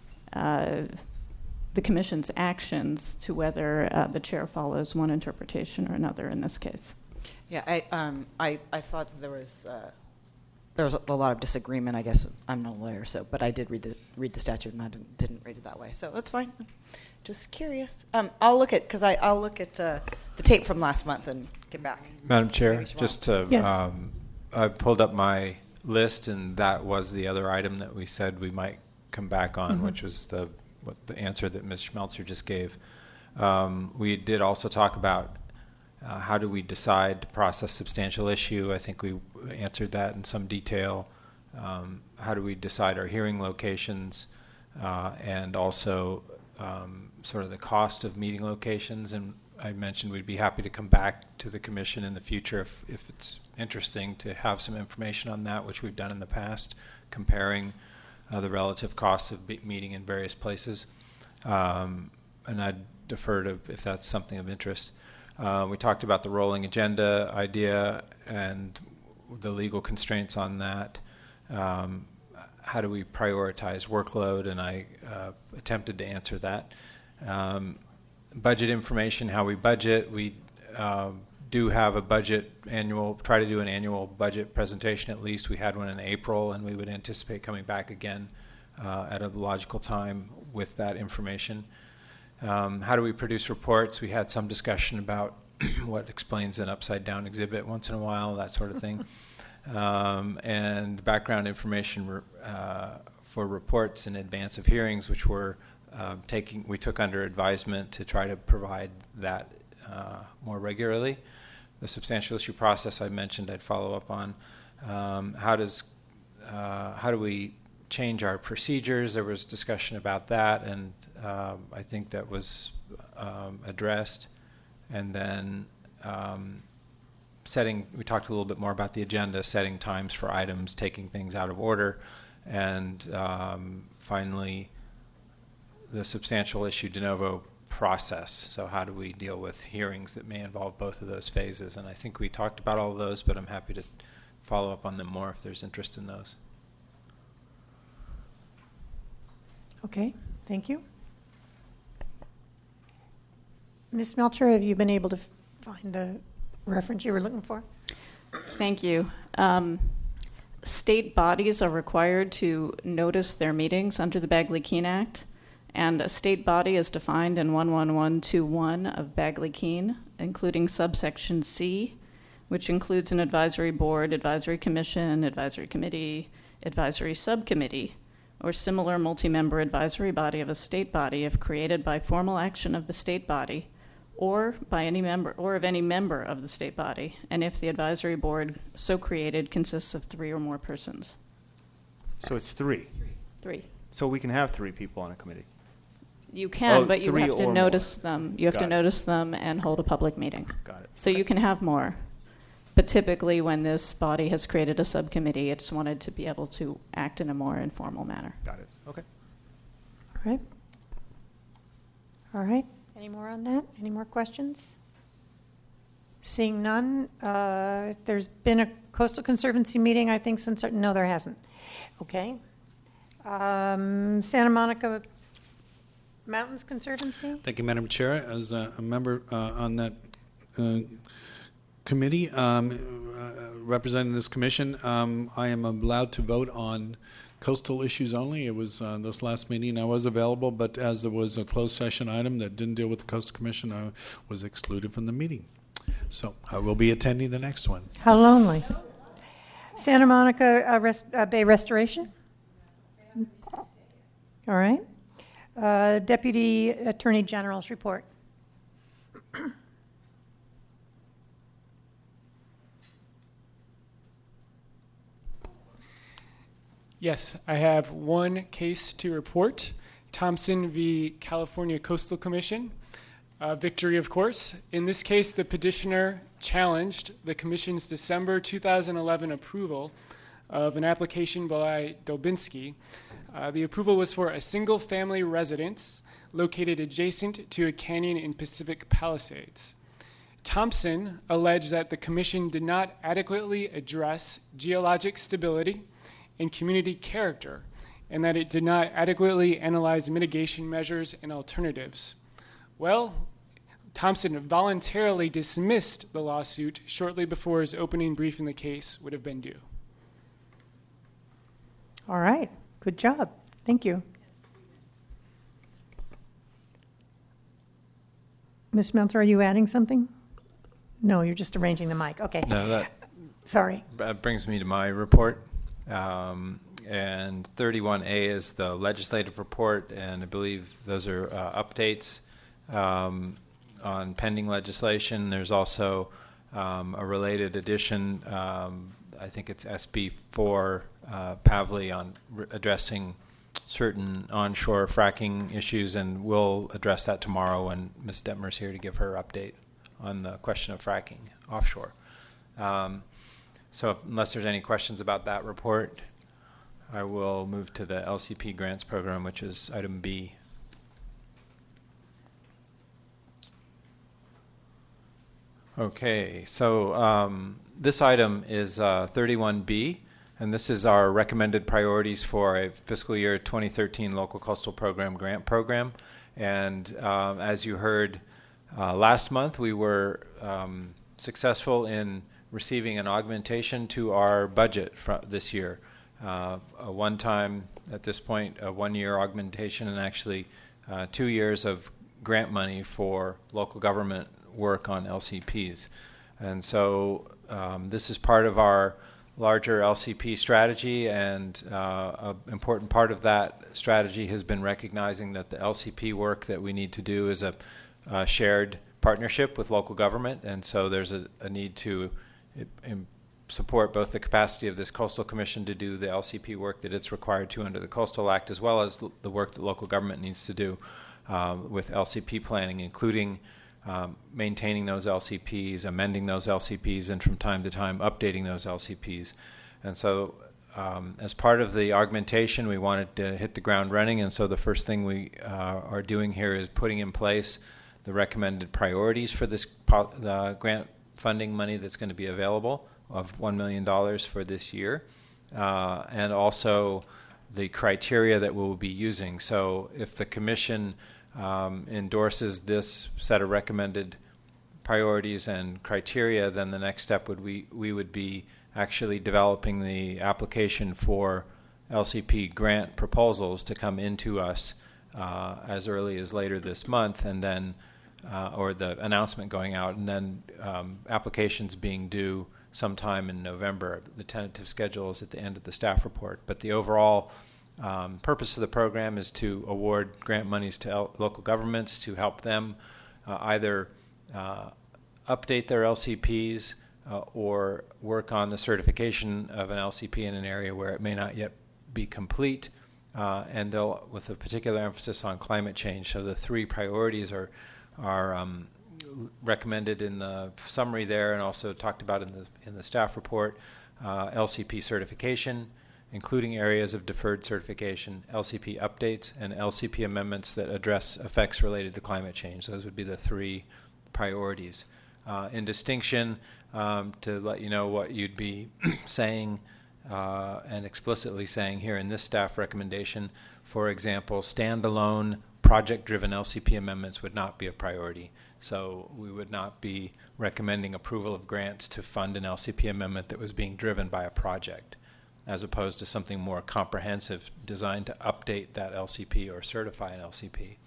uh, the Commission's actions to whether uh, the chair follows one interpretation or another in this case. Yeah, I, um, I, I thought that there was uh, there was a, a lot of disagreement. I guess I'm not a lawyer, so but I did read the read the statute, and I didn't, didn't read it that way, so that's fine. Just curious. Um, I'll look at because I I'll look at uh, the tape from last month and get back. Madam Chair, Maybe it's wrong. just to, Yes. um, I pulled up my list, and that was the other item that we said we might come back on, Mhm. which was the what the answer that Miz Schmelzer just gave. Um, we did also talk about uh, how do we decide to process substantial issue. I think we answered that in some detail. Um, how do we decide our hearing locations, uh, and also um, sort of the cost of meeting locations. And I mentioned we'd be happy to come back to the commission in the future if, if it's interesting to have some information on that, which we've done in the past, comparing uh, the relative costs of be- meeting in various places. Um, and I'd defer to if that's something of interest. Uh, we talked about the rolling agenda idea and the legal constraints on that. Um, how do we prioritize workload? And I uh, attempted to answer that. Um, budget information, how we budget. We uh, do have a budget annual, try to do an annual budget presentation at least. We had one in April, and we would anticipate coming back again uh, at a logical time with that information. Um, how do we produce reports? We had some discussion about what explains an upside-down exhibit once in a while, that sort of thing. Um, and background information uh, for reports in advance of hearings, which were uh, taking we took under advisement to try to provide that uh, more regularly. The substantial issue process I mentioned I'd follow up on. Um, how does uh, how do we change our procedures? There was discussion about that, and uh, I think that was um, addressed. And then um, setting, we talked a little bit more about the agenda, setting times for items, taking things out of order, and um, finally the substantial issue de novo process. So how do we deal with hearings that may involve both of those phases? And I think we talked about all of those, but I'm happy to follow up on them more if there's interest in those. Okay, thank you. Miz Melcher, have you been able to find the reference you were looking for? Thank you. Um, state bodies are required to notice their meetings under the Bagley-Keene Act, and a state body is defined in one one one two one of Bagley-Keene, including subsection C, which includes an advisory board, advisory commission, advisory committee, advisory subcommittee, or similar multi-member advisory body of a state body if created by formal action of the state body or by any member or of any member of the state body, and if the advisory board so created consists of three or more persons. So it's three. Three. So we can have three people on a committee. You can, Oh, but you three have to or notice more. them. You have Got to it. notice them and hold a public meeting. Got it. So you can have more. But typically when this body has created a subcommittee, it's wanted to be able to act in a more informal manner. Got it. Okay. All right. All right. Any more on that? Any more questions? Seeing none, uh, there's been a Coastal Conservancy meeting, I think, since, no, there hasn't. Okay. Um, Santa Monica Mountains Conservancy? Thank you, Madam Chair. As a, a member uh, on that uh, committee, um, uh, representing this commission, um, I am allowed to vote on coastal issues only. It was uh, this last meeting I was available, but as there was a closed session item that didn't deal with the Coastal Commission, I was excluded from the meeting. So I will be attending the next one. How lonely. Santa Monica uh, rest, uh, Bay Restoration? All right. Uh, Deputy Attorney General's report. Yes, I have one case to report. Thompson v. California Coastal Commission. Uh, victory, of course. In this case, the petitioner challenged the Commission's December two thousand eleven approval of an application by Dolbinski. Uh, the approval was for a single-family residence located adjacent to a canyon in Pacific Palisades. Thompson alleged that the Commission did not adequately address geologic stability and community character, and that it did not adequately analyze mitigation measures and alternatives. Well, Thompson voluntarily dismissed the lawsuit shortly before his opening brief in the case would have been due. All right. Good job. Thank you. Miz Meltzer, are you adding something? No, you're just arranging the mic. Okay. No, that Sorry. That brings me to my report. Um, and thirty-one A is the legislative report, and I believe those are uh, updates um, on pending legislation. There's also um, a related addition, um, I think it's S B four, uh, Pavley, on re- addressing certain onshore fracking issues, and we'll address that tomorrow when Miz Detmer's here to give her update on the question of fracking offshore. Um, So if, unless there's any questions about that report, I will move to the L C P grants program, which is item B. Okay, so um, this item is uh, thirty-one B, and this is our recommended priorities for a fiscal year twenty thirteen local coastal program grant program. And um, as you heard uh, last month, we were um, successful in receiving an augmentation to our budget for this year. Uh, a one-time, at this point, a one-year augmentation, and actually uh, two years of grant money for local government work on L C Ps. And so um, this is part of our larger L C P strategy, and uh, an important part of that strategy has been recognizing that the L C P work that we need to do is a, a shared partnership with local government, and so there's a, a need to it, im- support both the capacity of this Coastal Commission to do the L C P work that it's required to under the Coastal Act, as well as l- the work that local government needs to do um, with L C P planning, including um, maintaining those L C Ps, amending those L C Ps, and from time to time updating those L C Ps. And so um, as part of the augmentation, we wanted to hit the ground running, and so the first thing we uh, are doing here is putting in place the recommended priorities for this po- the grant funding money that's going to be available of one million dollars for this year, uh, and also the criteria that we'll be using. So if the Commission um, endorses this set of recommended priorities and criteria, then the next step would we, we would be actually developing the application for L C P grant proposals to come into us uh, as early as later this month, and then uh, or the announcement going out, and then um, applications being due sometime in November. The tentative schedule is at the end of the staff report. But the overall um, purpose of the program is to award grant monies to el- local governments to help them uh, either uh, update their L C Ps uh, or work on the certification of an L C P in an area where it may not yet be complete, uh, and they'll, with a particular emphasis on climate change. So the three priorities are are um, recommended in the summary there, and also talked about in the in the staff report. uh, L C P certification, including areas of deferred certification, L C P updates, and L C P amendments that address effects related to climate change. Those would be the three priorities. Uh, in distinction, um, to let you know what you'd be saying uh, and explicitly saying here in this staff recommendation, for example, standalone project-driven L C P amendments would not be a priority. So we would not be recommending approval of grants to fund an L C P amendment that was being driven by a project, as opposed to something more comprehensive designed to update that L C P or certify an L C P.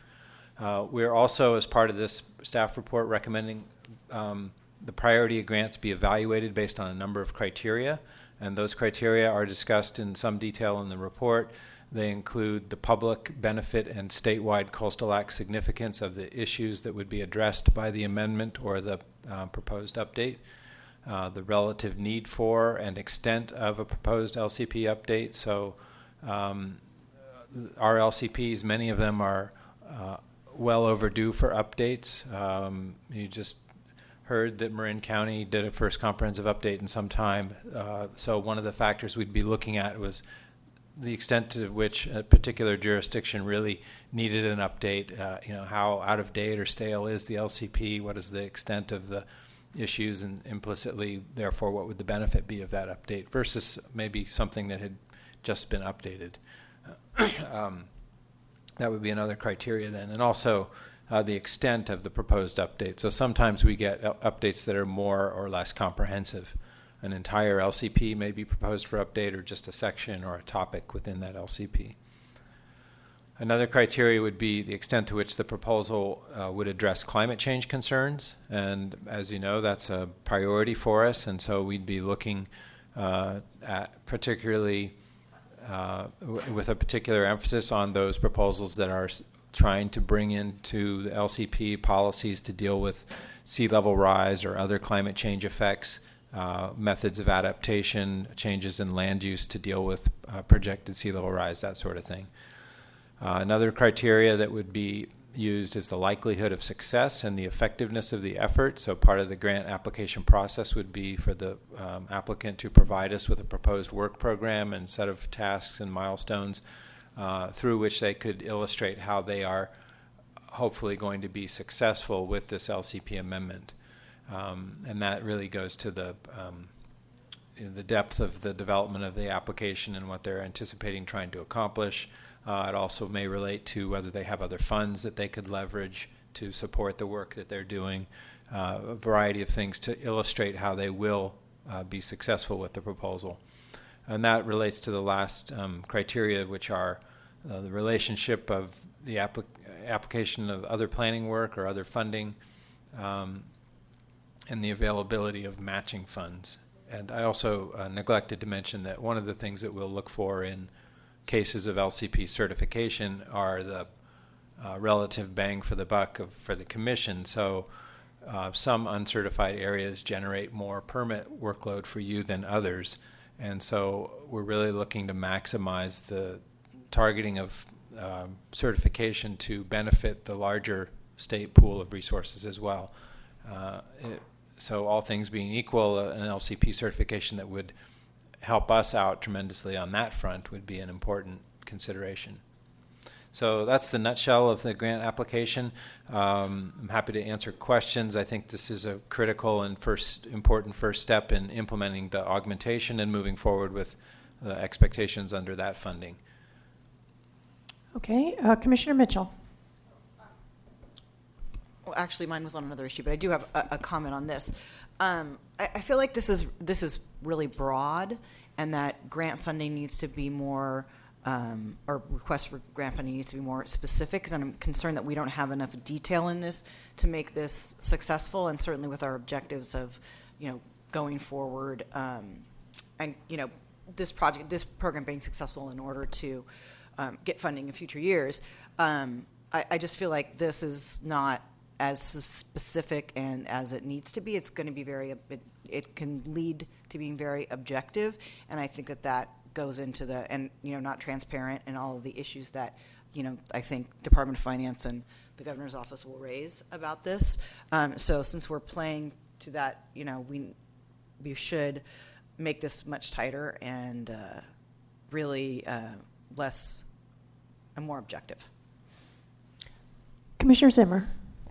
Uh, we're also, as part of this staff report, recommending um, the priority of grants be evaluated based on a number of criteria, and those criteria are discussed in some detail in the report. They include the public benefit and statewide Coastal Act significance of the issues that would be addressed by the amendment or the uh, proposed update, uh, the relative need for and extent of a proposed L C P update. So um, our L C Ps, many of them are uh, well overdue for updates. Um, you just heard that Marin County did a first comprehensive update in some time. Uh, so one of the factors we'd be looking at was the extent to which a particular jurisdiction really needed an update. Uh, you know, how out of date or stale is the L C P? What is the extent of the issues, and implicitly, therefore, what would the benefit be of that update versus maybe something that had just been updated? um, that would be another criteria then. And also uh, the extent of the proposed update. So sometimes we get uh, updates that are more or less comprehensive. An entire L C P may be proposed for update, or just a section or a topic within that L C P. Another criteria would be the extent to which the proposal uh, would address climate change concerns. And as you know, that's a priority for us. And so we'd be looking uh, at particularly uh, w- with a particular emphasis on those proposals that are s- trying to bring into the L C P policies to deal with sea level rise or other climate change effects, uh, methods of adaptation, changes in land use to deal with uh, projected sea level rise, that sort of thing. Uh, another criteria that would be used is the likelihood of success and the effectiveness of the effort. So part of the grant application process would be for the um, applicant to provide us with a proposed work program and set of tasks and milestones uh, through which they could illustrate how they are hopefully going to be successful with this L C P amendment. Um, and that really goes to the um, the depth of the development of the application and what they're anticipating trying to accomplish. Uh, it also may relate to whether they have other funds that they could leverage to support the work that they're doing, uh, a variety of things to illustrate how they will uh, be successful with the proposal. And that relates to the last um, criteria, which are uh, the relationship of the applic- application of other planning work or other funding, um, and the availability of matching funds. and I also uh, neglected to mention that one of the things that we'll look for in cases of L C P certification are the uh, relative bang for the buck of, for the commission. So uh, some uncertified areas generate more permit workload for you than others. And so we're really looking to maximize the targeting of um, certification to benefit the larger state pool of resources as well. Uh, it, so all things being equal, uh, an L C P certification that would help us out tremendously on that front would be an important consideration. So that's the nutshell of the grant application. Um, I'm happy to answer questions. I think this is a critical and first important first step in implementing the augmentation and moving forward with the expectations under that funding. Okay, uh, Commissioner Mitchell. Well, actually, mine was on another issue, but I do have a, a comment on this. Um, I, I feel like this is this is really broad, and that grant funding needs to be more. Um, or request for grant funding needs to be more specific, because I'm concerned that we don't have enough detail in this to make this successful, and certainly with our objectives of, you know, going forward, um, and you know, this project, this program being successful in order to um, get funding in future years. Um, I, I just feel like this is not as specific and as it needs to be. It's going to be very. It, it can lead to being very objective, and I think that that. Goes into the, and you know, not transparent, and all of the issues that, you know, I think Department of Finance and the governor's office will raise about this. Um, so since we're playing to that, you know, we we should make this much tighter and uh, really uh, less and more objective. Commissioner Zimmer.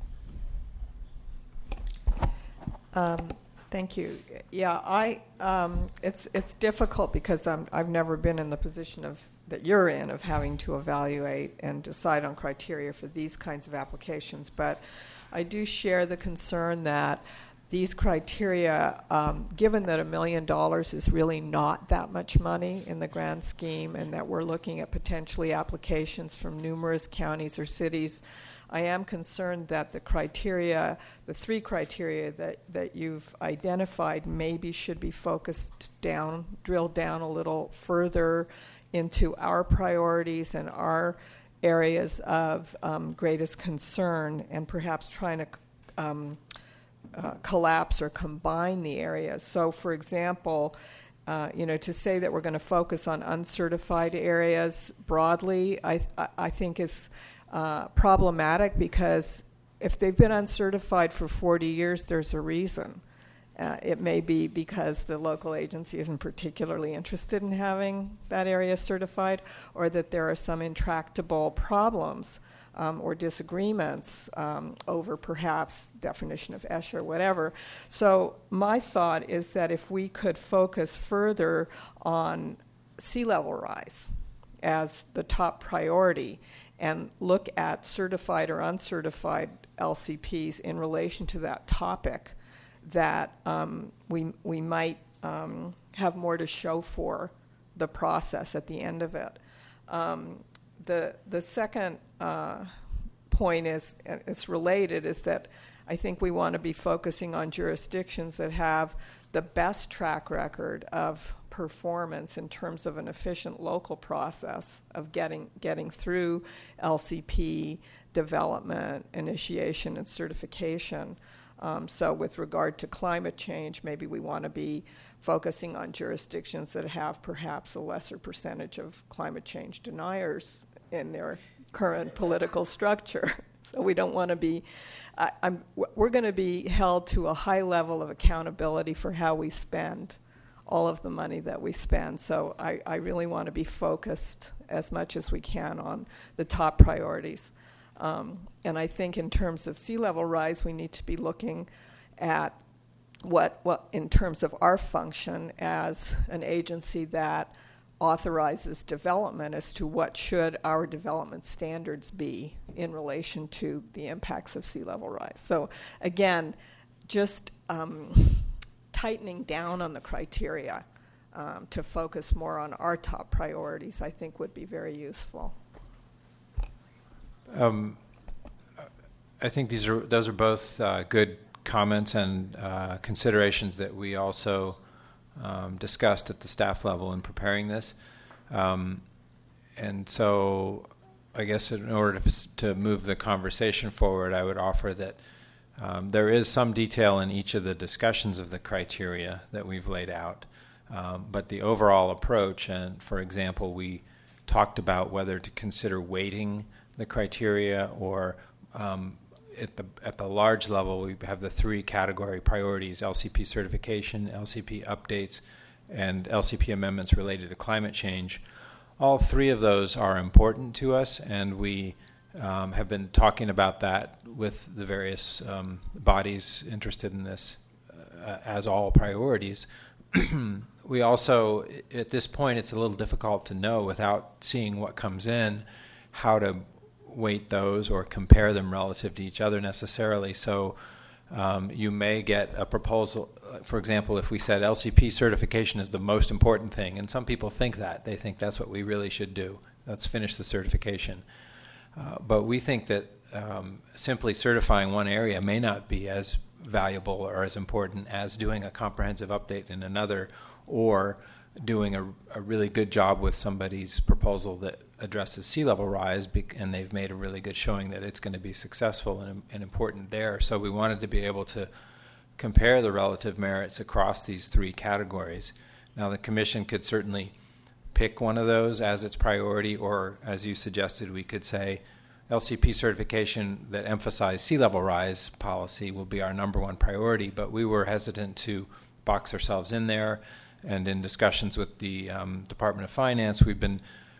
Um, Thank you. Yeah, I. Um, it's it's difficult because I'm, I've never been in the position of that you're in of having to evaluate and decide on criteria for these kinds of applications. But I do share the concern that these criteria, um, given that a million dollars is really not that much money in the grand scheme, and that we're looking at potentially applications from numerous counties or cities. I am concerned that the criteria, the three criteria that, that you've identified, maybe should be focused down, drilled down a little further into our priorities and our areas of um, greatest concern, and perhaps trying to um, uh, collapse or combine the areas. So, for example, Uh, you know, to say that we're going to focus on uncertified areas broadly, I, I, I think is uh, problematic, because if they've been uncertified for forty years, there's a reason. Uh, it may be because the local agency isn't particularly interested in having that area certified, or that there are some intractable problems Um, or disagreements um, over perhaps definition of E S H or whatever. So my thought is that if we could focus further on sea level rise as the top priority, and look at certified or uncertified L C Ps in relation to that topic, that um, we we might um, have more to show for the process at the end of it. Um, the the second uh, point is, and it's related, is that I think we want to be focusing on jurisdictions that have the best track record of performance in terms of an efficient local process of getting getting through L C P development, initiation, and certification. Um, so with regard to climate change, maybe we want to be focusing on jurisdictions that have perhaps a lesser percentage of climate change deniers in their current political structure. So we don't want to be, uh, I'm, we're going to be held to a high level of accountability for how we spend all of the money that we spend. So I, I really want to be focused as much as we can on the top priorities. Um, and I think in terms of sea level rise, we need to be looking at what, what in terms of our function as an agency that authorizes development, as to what should our development standards be in relation to the impacts of sea level rise. So again, just um, tightening down on the criteria um, to focus more on our top priorities, I think would be very useful. Um, I think these are those are both uh, good comments and uh, considerations that we also um, discussed at the staff level in preparing this. Um, and so I guess in order to, to move the conversation forward, I would offer that um, there is some detail in each of the discussions of the criteria that we've laid out. Um, but the overall approach, and for example, we talked about whether to consider weighting the criteria or um, at the at the large level, we have the three category priorities: L C P certification, L C P updates, and L C P amendments related to climate change. All three of those are important to us, and we um, have been talking about that with the various um, bodies interested in this uh, as all priorities. We also, at this point, it's a little difficult to know without seeing what comes in, how to weight those or compare them relative to each other necessarily. So um, you may get a proposal, for example, if we said L C P certification is the most important thing, and some people think that. They think that's what we really should do. Let's finish the certification. Uh, but we think that um, simply certifying one area may not be as valuable or as important as doing a comprehensive update in another, or doing a, a really good job with somebody's proposal that addresses sea level rise, bec- and they've made a really good showing that it's going to be successful and, and important there. So we wanted to be able to compare the relative merits across these three categories. Now, the Commission could certainly pick one of those as its priority, or as you suggested, we could say L C P certification that emphasized sea level rise policy will be our number one priority, but we were hesitant to box ourselves in there. And in discussions with the um, Department of Finance, we've been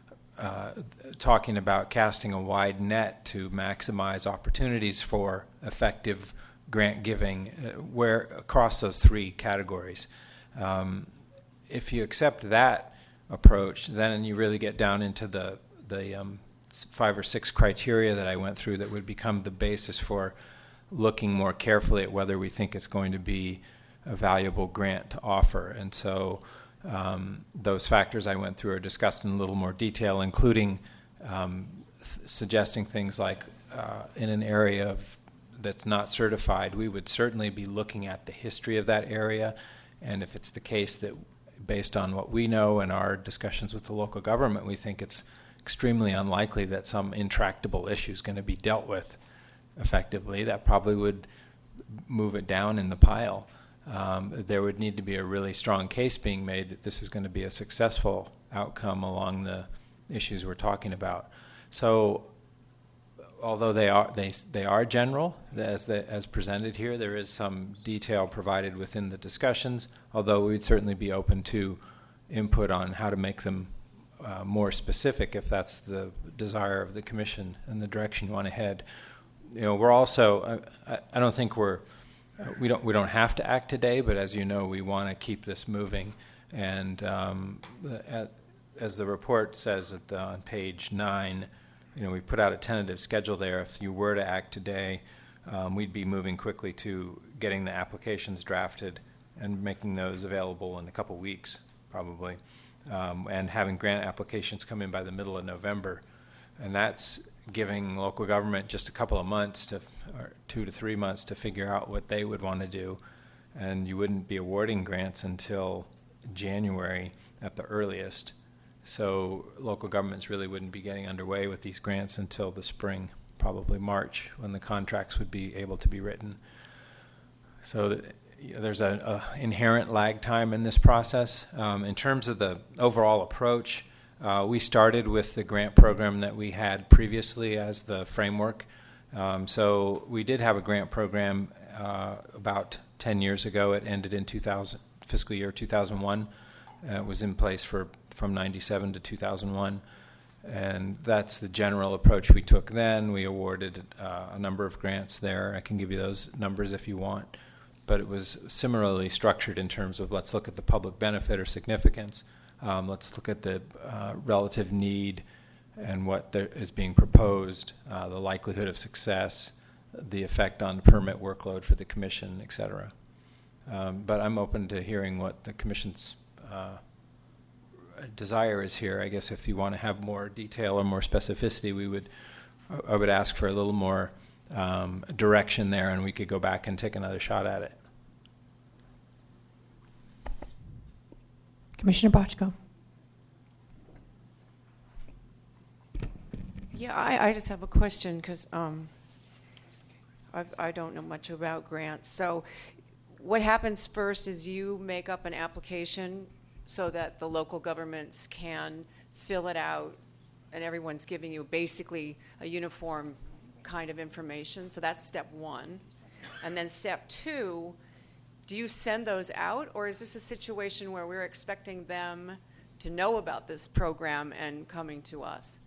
uh, talking about casting a wide net to maximize opportunities for effective grant giving uh, where across those three categories. Um, if you accept that approach, then you really get down into the, the um, five or six criteria that I went through that would become the basis for looking more carefully at whether we think it's going to be a valuable grant to offer. And so um, those factors I went through are discussed in a little more detail, including um, th- suggesting things like uh, in an area of, that's not certified, we would certainly be looking at the history of that area. And if it's the case that based on what we know and our discussions with the local government, we think it's extremely unlikely that some intractable issue is going to be dealt with effectively, that probably would move it down in the pile. Um, there would need to be a really strong case being made that this is going to be a successful outcome along the issues we're talking about. So, although they are they they are general as the, as presented here, there is some detail provided within the discussions. Although we'd certainly be open to input on how to make them uh, more specific if that's the desire of the Commission and the direction you want to head. You know, we're also I, I don't think we're Uh, we don't we don't have to act today, but as you know, we want to keep this moving. And um, the, at, as the report says at the, on page nine, you know, we put out a tentative schedule there. If you were to act today, um, we'd be moving quickly to getting the applications drafted and making those available in a couple weeks, probably, um, and having grant applications come in by the middle of November. And that's giving local government just a couple of months to, or two to three months to figure out what they would want to do. And you wouldn't be awarding grants until January at the earliest. So local governments really wouldn't be getting underway with these grants until the spring, probably March, when the contracts would be able to be written. So th- there's an inherent lag time in this process. Um, in terms of the overall approach, Uh, we started with the grant program that we had previously as the framework. Um, so we did have a grant program uh, about ten years ago. It ended in two thousand, fiscal year two thousand one. Uh, it was in place for from ninety-seven to two thousand one. And that's the general approach we took then. We awarded uh, a number of grants there. I can give you those numbers if you want. But it was similarly structured in terms of let's look at the public benefit or significance. Um, let's look at the uh, relative need and what there is being proposed, uh, the likelihood of success, the effect on permit workload for the Commission, et cetera. Um, but I'm open to hearing what the Commission's uh, desire is here. I guess if you want to have more detail or more specificity, we would, I would ask for a little more um, direction there, and we could go back and take another shot at it. Commissioner Bochco. Yeah, I, I just have a question because um, I, I don't know much about grants. So what happens first is you make up an application so that the local governments can fill it out, and everyone's giving you basically a uniform kind of information. So that's step one. And then step two, do you send those out, or is this a situation where we're expecting them to know about this program and coming to us?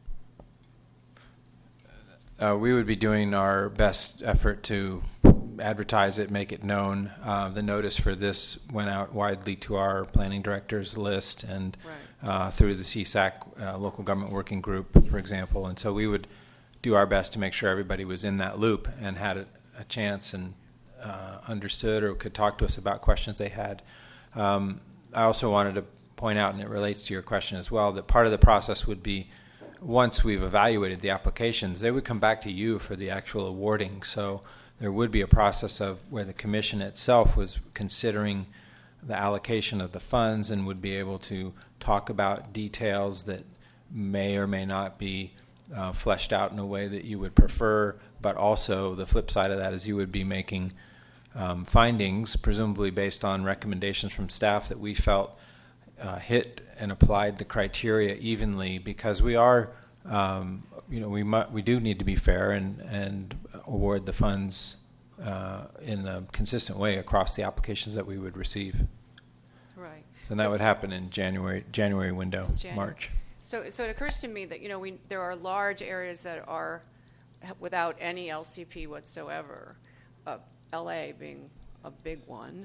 Uh, we would be doing our best effort to advertise it, make it known. Uh, the notice for this went out widely to our planning directors list and right. uh, through the C SAC uh, local government working group, for example. And so we would do our best to make sure everybody was in that loop and had a, a chance and uh, understood or could talk to us about questions they had. Um, I also wanted to point out, and it relates to your question as well, that part of the process would be once we've evaluated the applications, they would come back to you for the actual awarding. So there would be a process of where the commission itself was considering the allocation of the funds and would be able to talk about details that may or may not be uh, fleshed out in a way that you would prefer, but also the flip side of that is you would be making um, findings, presumably based on recommendations from staff that we felt uh, hit and applied the criteria evenly, because we are, um, you know, we mu- we do need to be fair and, and award the funds uh, in a consistent way across the applications that we would receive. Right. And that so would happen in January January window, January. March. So, so it occurs to me that, you know, we there are large areas that are without any L C P whatsoever, uh, L A being a big one.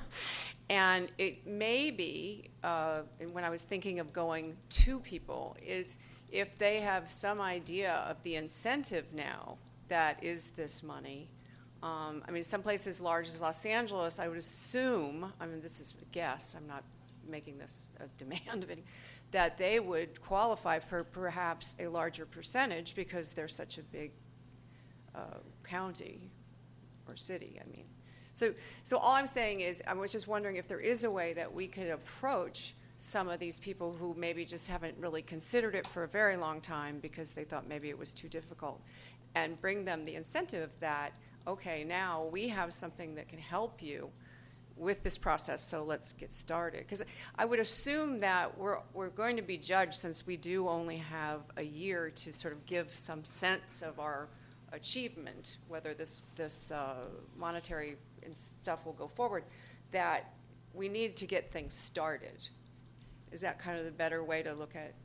And it may be, uh, and when I was thinking of going to people, is if they have some idea of the incentive now that is this money. Um, I mean, some places as large as Los Angeles, I would assume, I mean, this is a guess, I'm not making this a demand of any, that they would qualify for perhaps a larger percentage because they're such a big uh, county or city, I mean. So, so all I'm saying is, I was just wondering if there is a way that we could approach some of these people who maybe just haven't really considered it for a very long time because they thought maybe it was too difficult, and bring them the incentive that, okay, now we have something that can help you with this process, so let's get started. Because I would assume that we're, we're going to be judged, since we do only have a year to sort of give some sense of our achievement, whether this, this uh, monetary and stuff will go forward, that we need to get things started. Is that kind of the better way to look at it?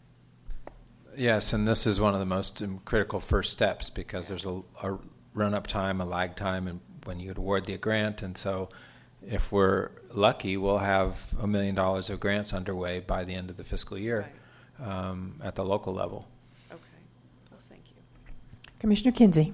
Yes, and this is one of the most um, critical first steps, because there's a, a run-up time, a lag time, and when you award the grant. And so if we're lucky, we'll have a million dollars of grants underway by the end of the fiscal year right. um, at the local level. Okay. Well, thank you. Commissioner Kinsey.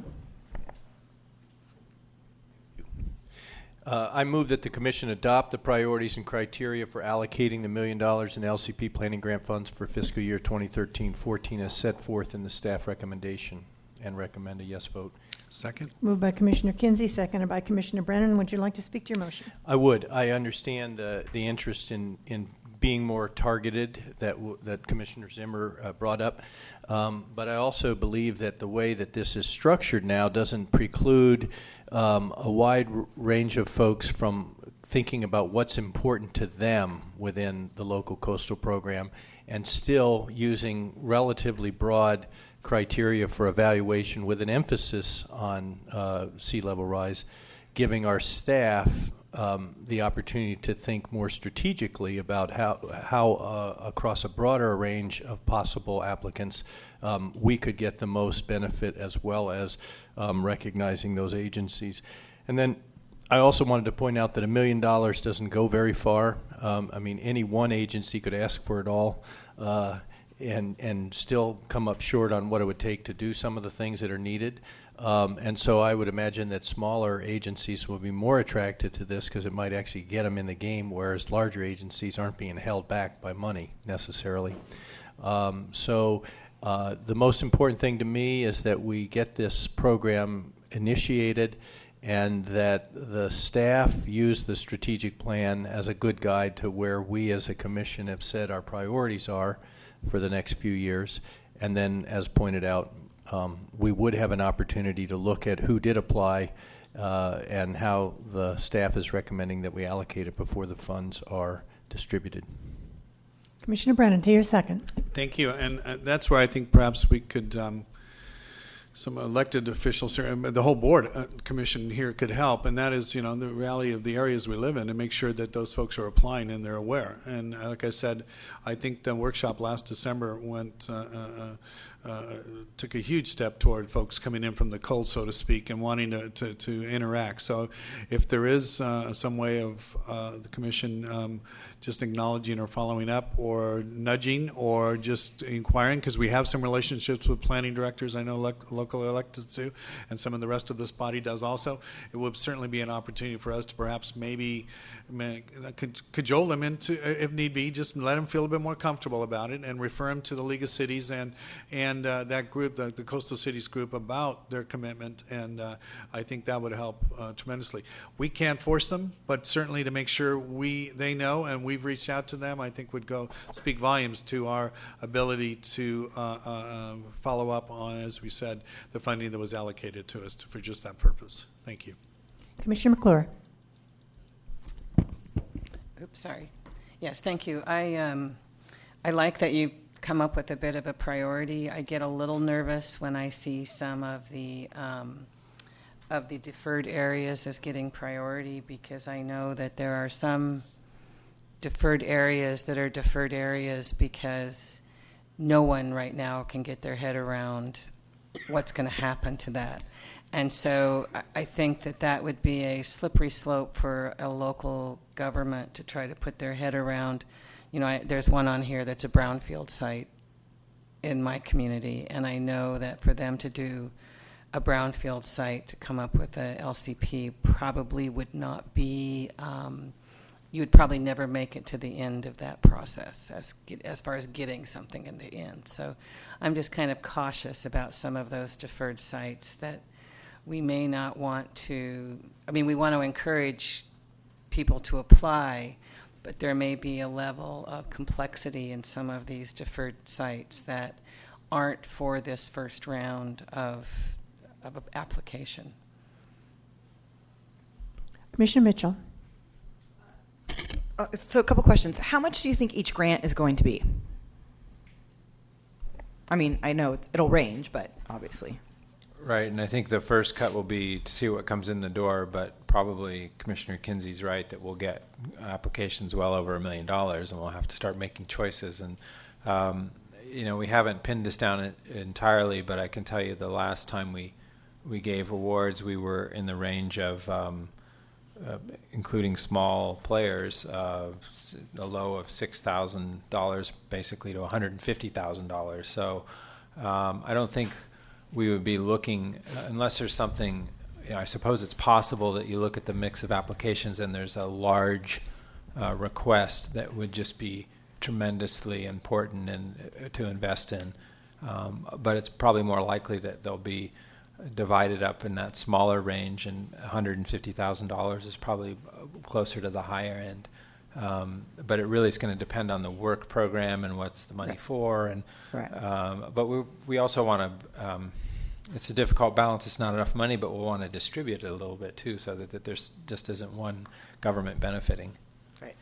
Uh, I move that the Commission adopt the priorities and criteria for allocating the million dollars in L C P planning grant funds for fiscal year twenty thirteen fourteen as set forth in the staff recommendation, and recommend a yes vote. Second. Moved by Commissioner Kinsey, seconded by Commissioner Brennan. Would you like to speak to your motion? I would. I understand the, the interest in, in being more targeted that w- that Commissioner Zimmer uh, brought up, um, but I also believe that the way that this is structured now doesn't preclude um, a wide r- range of folks from thinking about what's important to them within the local coastal program, and still using relatively broad criteria for evaluation with an emphasis on uh, sea level rise, giving our staff um, the opportunity to think more strategically about how, how uh, across a broader range of possible applicants, um, we could get the most benefit, as well as um, recognizing those agencies. And then I also wanted to point out that a million dollars doesn't go very far. Um, I mean, any one agency could ask for it all. Uh, and and still come up short on what it would take to do some of the things that are needed. Um, and so I would imagine that smaller agencies will be more attracted to this, because it might actually get them in the game, whereas larger agencies aren't being held back by money necessarily. Um, so uh, the most important thing to me is that we get this program initiated and that the staff use the strategic plan as a good guide to where we as a commission have said our priorities are for the next few years. And then, as pointed out, um, we would have an opportunity to look at who did apply uh, and how the staff is recommending that we allocate it before the funds are distributed. Commissioner Brennan, to your second. Thank you. And uh, that's where I think perhaps we could, um, some elected officials, here, the whole board uh, commission here could help. And that is, you know, the reality of the areas we live in, and make sure that those folks are applying and they're aware. And uh, like I said, I think the workshop last December went, uh, uh, uh, took a huge step toward folks coming in from the cold, so to speak, and wanting to, to, to interact. So if there is uh, some way of uh, the commission um, just acknowledging or following up or nudging or just inquiring, because we have some relationships with planning directors, I know lo- local electeds do, and some of the rest of this body does also. It would certainly be an opportunity for us to perhaps maybe make, cajole them into, if need be, just let them feel a bit more comfortable about it and refer them to the League of Cities and and uh, that group, the, the Coastal Cities group, about their commitment, and uh, I think that would help uh, tremendously. We can't force them, but certainly to make sure we they know and we've reached out to them, I think would go speak volumes to our ability to uh, uh, follow up on, as we said, the funding that was allocated to us to, for just that purpose. Thank you. Commissioner McClure. Oops, sorry. Yes, thank you. I um, I like that you come up with a bit of a priority. I get a little nervous when I see some of the um, of the deferred areas as getting priority, because I know that there are some deferred areas that are deferred areas because no one right now can get their head around what's going to happen to that. And so I think that that would be a slippery slope for a local government to try to put their head around. You know, I, there's one on here that's a brownfield site in my community, and I know that for them to do a brownfield site to come up with a L C P probably would not be, um, you would probably never make it to the end of that process as, as far as getting something in the end. So I'm just kind of cautious about some of those deferred sites that we may not want to, I mean, we want to encourage people to apply, but there may be a level of complexity in some of these deferred sites that aren't for this first round of, of application. Commissioner Mitchell. Uh, so a couple questions. How much do you think each grant is going to be? I mean, I know it's, it'll range, but obviously. Right, and I think the first cut will be to see what comes in the door, but probably Commissioner Kinsey's right that we'll get applications well over a million dollars, and we'll have to start making choices. And um, you know, we haven't pinned this down entirely, but I can tell you the last time we we gave awards, we were in the range of, um, uh, including small players, uh, a low of six thousand dollars, basically to one hundred fifty thousand dollars. So um, I don't think we would be looking, uh, unless there's something, you know, I suppose it's possible that you look at the mix of applications and there's a large uh, request that would just be tremendously important and uh, to invest in. Um, but it's probably more likely that they'll be divided up in that smaller range, and one hundred fifty thousand dollars is probably closer to the higher end. Um, but it really is going to depend on the work program and what's the money right. for. And right. um, but we we also want to. Um, it's a difficult balance. It's not enough money, but we'll want to distribute it a little bit too, so that, that there's just isn't one government benefiting. Right.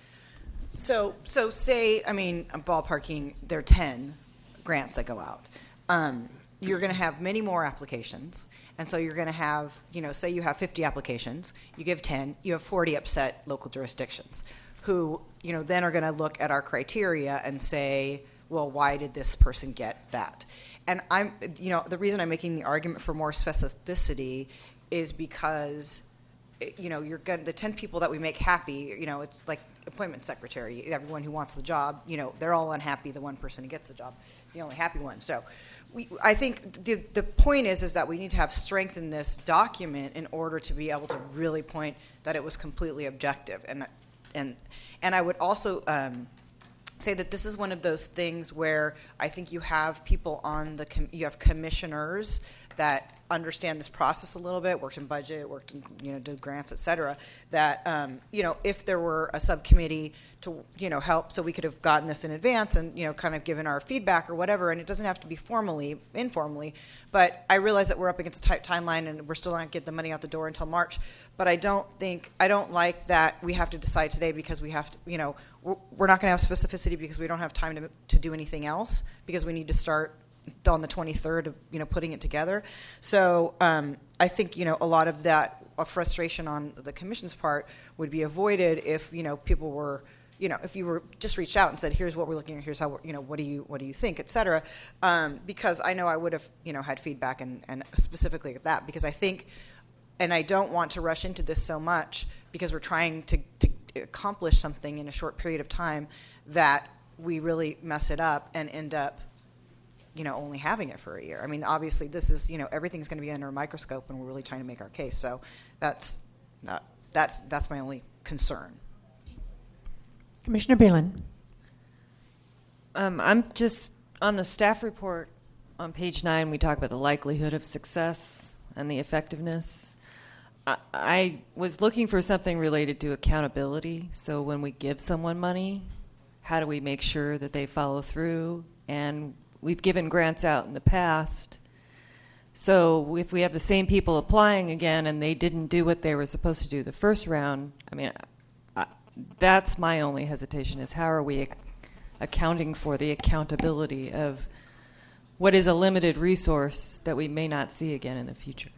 So so say I mean I'm ballparking. There are ten grants that go out. Um, you're going to have many more applications. And so you're going to have, you know, say you have fifty applications, you give ten, you have forty upset local jurisdictions who, you know, then are going to look at our criteria and say, well, why did this person get that? And I'm, you know, the reason I'm making the argument for more specificity is because, you know, you're going the ten people that we make happy, you know, it's like appointment secretary. Everyone who wants the job, you know, they're all unhappy. The one person who gets the job is the only happy one. So we, I think the, the point is is that we need to have strength in this document in order to be able to really point that it was completely objective. And and and I would also um, say that this is one of those things where I think you have people on the com- you have commissioners that understand this process a little bit, worked in budget, worked in, you know, did grants, et cetera, that, um, you know, if there were a subcommittee to, you know, help, so we could have gotten this in advance and, you know, kind of given our feedback or whatever, and it doesn't have to be formally, informally, but I realize that we're up against a tight timeline and we're still not getting the money out the door until March, but I don't think, I don't like that we have to decide today because we have to, you know, we're, we're not going to have specificity because we don't have time to, to do anything else because we need to start on the twenty-third of, you know, putting it together. So um, I think, you know, a lot of that uh, frustration on the commission's part would be avoided if, you know, people were, you know, if you were just reached out and said, here's what we're looking at, here's how, we're, you know, what do you, what do you think, et cetera. Um, because I know I would have, you know, had feedback and, and specifically at that, because I think, and I don't want to rush into this so much because we're trying to, to accomplish something in a short period of time that we really mess it up and end up, you know, only having it for a year. I mean, obviously, this is, you know, everything's going to be under a microscope, and we're really trying to make our case. So that's not, that's that's my only concern. Commissioner Beelan. Um, I'm just on the staff report on page nine. We talk about the likelihood of success and the effectiveness. I, I was looking for something related to accountability. So when we give someone money, how do we make sure that they follow through? And we've given grants out in the past. So if we have the same people applying again and they didn't do what they were supposed to do the first round, I mean, I, that's my only hesitation is how are we ac- accounting for the accountability of what is a limited resource that we may not see again in the future?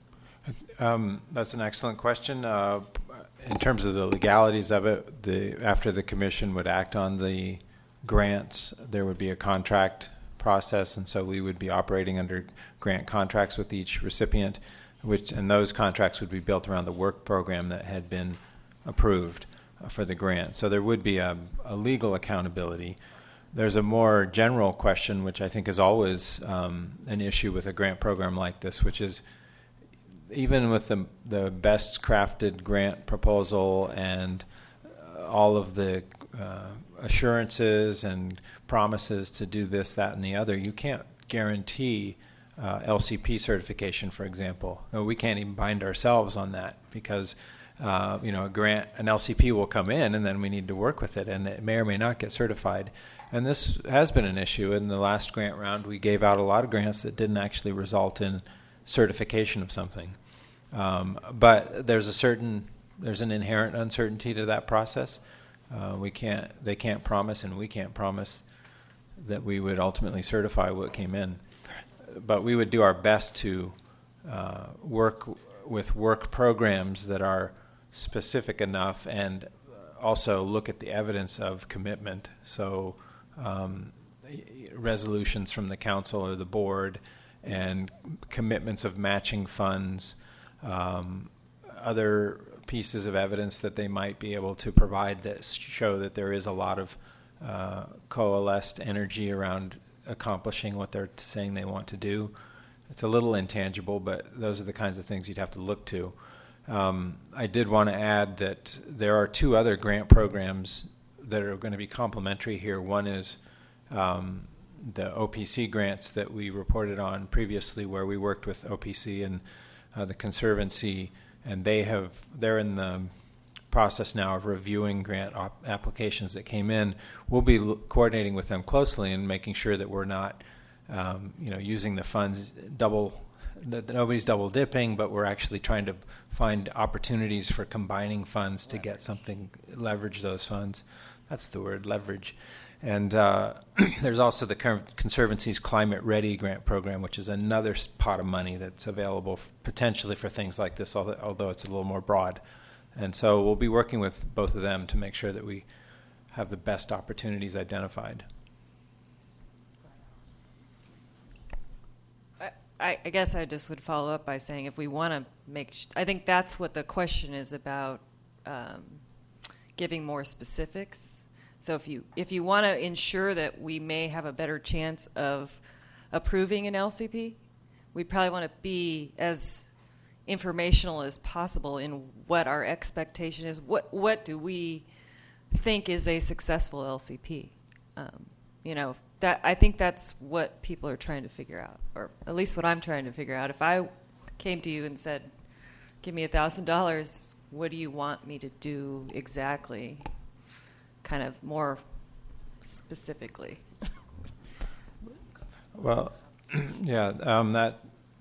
Um, that's an excellent question. Uh, in terms of the legalities of it, the after the commission would act on the grants, there would be a contract process, and so we would be operating under grant contracts with each recipient, which and those contracts would be built around the work program that had been approved uh, for the grant. So there would be a, a legal accountability. There's a more general question, which I think is always um, an issue with a grant program like this, which is even with the the best crafted grant proposal and uh, all of the uh, assurances and promises to do this, that, and the other, you can't guarantee uh, L C P certification, for example. No, we can't even bind ourselves on that because uh, you know a grant, an L C P will come in, and then we need to work with it, and it may or may not get certified. And this has been an issue. In the last grant round, we gave out a lot of grants that didn't actually result in certification of something. Um, but there's a certain, there's an inherent uncertainty to that process. Uh, we can't, they can't promise, and we can't promise that we would ultimately certify what came in. But we would do our best to uh, work with work programs that are specific enough and also look at the evidence of commitment. So um, resolutions from the council or the board and commitments of matching funds, um, other pieces of evidence that they might be able to provide that show that there is a lot of uh, coalesced energy around accomplishing what they're saying they want to do. It's a little intangible, but those are the kinds of things you'd have to look to. Um, I did want to add that there are two other grant programs that are going to be complementary here. One is um, the O P C grants that we reported on previously, where we worked with O P C and uh, the Conservancy, and they have they're in the process now of reviewing grant op- applications that came in. We'll be l- coordinating with them closely and making sure that we're not, um, you know, using the funds double. That nobody's double dipping, but we're actually trying to find opportunities for combining funds to get something, leverage those funds. That's the word, leverage. And uh, there's also the Conservancy's Climate Ready grant program, which is another pot of money that's available f- potentially for things like this, although, although it's a little more broad. And so we'll be working with both of them to make sure that we have the best opportunities identified. I, I guess I just would follow up by saying if we want to make, sh- I think that's what the question is about, um, giving more specifics. So if you if you want to ensure that we may have a better chance of approving an L C P, we probably want to be as informational as possible in what our expectation is. What what do we think is a successful L C P? Um, You know, that I think that's what people are trying to figure out, or at least what I'm trying to figure out. If I came to you and said, give me a thousand dollars, what do you want me to do exactly? Kind of more specifically. Well, yeah, um, that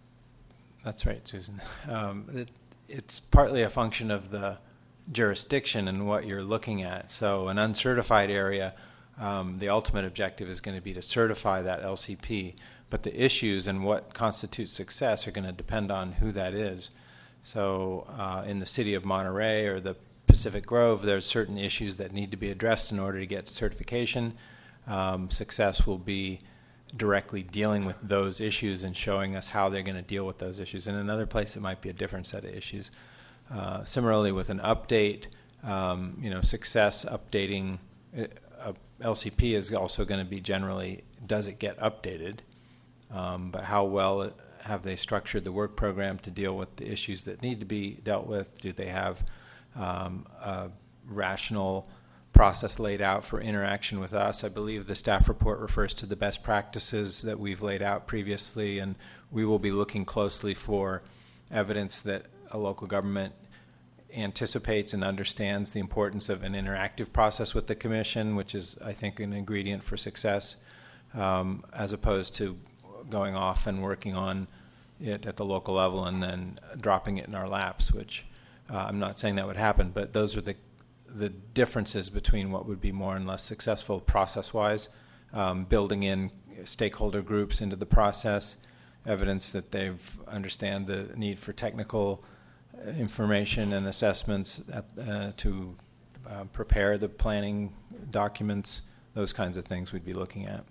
that's right, Susan. Um, it, it's partly a function of the jurisdiction and what you're looking at. So an uncertified area, um, the ultimate objective is going to be to certify that L C P, but the issues and what constitutes success are going to depend on who that is. So uh, in the city of Monterey or the Pacific Grove, there's certain issues that need to be addressed in order to get certification. Um, success will be directly dealing with those issues and showing us how they're going to deal with those issues. In another place, it might be a different set of issues. Uh, similarly, with an update, um, you know, success updating uh, uh, L C P is also going to be generally, does it get updated? Um, but how well it, have they structured the work program to deal with the issues that need to be dealt with? Do they have um, a rational process laid out for interaction with us? I believe the staff report refers to the best practices that we've laid out previously, and we will be looking closely for evidence that a local government anticipates and understands the importance of an interactive process with the commission, which is, I think, an ingredient for success, um, as opposed to going off and working on it at the local level and then dropping it in our laps, which uh, I'm not saying that would happen, but those are the the differences between what would be more and less successful process-wise, um, building in stakeholder groups into the process, evidence that they've understand the need for technical information and assessments at, uh, to uh, prepare the planning documents, those kinds of things we'd be looking at.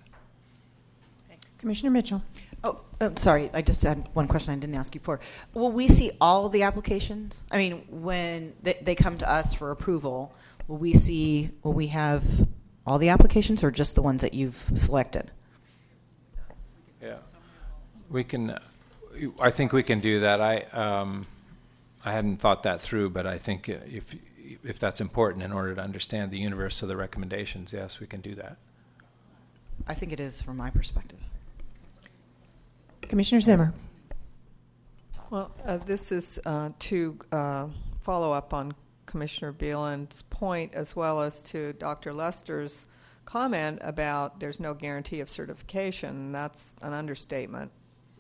Commissioner Mitchell. Oh, I'm sorry. I just had one question I didn't ask you before. Will we see all the applications? I mean, when they, they come to us for approval, will we see, will we have all the applications or just the ones that you've selected? Yeah. We can, I think we can do that. I, um, I hadn't thought that through, but I think if, if that's important in order to understand the universe of the recommendations, yes, we can do that. I think it is from my perspective. Commissioner Zimmer. Well, uh, this is uh, to uh, follow up on Commissioner Beeland's point, as well as to Doctor Lester's comment about there's no guarantee of certification. That's an understatement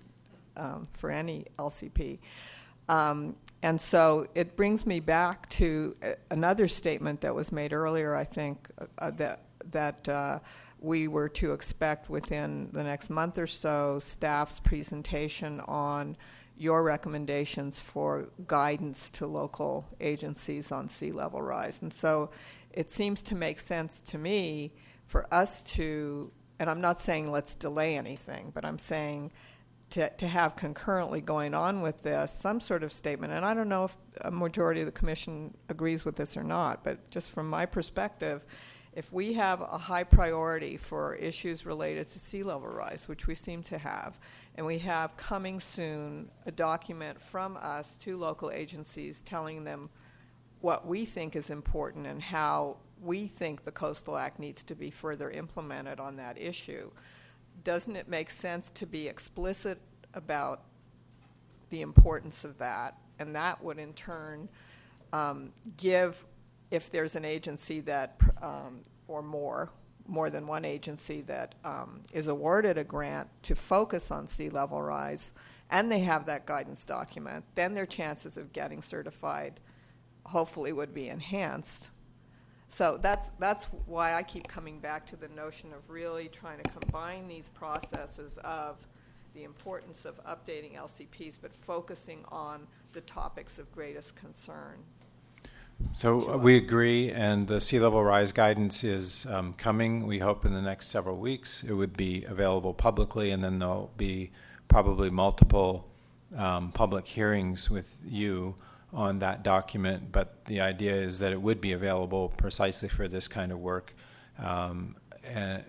um, for any L C P. Um, and so it brings me back to uh, another statement that was made earlier, I think, uh, that that uh, we were to expect within the next month or so staff's presentation on your recommendations for guidance to local agencies on sea level rise. And so it seems to make sense to me for us to, and I'm not saying let's delay anything, but I'm saying to, to have concurrently going on with this some sort of statement. And I don't know if a majority of the commission agrees with this or not, but just from my perspective, if we have a high priority for issues related to sea level rise, which we seem to have, and we have coming soon a document from us to local agencies telling them what we think is important and how we think the Coastal Act needs to be further implemented on that issue, doesn't it make sense to be explicit about the importance of that? And that would in turn um, give, if there's an agency that, um, or more, more than one agency that um, is awarded a grant to focus on sea level rise, and they have that guidance document, then their chances of getting certified hopefully would be enhanced. So that's that's why I keep coming back to the notion of really trying to combine these processes of the importance of updating L C Ps, but focusing on the topics of greatest concern. So uh, we agree, and the sea level rise guidance is um, coming, we hope, in the next several weeks. It would be available publicly, and then there'll be probably multiple um, public hearings with you on that document, but the idea is that it would be available precisely for this kind of work. Um, and,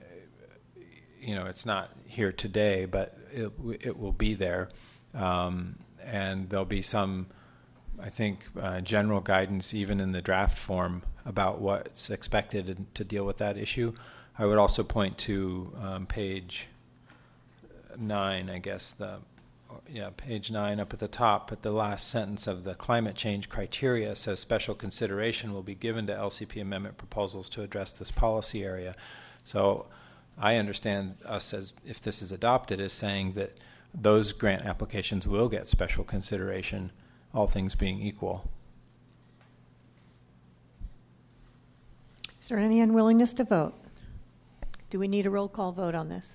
you know, it's not here today, but it, it will be there. Um, and there'll be some, I think, uh, general guidance even in the draft form about what's expected to deal with that issue. I would also point to um, page nine, I guess, the yeah, page nine up at the top, at the last sentence of the climate change criteria says special consideration will be given to L C P amendment proposals to address this policy area. So I understand us as, if this is adopted, as saying that those grant applications will get special consideration, all things being equal. Is there any unwillingness to vote? Do we need a roll call vote on this?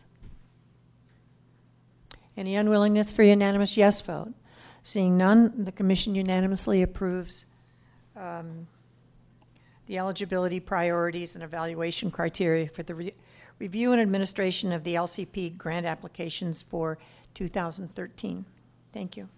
Any unwillingness for unanimous yes vote? Seeing none, the Commission unanimously approves um, the eligibility priorities and evaluation criteria for the re- review and administration of the L C P grant applications for two thousand thirteen. Thank you.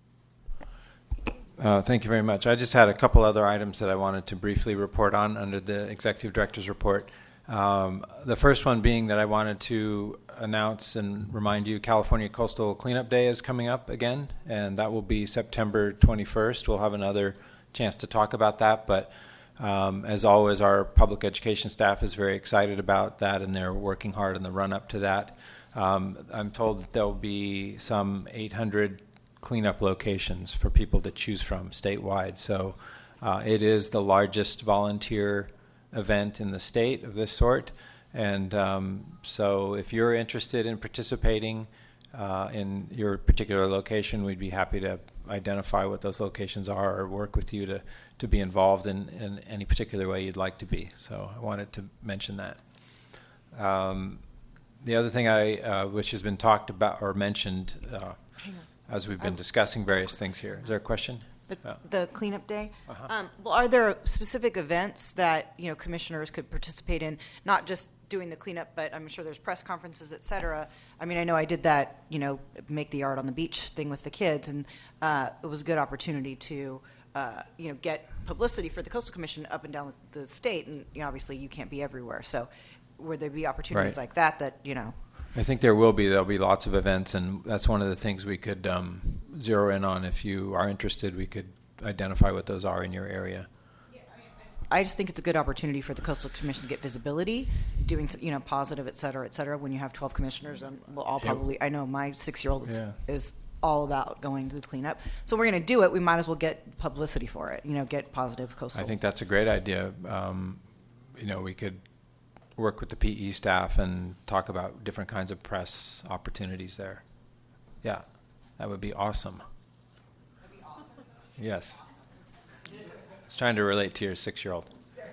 Uh, thank you very much. I just had a couple other items that I wanted to briefly report on under the Executive Director's report. Um, the first one being that I wanted to announce and remind you California Coastal Cleanup Day is coming up again, and that will be September twenty-first. We'll have another chance to talk about that, but um, as always, our public education staff is very excited about that, and they're working hard in the run-up to that. Um, I'm told that there will be some eight hundred cleanup locations for people to choose from statewide, so uh, it is the largest volunteer event in the state of this sort, and um, so if you're interested in participating uh, in your particular location, we'd be happy to identify what those locations are or work with you to, to be involved in, in any particular way you'd like to be. So I wanted to mention that. Um, the other thing I, uh, which has been talked about or mentioned uh, as we've been discussing various things here. Is there a question? The, oh. the cleanup day. Uh-huh. Um, well, are there specific events that you know commissioners could participate in? Not just doing the cleanup, but I'm sure there's press conferences, et cetera. I mean, I know I did that, you know, make the art on the beach thing with the kids, and uh, it was a good opportunity to, uh, you know, get publicity for the Coastal Commission up and down the state. And you know, obviously, you can't be everywhere. So, would there be opportunities Right. like that? That you know. I think there will be. There'll be lots of events, and that's one of the things we could um, zero in on. If you are interested, we could identify what those are in your area. I just think it's a good opportunity for the Coastal Commission to get visibility, doing you know positive, et cetera, et cetera. When you have twelve commissioners, and we'll all probably. I know my six-year-old is, Yeah. is all about going to the cleanup, so we're going to do it. We might as well get publicity for it. You know, get positive coastal. I think that's a great idea. Um, you know, we could work with the P E staff and talk about different kinds of press opportunities there. Yeah, that would be awesome. That'd be awesome. Yes. I was trying to relate to your six-year-old.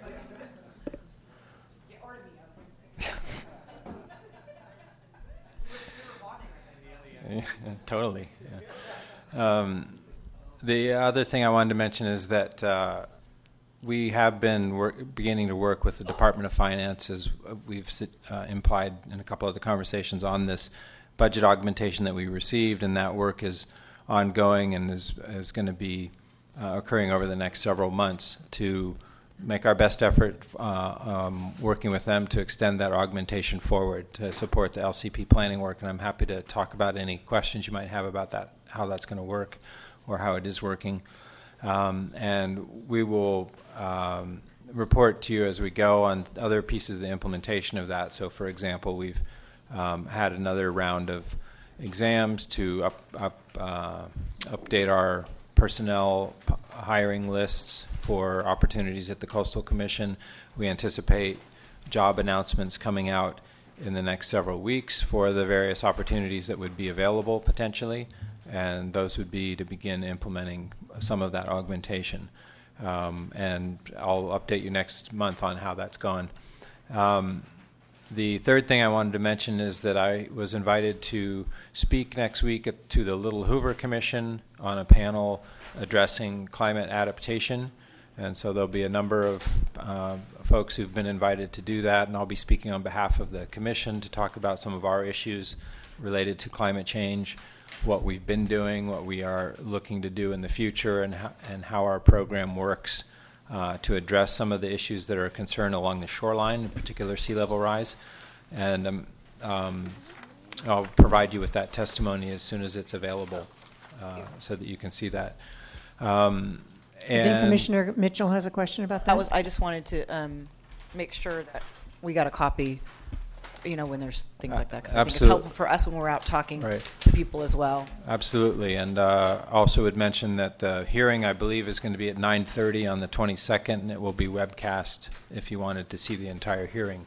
Yeah, totally. Yeah. Um, the other thing I wanted to mention is that uh, we have been work, beginning to work with the Department of Finance, as we've uh, implied in a couple of the conversations on this budget augmentation that we received, and that work is ongoing and is, is going to be uh, occurring over the next several months to make our best effort uh, um, working with them to extend that augmentation forward to support the L C P planning work. And I'm happy to talk about any questions you might have about that, how that's going to work or how it is working. Um, and we will um, report to you as we go on other pieces of the implementation of that. So, for example, we've um, had another round of exams to up, up, uh, update our personnel p- hiring lists for opportunities at the Coastal Commission. We anticipate job announcements coming out in the next several weeks for the various opportunities that would be available potentially, and those would be to begin implementing some of that augmentation. Um, and I'll update you next month on how that's gone. Um, the third thing I wanted to mention is that I was invited to speak next week at, to the Little Hoover Commission on a panel addressing climate adaptation. And so there'll be a number of uh, folks who've been invited to do that, and I'll be speaking on behalf of the Commission to talk about some of our issues related to climate change, what we've been doing, what we are looking to do in the future, and how, and how our program works uh, to address some of the issues that are a concern along the shoreline, in particular sea level rise. And um, um, I'll provide you with that testimony as soon as it's available uh, so that you can see that. Um, I think Commissioner Mitchell has a question about that. That was. I just wanted to um, make sure that we got a copy, you know, when there's things like that. Because I think it's Absolute- helpful for us when we're out talking Right. to people as well. Absolutely, and uh, also would mention that the hearing, I believe, is going to be at nine thirty on the twenty-second, and it will be webcast if you wanted to see the entire hearing.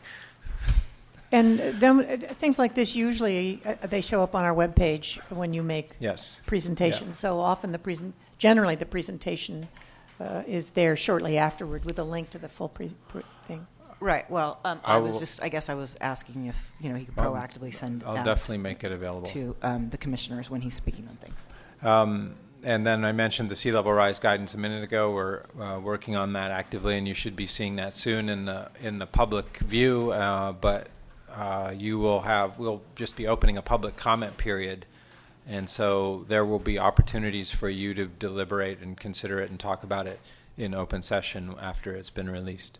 And uh, dem- uh, things like this usually uh, they show up on our webpage when you make Yes. presentations. Yeah. So often the present, generally the presentation uh, is there shortly afterward with a link to the full pre- pre- thing. Right. Well, um, I I was will- just, I guess I was asking if, you know, he could I'll- proactively send I'll out definitely make it available. to um, the commissioners when he's speaking on things. Um, and then I mentioned the sea level rise guidance a minute ago. We're uh, working on that actively, and you should be seeing that soon in the in the public view. Uh, but uh, you will have we'll just be opening a public comment period, and so there will be opportunities for you to deliberate and consider it and talk about it in open session after it's been released.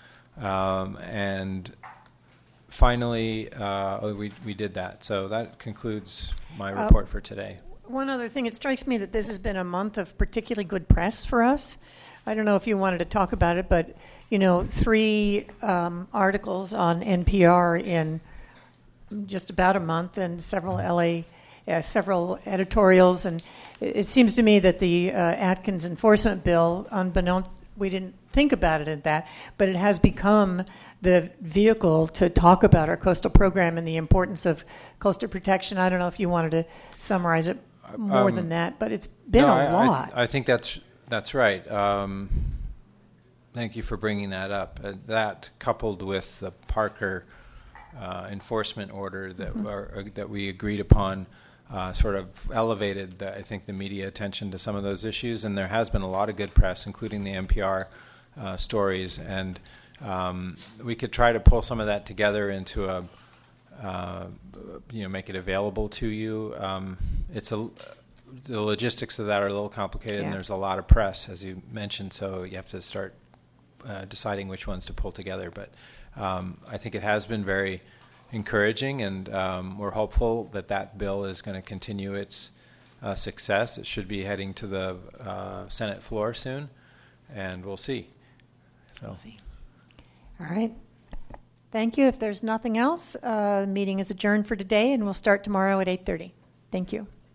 Um, and finally, uh, oh, we we did that. So that concludes my Uh, report for today. One other thing, it strikes me that this has been a month of particularly good press for us. I don't know if you wanted to talk about it, but, you know, three um, articles on N P R in just about a month and several L A, uh, several editorials. And it, it seems to me that the uh, Atkins enforcement bill, unbeknownst, we didn't think about it at that, but it has become the vehicle to talk about our coastal program and the importance of coastal protection. I don't know if you wanted to summarize it more Um, than that, but it's been no, a I, I th- lot. I think that's that's right. Um, thank you for bringing that up. Uh, that coupled with the Parker uh, enforcement order that Mhm. are, uh, that we agreed upon, uh, sort of elevated, the, I think, the media attention to some of those issues. And there has been a lot of good press, including the N P R uh, stories. And um, we could try to pull some of that together into a Uh, you know, make it available to you. Um, it's a the logistics of that are a little complicated, Yeah. and there's a lot of press, as you mentioned. So you have to start uh, deciding which ones to pull together. But um, I think it has been very encouraging, and um, we're hopeful that that bill is going to continue its uh, success. It should be heading to the uh, Senate floor soon, and we'll see. So. We'll see. All right. Thank you. If there's nothing else, uh, the meeting is adjourned for today, and we'll start tomorrow at eight thirty. Thank you.